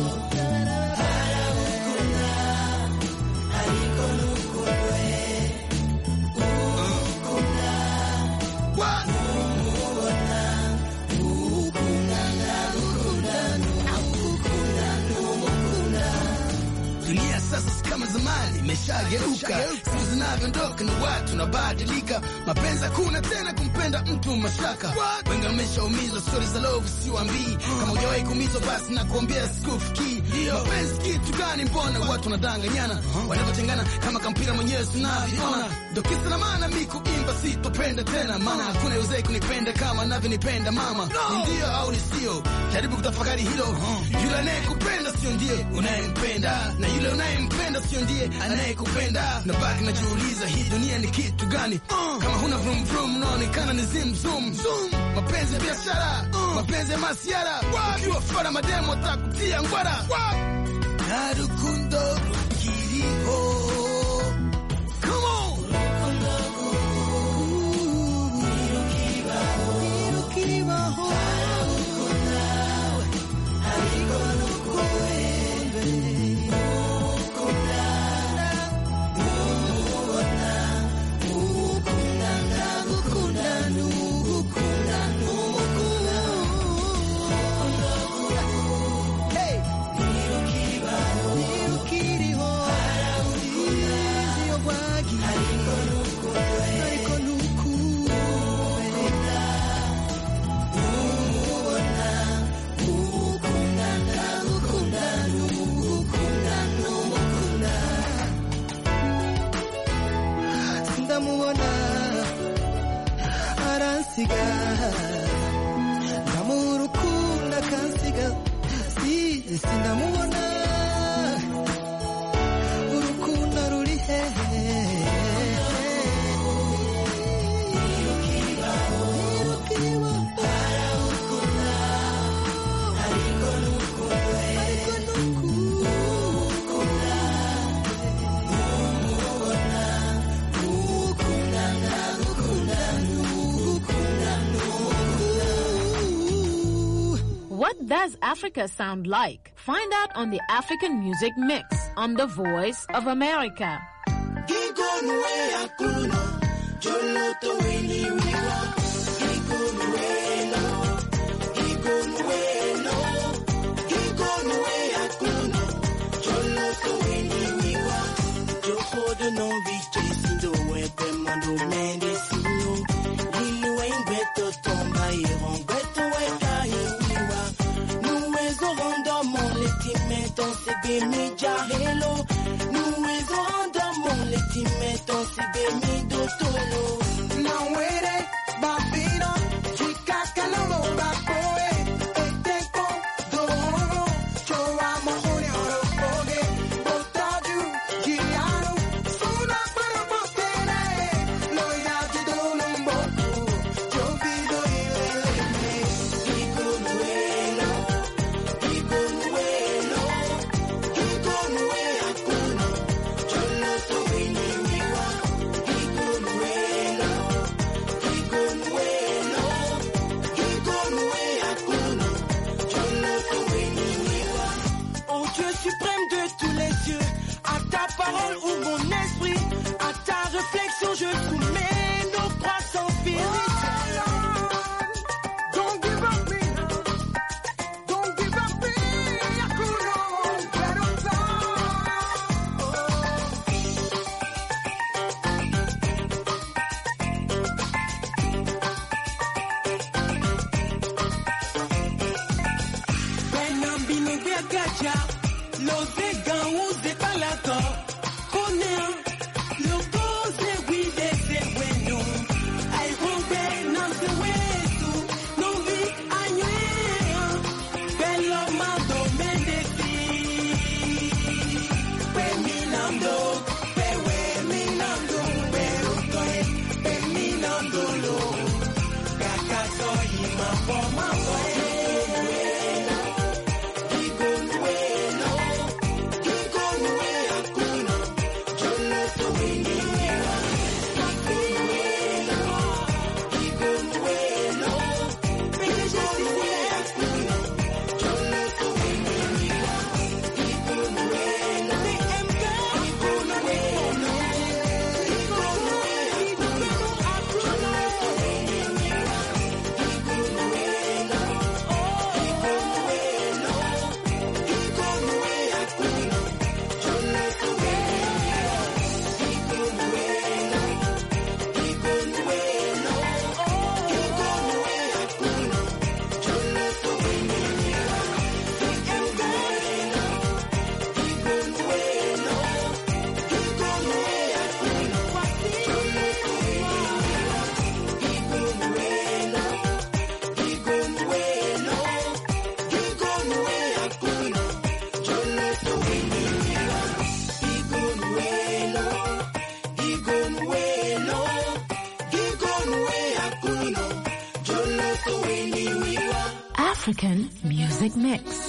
kama zamani imeshageuka, siku zinavyoondoka na watu nabadilika, mapenzi hakuna tena kumpenda mtu mashaka, wengi wameshaumizwa, stories za love siwaambii, kama hujawahi kuumizwa basi nakuambia sikufikii, mapenzi kitu gani, mbona watu wanadanganyana, wanapotengana kama kampira mwenyewe tunavyoona, ndo kisa na maana mimi kuimba sitopenda tena, maana hakuna yuzei kunipenda kama navyonipenda mama, ndio au ni sio, jaribu kutafakari hilo, yule anayekupenda sio ndiye unayempenda, na yule unayempenda sio ndiye anayekupenda, na baki najiuliza hii dunia ni kitu gani, kama huna vroom vroom unaonekana ni zim zoom, mapenzi biashara, mapenzi ya masiara, ukiwa fara mademo takutia ngwara, na rukundo rukiriho. Come on! Ntirukibaho ariko ndamurukunda kansiga sinamubona urukundo ruri hehe What does Africa sound like? Find out on the African Music Mix on The Voice of America. Nous timeton se be mi jahelo. Nu is on the moon, le timeton se be mi dotolo. Now wait, babino, chica calamo, baboe, eteco, doro, yo amo oro, oge, botaju, giano, suna para postere, lo ya te dono un boco, yo pido ilele, digo nuelo, akuno, yo no soy ni miwa, digo nuelo, akuno, yo no soy ni miwa. Oh Dieu suprême de tous les dieux, à ta parole ou mon esprit, à ta réflexion je soumets nos croissants spirituels. Don't give up me, don't give up me, akuno, pero Benambino Begaja, los vegan de palato, Conea, los cose guide se bueno, ay rompe no se hueso, no vi añuea, pelo mando mendeci, peminando, pero peminando lo, cacazo y mambo. African Music Mix.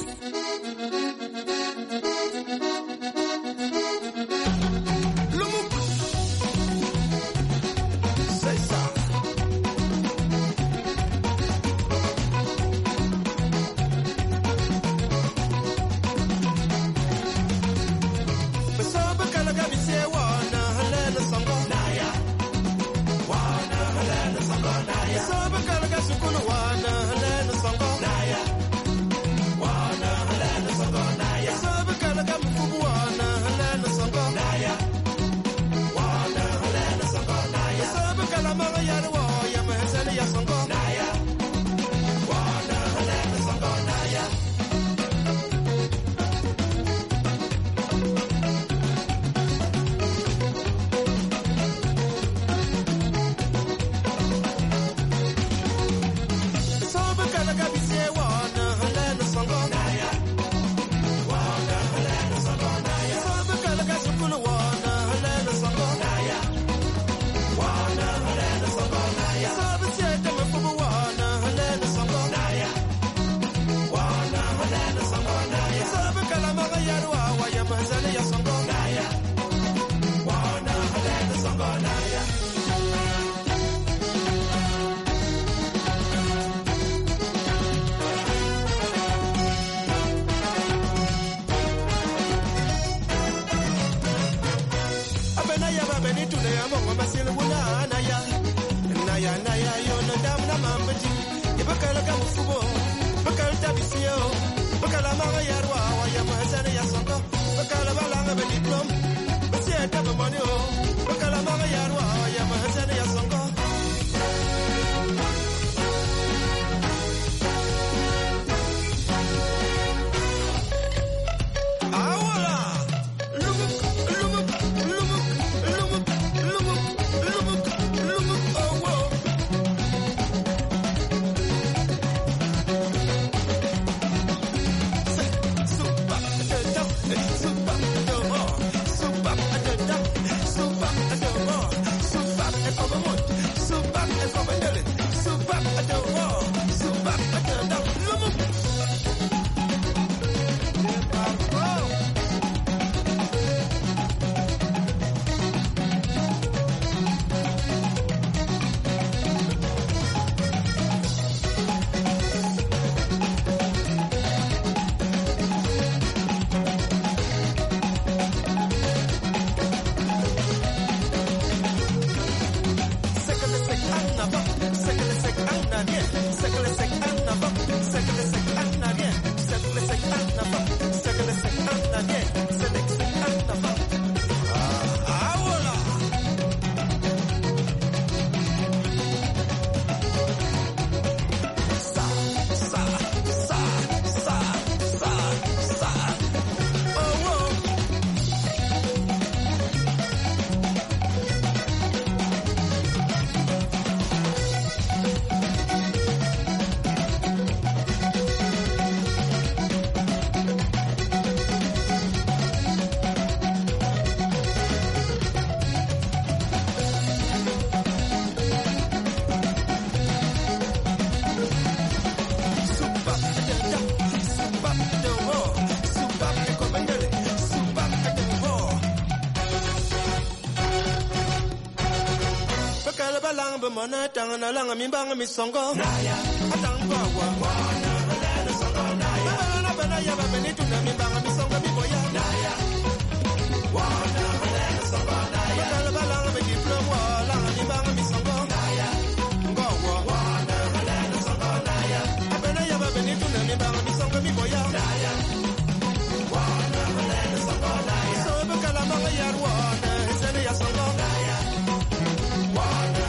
Mana tangana langa mimbanga misongo atangwa wa na songo naya na bana ya babeni tuna mimbanga misongo biboya naya wa na songo naya kala balanga be diploma langa mimbanga misongo naya ngwa wa na songo naya bana ya babeni tuna mimbanga misongo biboya naya wa na songo naya so be kala manga ya wa na isene ya songo naya wa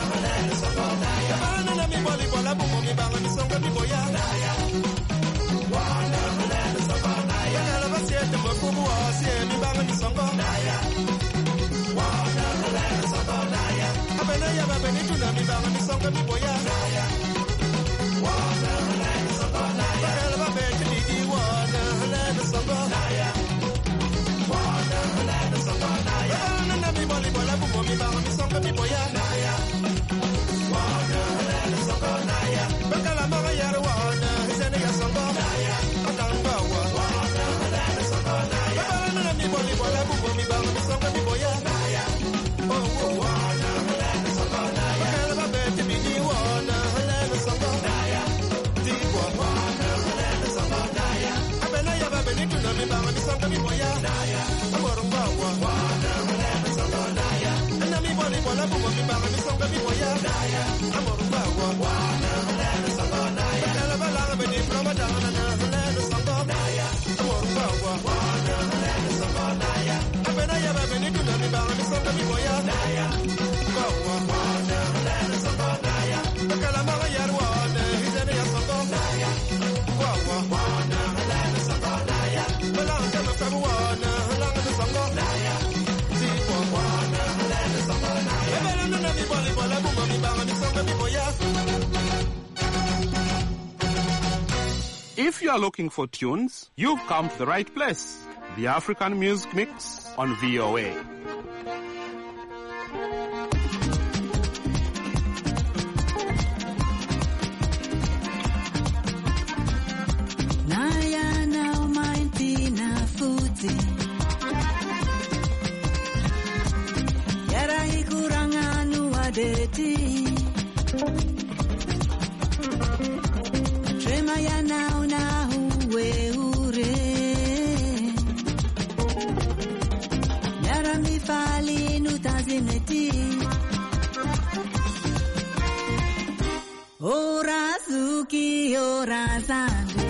mi boli bola bumo mi banga mi songa mi boya naya wana na songa naya kala basiete mo kubu asie mi banga mi songa naya wana na songa naya abena ya babeni tuna mi banga mi songa mi boya naya wana na songa naya kala babeti di wana na songa naya wana na songa naya na mi boli bola bumo mi banga mi songa mi boya naya wana bakala mama yar wana isene ya songo naya atangwa wana na songo naya bakala na mi boli bola bubo mi banga mi songo mi boya naya oh wana na songo naya bakala babeti bidi wana na songo naya diwa wana na songo naya abena ya babeni tuna mi banga mi songo mi boya naya amorongwa wana na songo naya na mi boli bola bubo mi banga mi songo mi boya naya amorongwa wana na songo naya bakala balanga be diploma dana na songo naya amorongwa wana na songo naya abena ya babeni tuna mi banga mi songo mi boya naya wana na songo naya bakala mama yar wana isene ya songo naya wana na songo naya balanga me fabu wana langa na songo naya diwa wana na songo naya abena na mi boli bola bumo mi banga mi songo mi boya. If you are looking for tunes, you've come to the right place. The African Music Mix on VOA. Naya na umainti na futi Yara hikuranganu adeti Trema ya na huwe ure Yara mifali nutazimeti Ora suki ora sande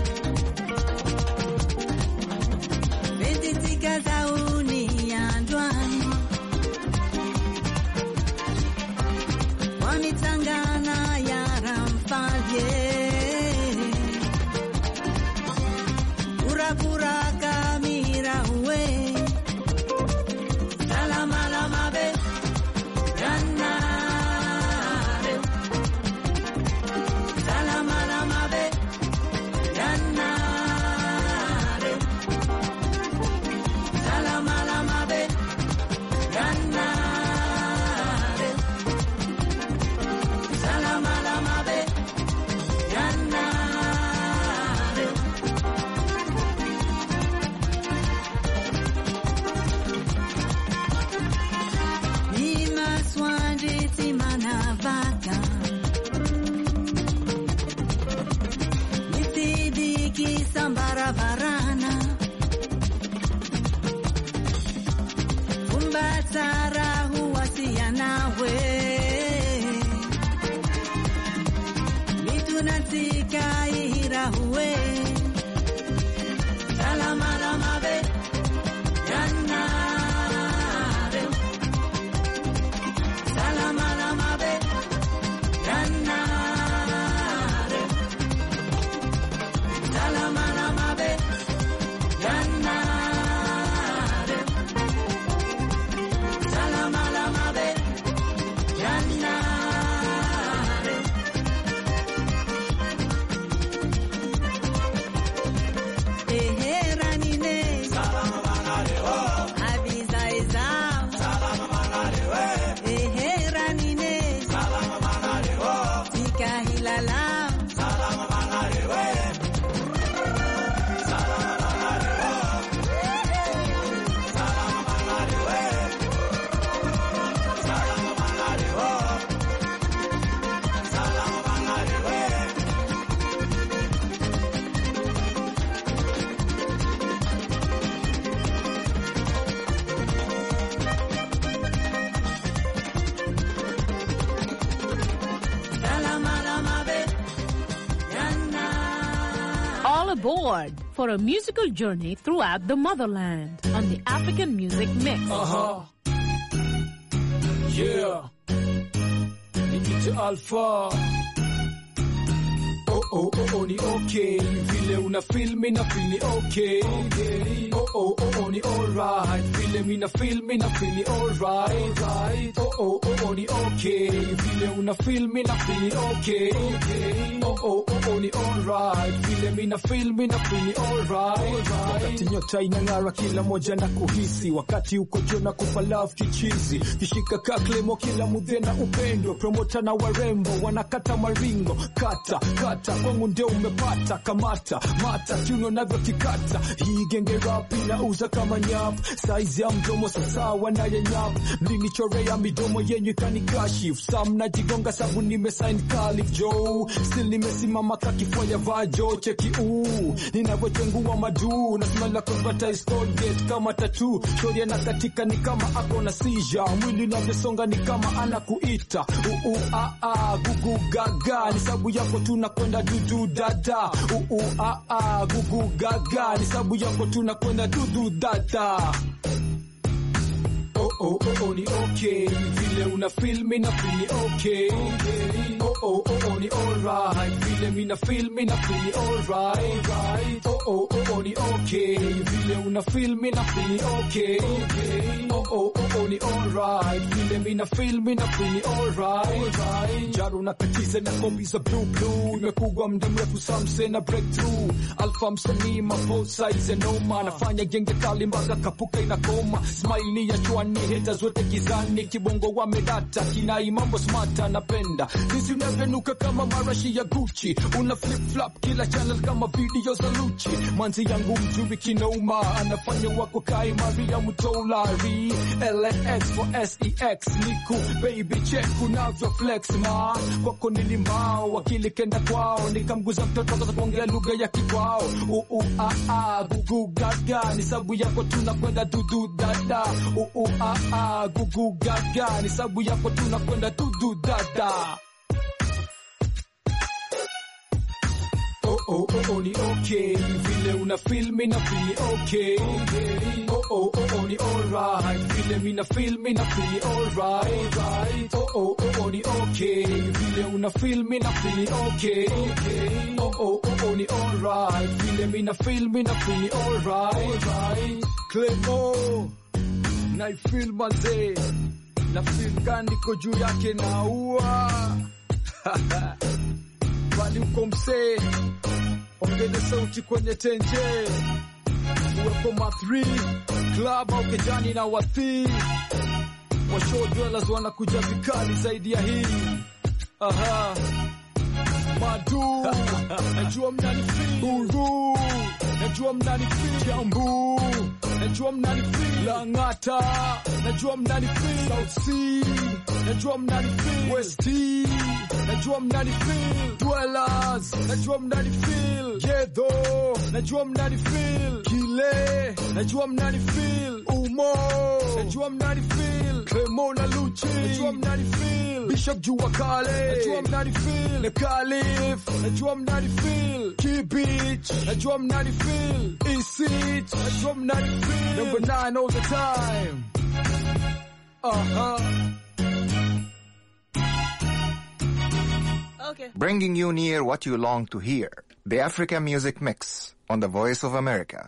Benditika zauni yandwani Wanitangana yara mfalye Pura kamira uwe Salama lama be Jannare Salama lama be Jannare Salama lama be Jannare Unatika ihira huwe Salama lama be Yanare Salama lama be Yanare Salama lama be Yanare Salama lama be Yanare Aboard for a musical journey throughout the motherland on the African Music Mix. Yeah. Nikita Alpha. Ni okay. Vile una feel me na feel ni okay. Ni alright. Vile me na feel ni alright. Ni okay. Vile una feel me na feel ni okay. Ni alright. Vile me na feel ni alright. Wakati nyota inang'ara kila moja na kuhisi. Wakati uko jona kupa love kichizi. Kishika kaklemo kila mudhe na upendo. Promota na warembo wanakata maringo. Kata kwangu ndio umepata kamata mata kiuno navyo kikata hii genge rap inauza kama nyap size ya mdomo sawa na ya nyap mlinichorea midomo yenyu ikanikashifu sam na jigonga sabu nimesign Calif Joe still nimesimama kakifanya vajo cheki ninavyochengua madu na smell convertise Colgate kama tattoo shoria na katika ni kama ako na seizure mwili unavyosonga ni kama anakuita gugu gaga ni sabu yako tunakwenda dudu dada gugu gaga ni sabu yako tunakwenda dudu dada ni okay vile una feel me na feel ni okay ni alright vile me na feel ni alright ni okay vile una feel me na feel ni okay ni alright vile me na feel ni alright jaru na katiza na kombi za blue imekugwa muda mrefu samse na breakthrough alpha msanii ma both sides and no man nafanya genge kali mpaka kapuka inakoma smile ni ya chwani haters wote gizani kibongo wamedata kinai mambo smarta napenda sisi unavenuka kama marashi ya Gucci una flip flop kila channel kama video za Luchi manzi yangu mzuri kinauma anafanya wako kai Maria Mutolari LX for SEX niku baby check unavyo flex ma kwako nilimbao wakili kenda kwao nikamguza mtoto kwa kuongea lugha ya kikwao gugu gaga ni sabu yako tunakwenda dudu dada gugu gaga ni sabu yako tunakwenda dudu dada ni okay vile una feel me na feel ni okay ni alright vile me na feel ni alright ni okay vile una feel me na feel ni okay ni alright vile me na feel ni alright Clemo na feel manze na feel gani ko juu yake na ua bali uko msee ongeza sauti kwenye tenje uwepo ma 3 club au kijani na wathi washow dwellers wanakuja vikali zaidi ya hii madu najua mnanifeel najua mnanifeel jambu najua mnanifeel Langata najua mnanifeel South Sea najua mnanifeel West najua mnanifeel. Dwellers, najua mnanifeel. Yedo, najua mnanifeel. Kile, najua mnanifeel. Umo, najua mnanifeel. Clemo na Luchi, najua mnanifeel. Bishop Jua Kale, najua mnanifeel. Nekalif, najua mnanifeel. Kibich, najua mnanifeel. Isit, najua mnanifeel. Number 9 all the time. Okay. Bringing you near what you long to hear. The Africa Music Mix on the Voice of America.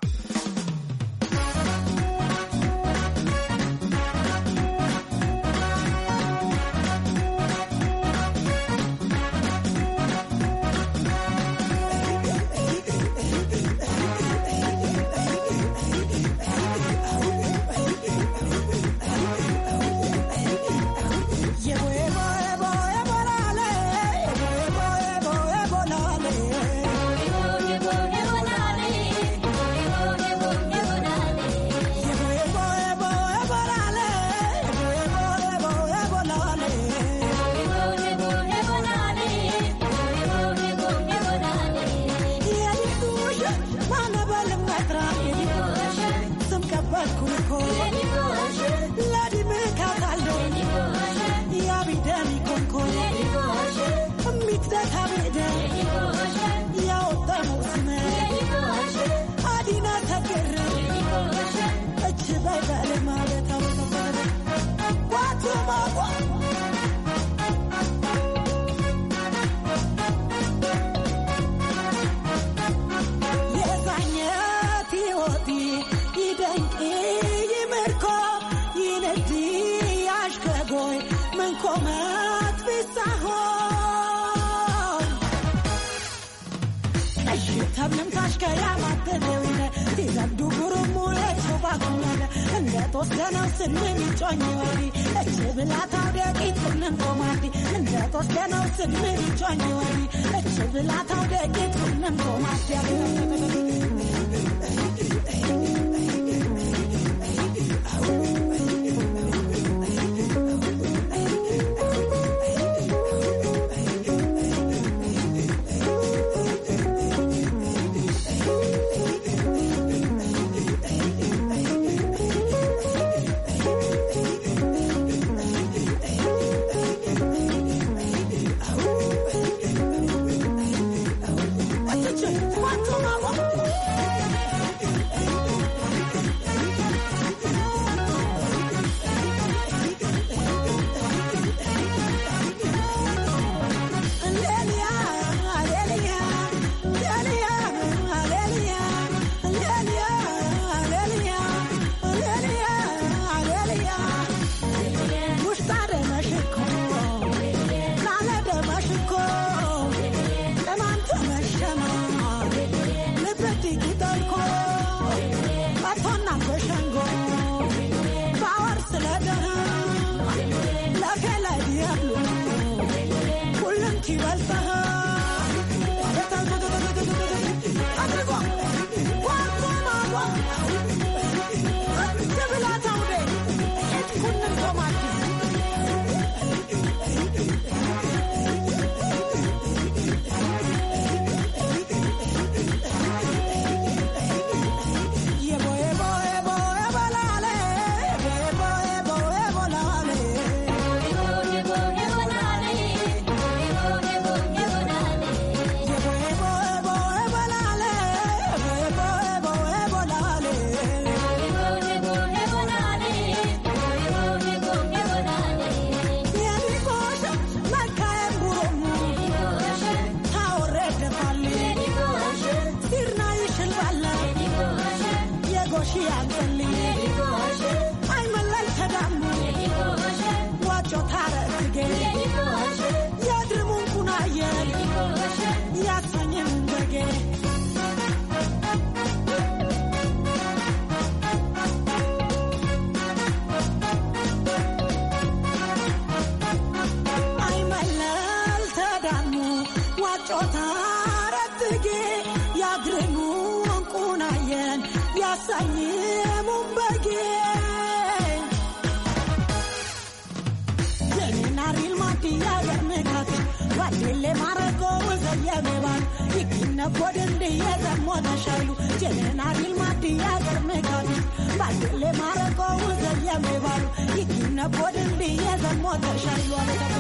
badele marego zayameban ikina podende yeza moda shalu jelena dilmati yagar megadu badele marego zayameban ikina podende yeza moda shalu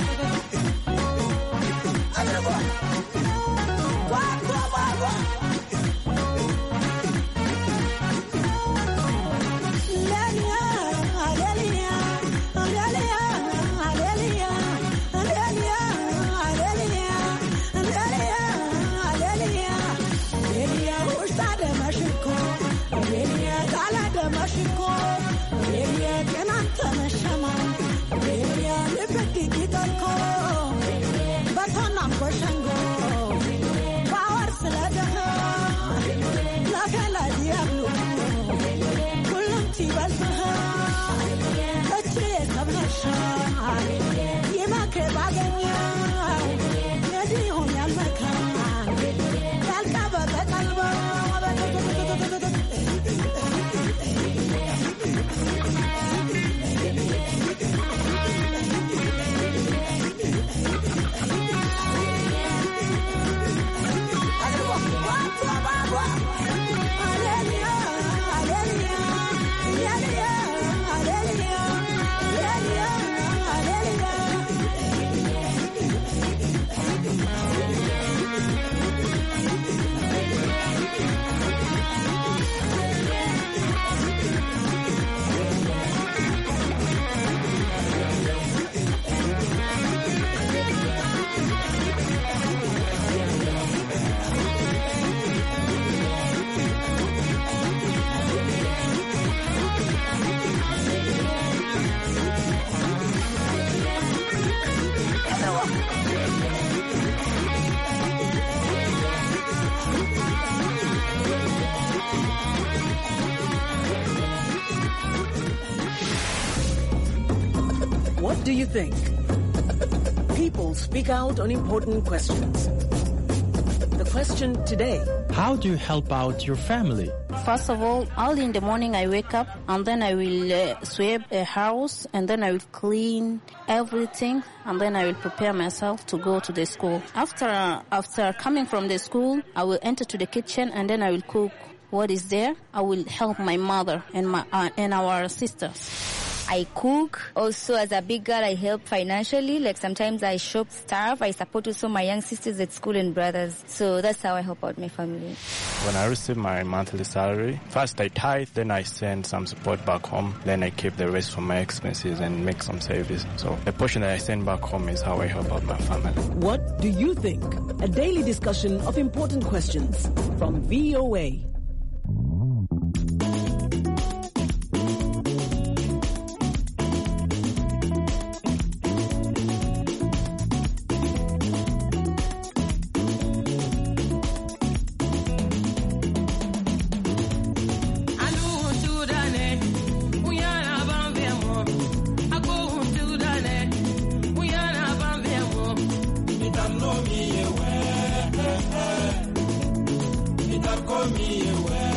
Adraba Kwa baba What do you think? People speak out on important questions. The question today: how do you help out your family? First of all, early in the morning I wake up and then I will sweep a house and then I will clean everything and then I will prepare myself to go to the school. After coming from the school, I will enter to the kitchen and then I will cook what is there. I will help my mother and our sisters. I cook. Also, as a big girl, I help financially. Like sometimes I shop stuff. I support also my young sisters at school and brothers. So that's how I help out my family. When I receive my monthly salary, first I tithe, then I send some support back home. Then I keep the rest for my expenses and make some savings. So the portion that I send back home is how I help out my family. What do you think? A daily discussion of important questions from VOA. Me away.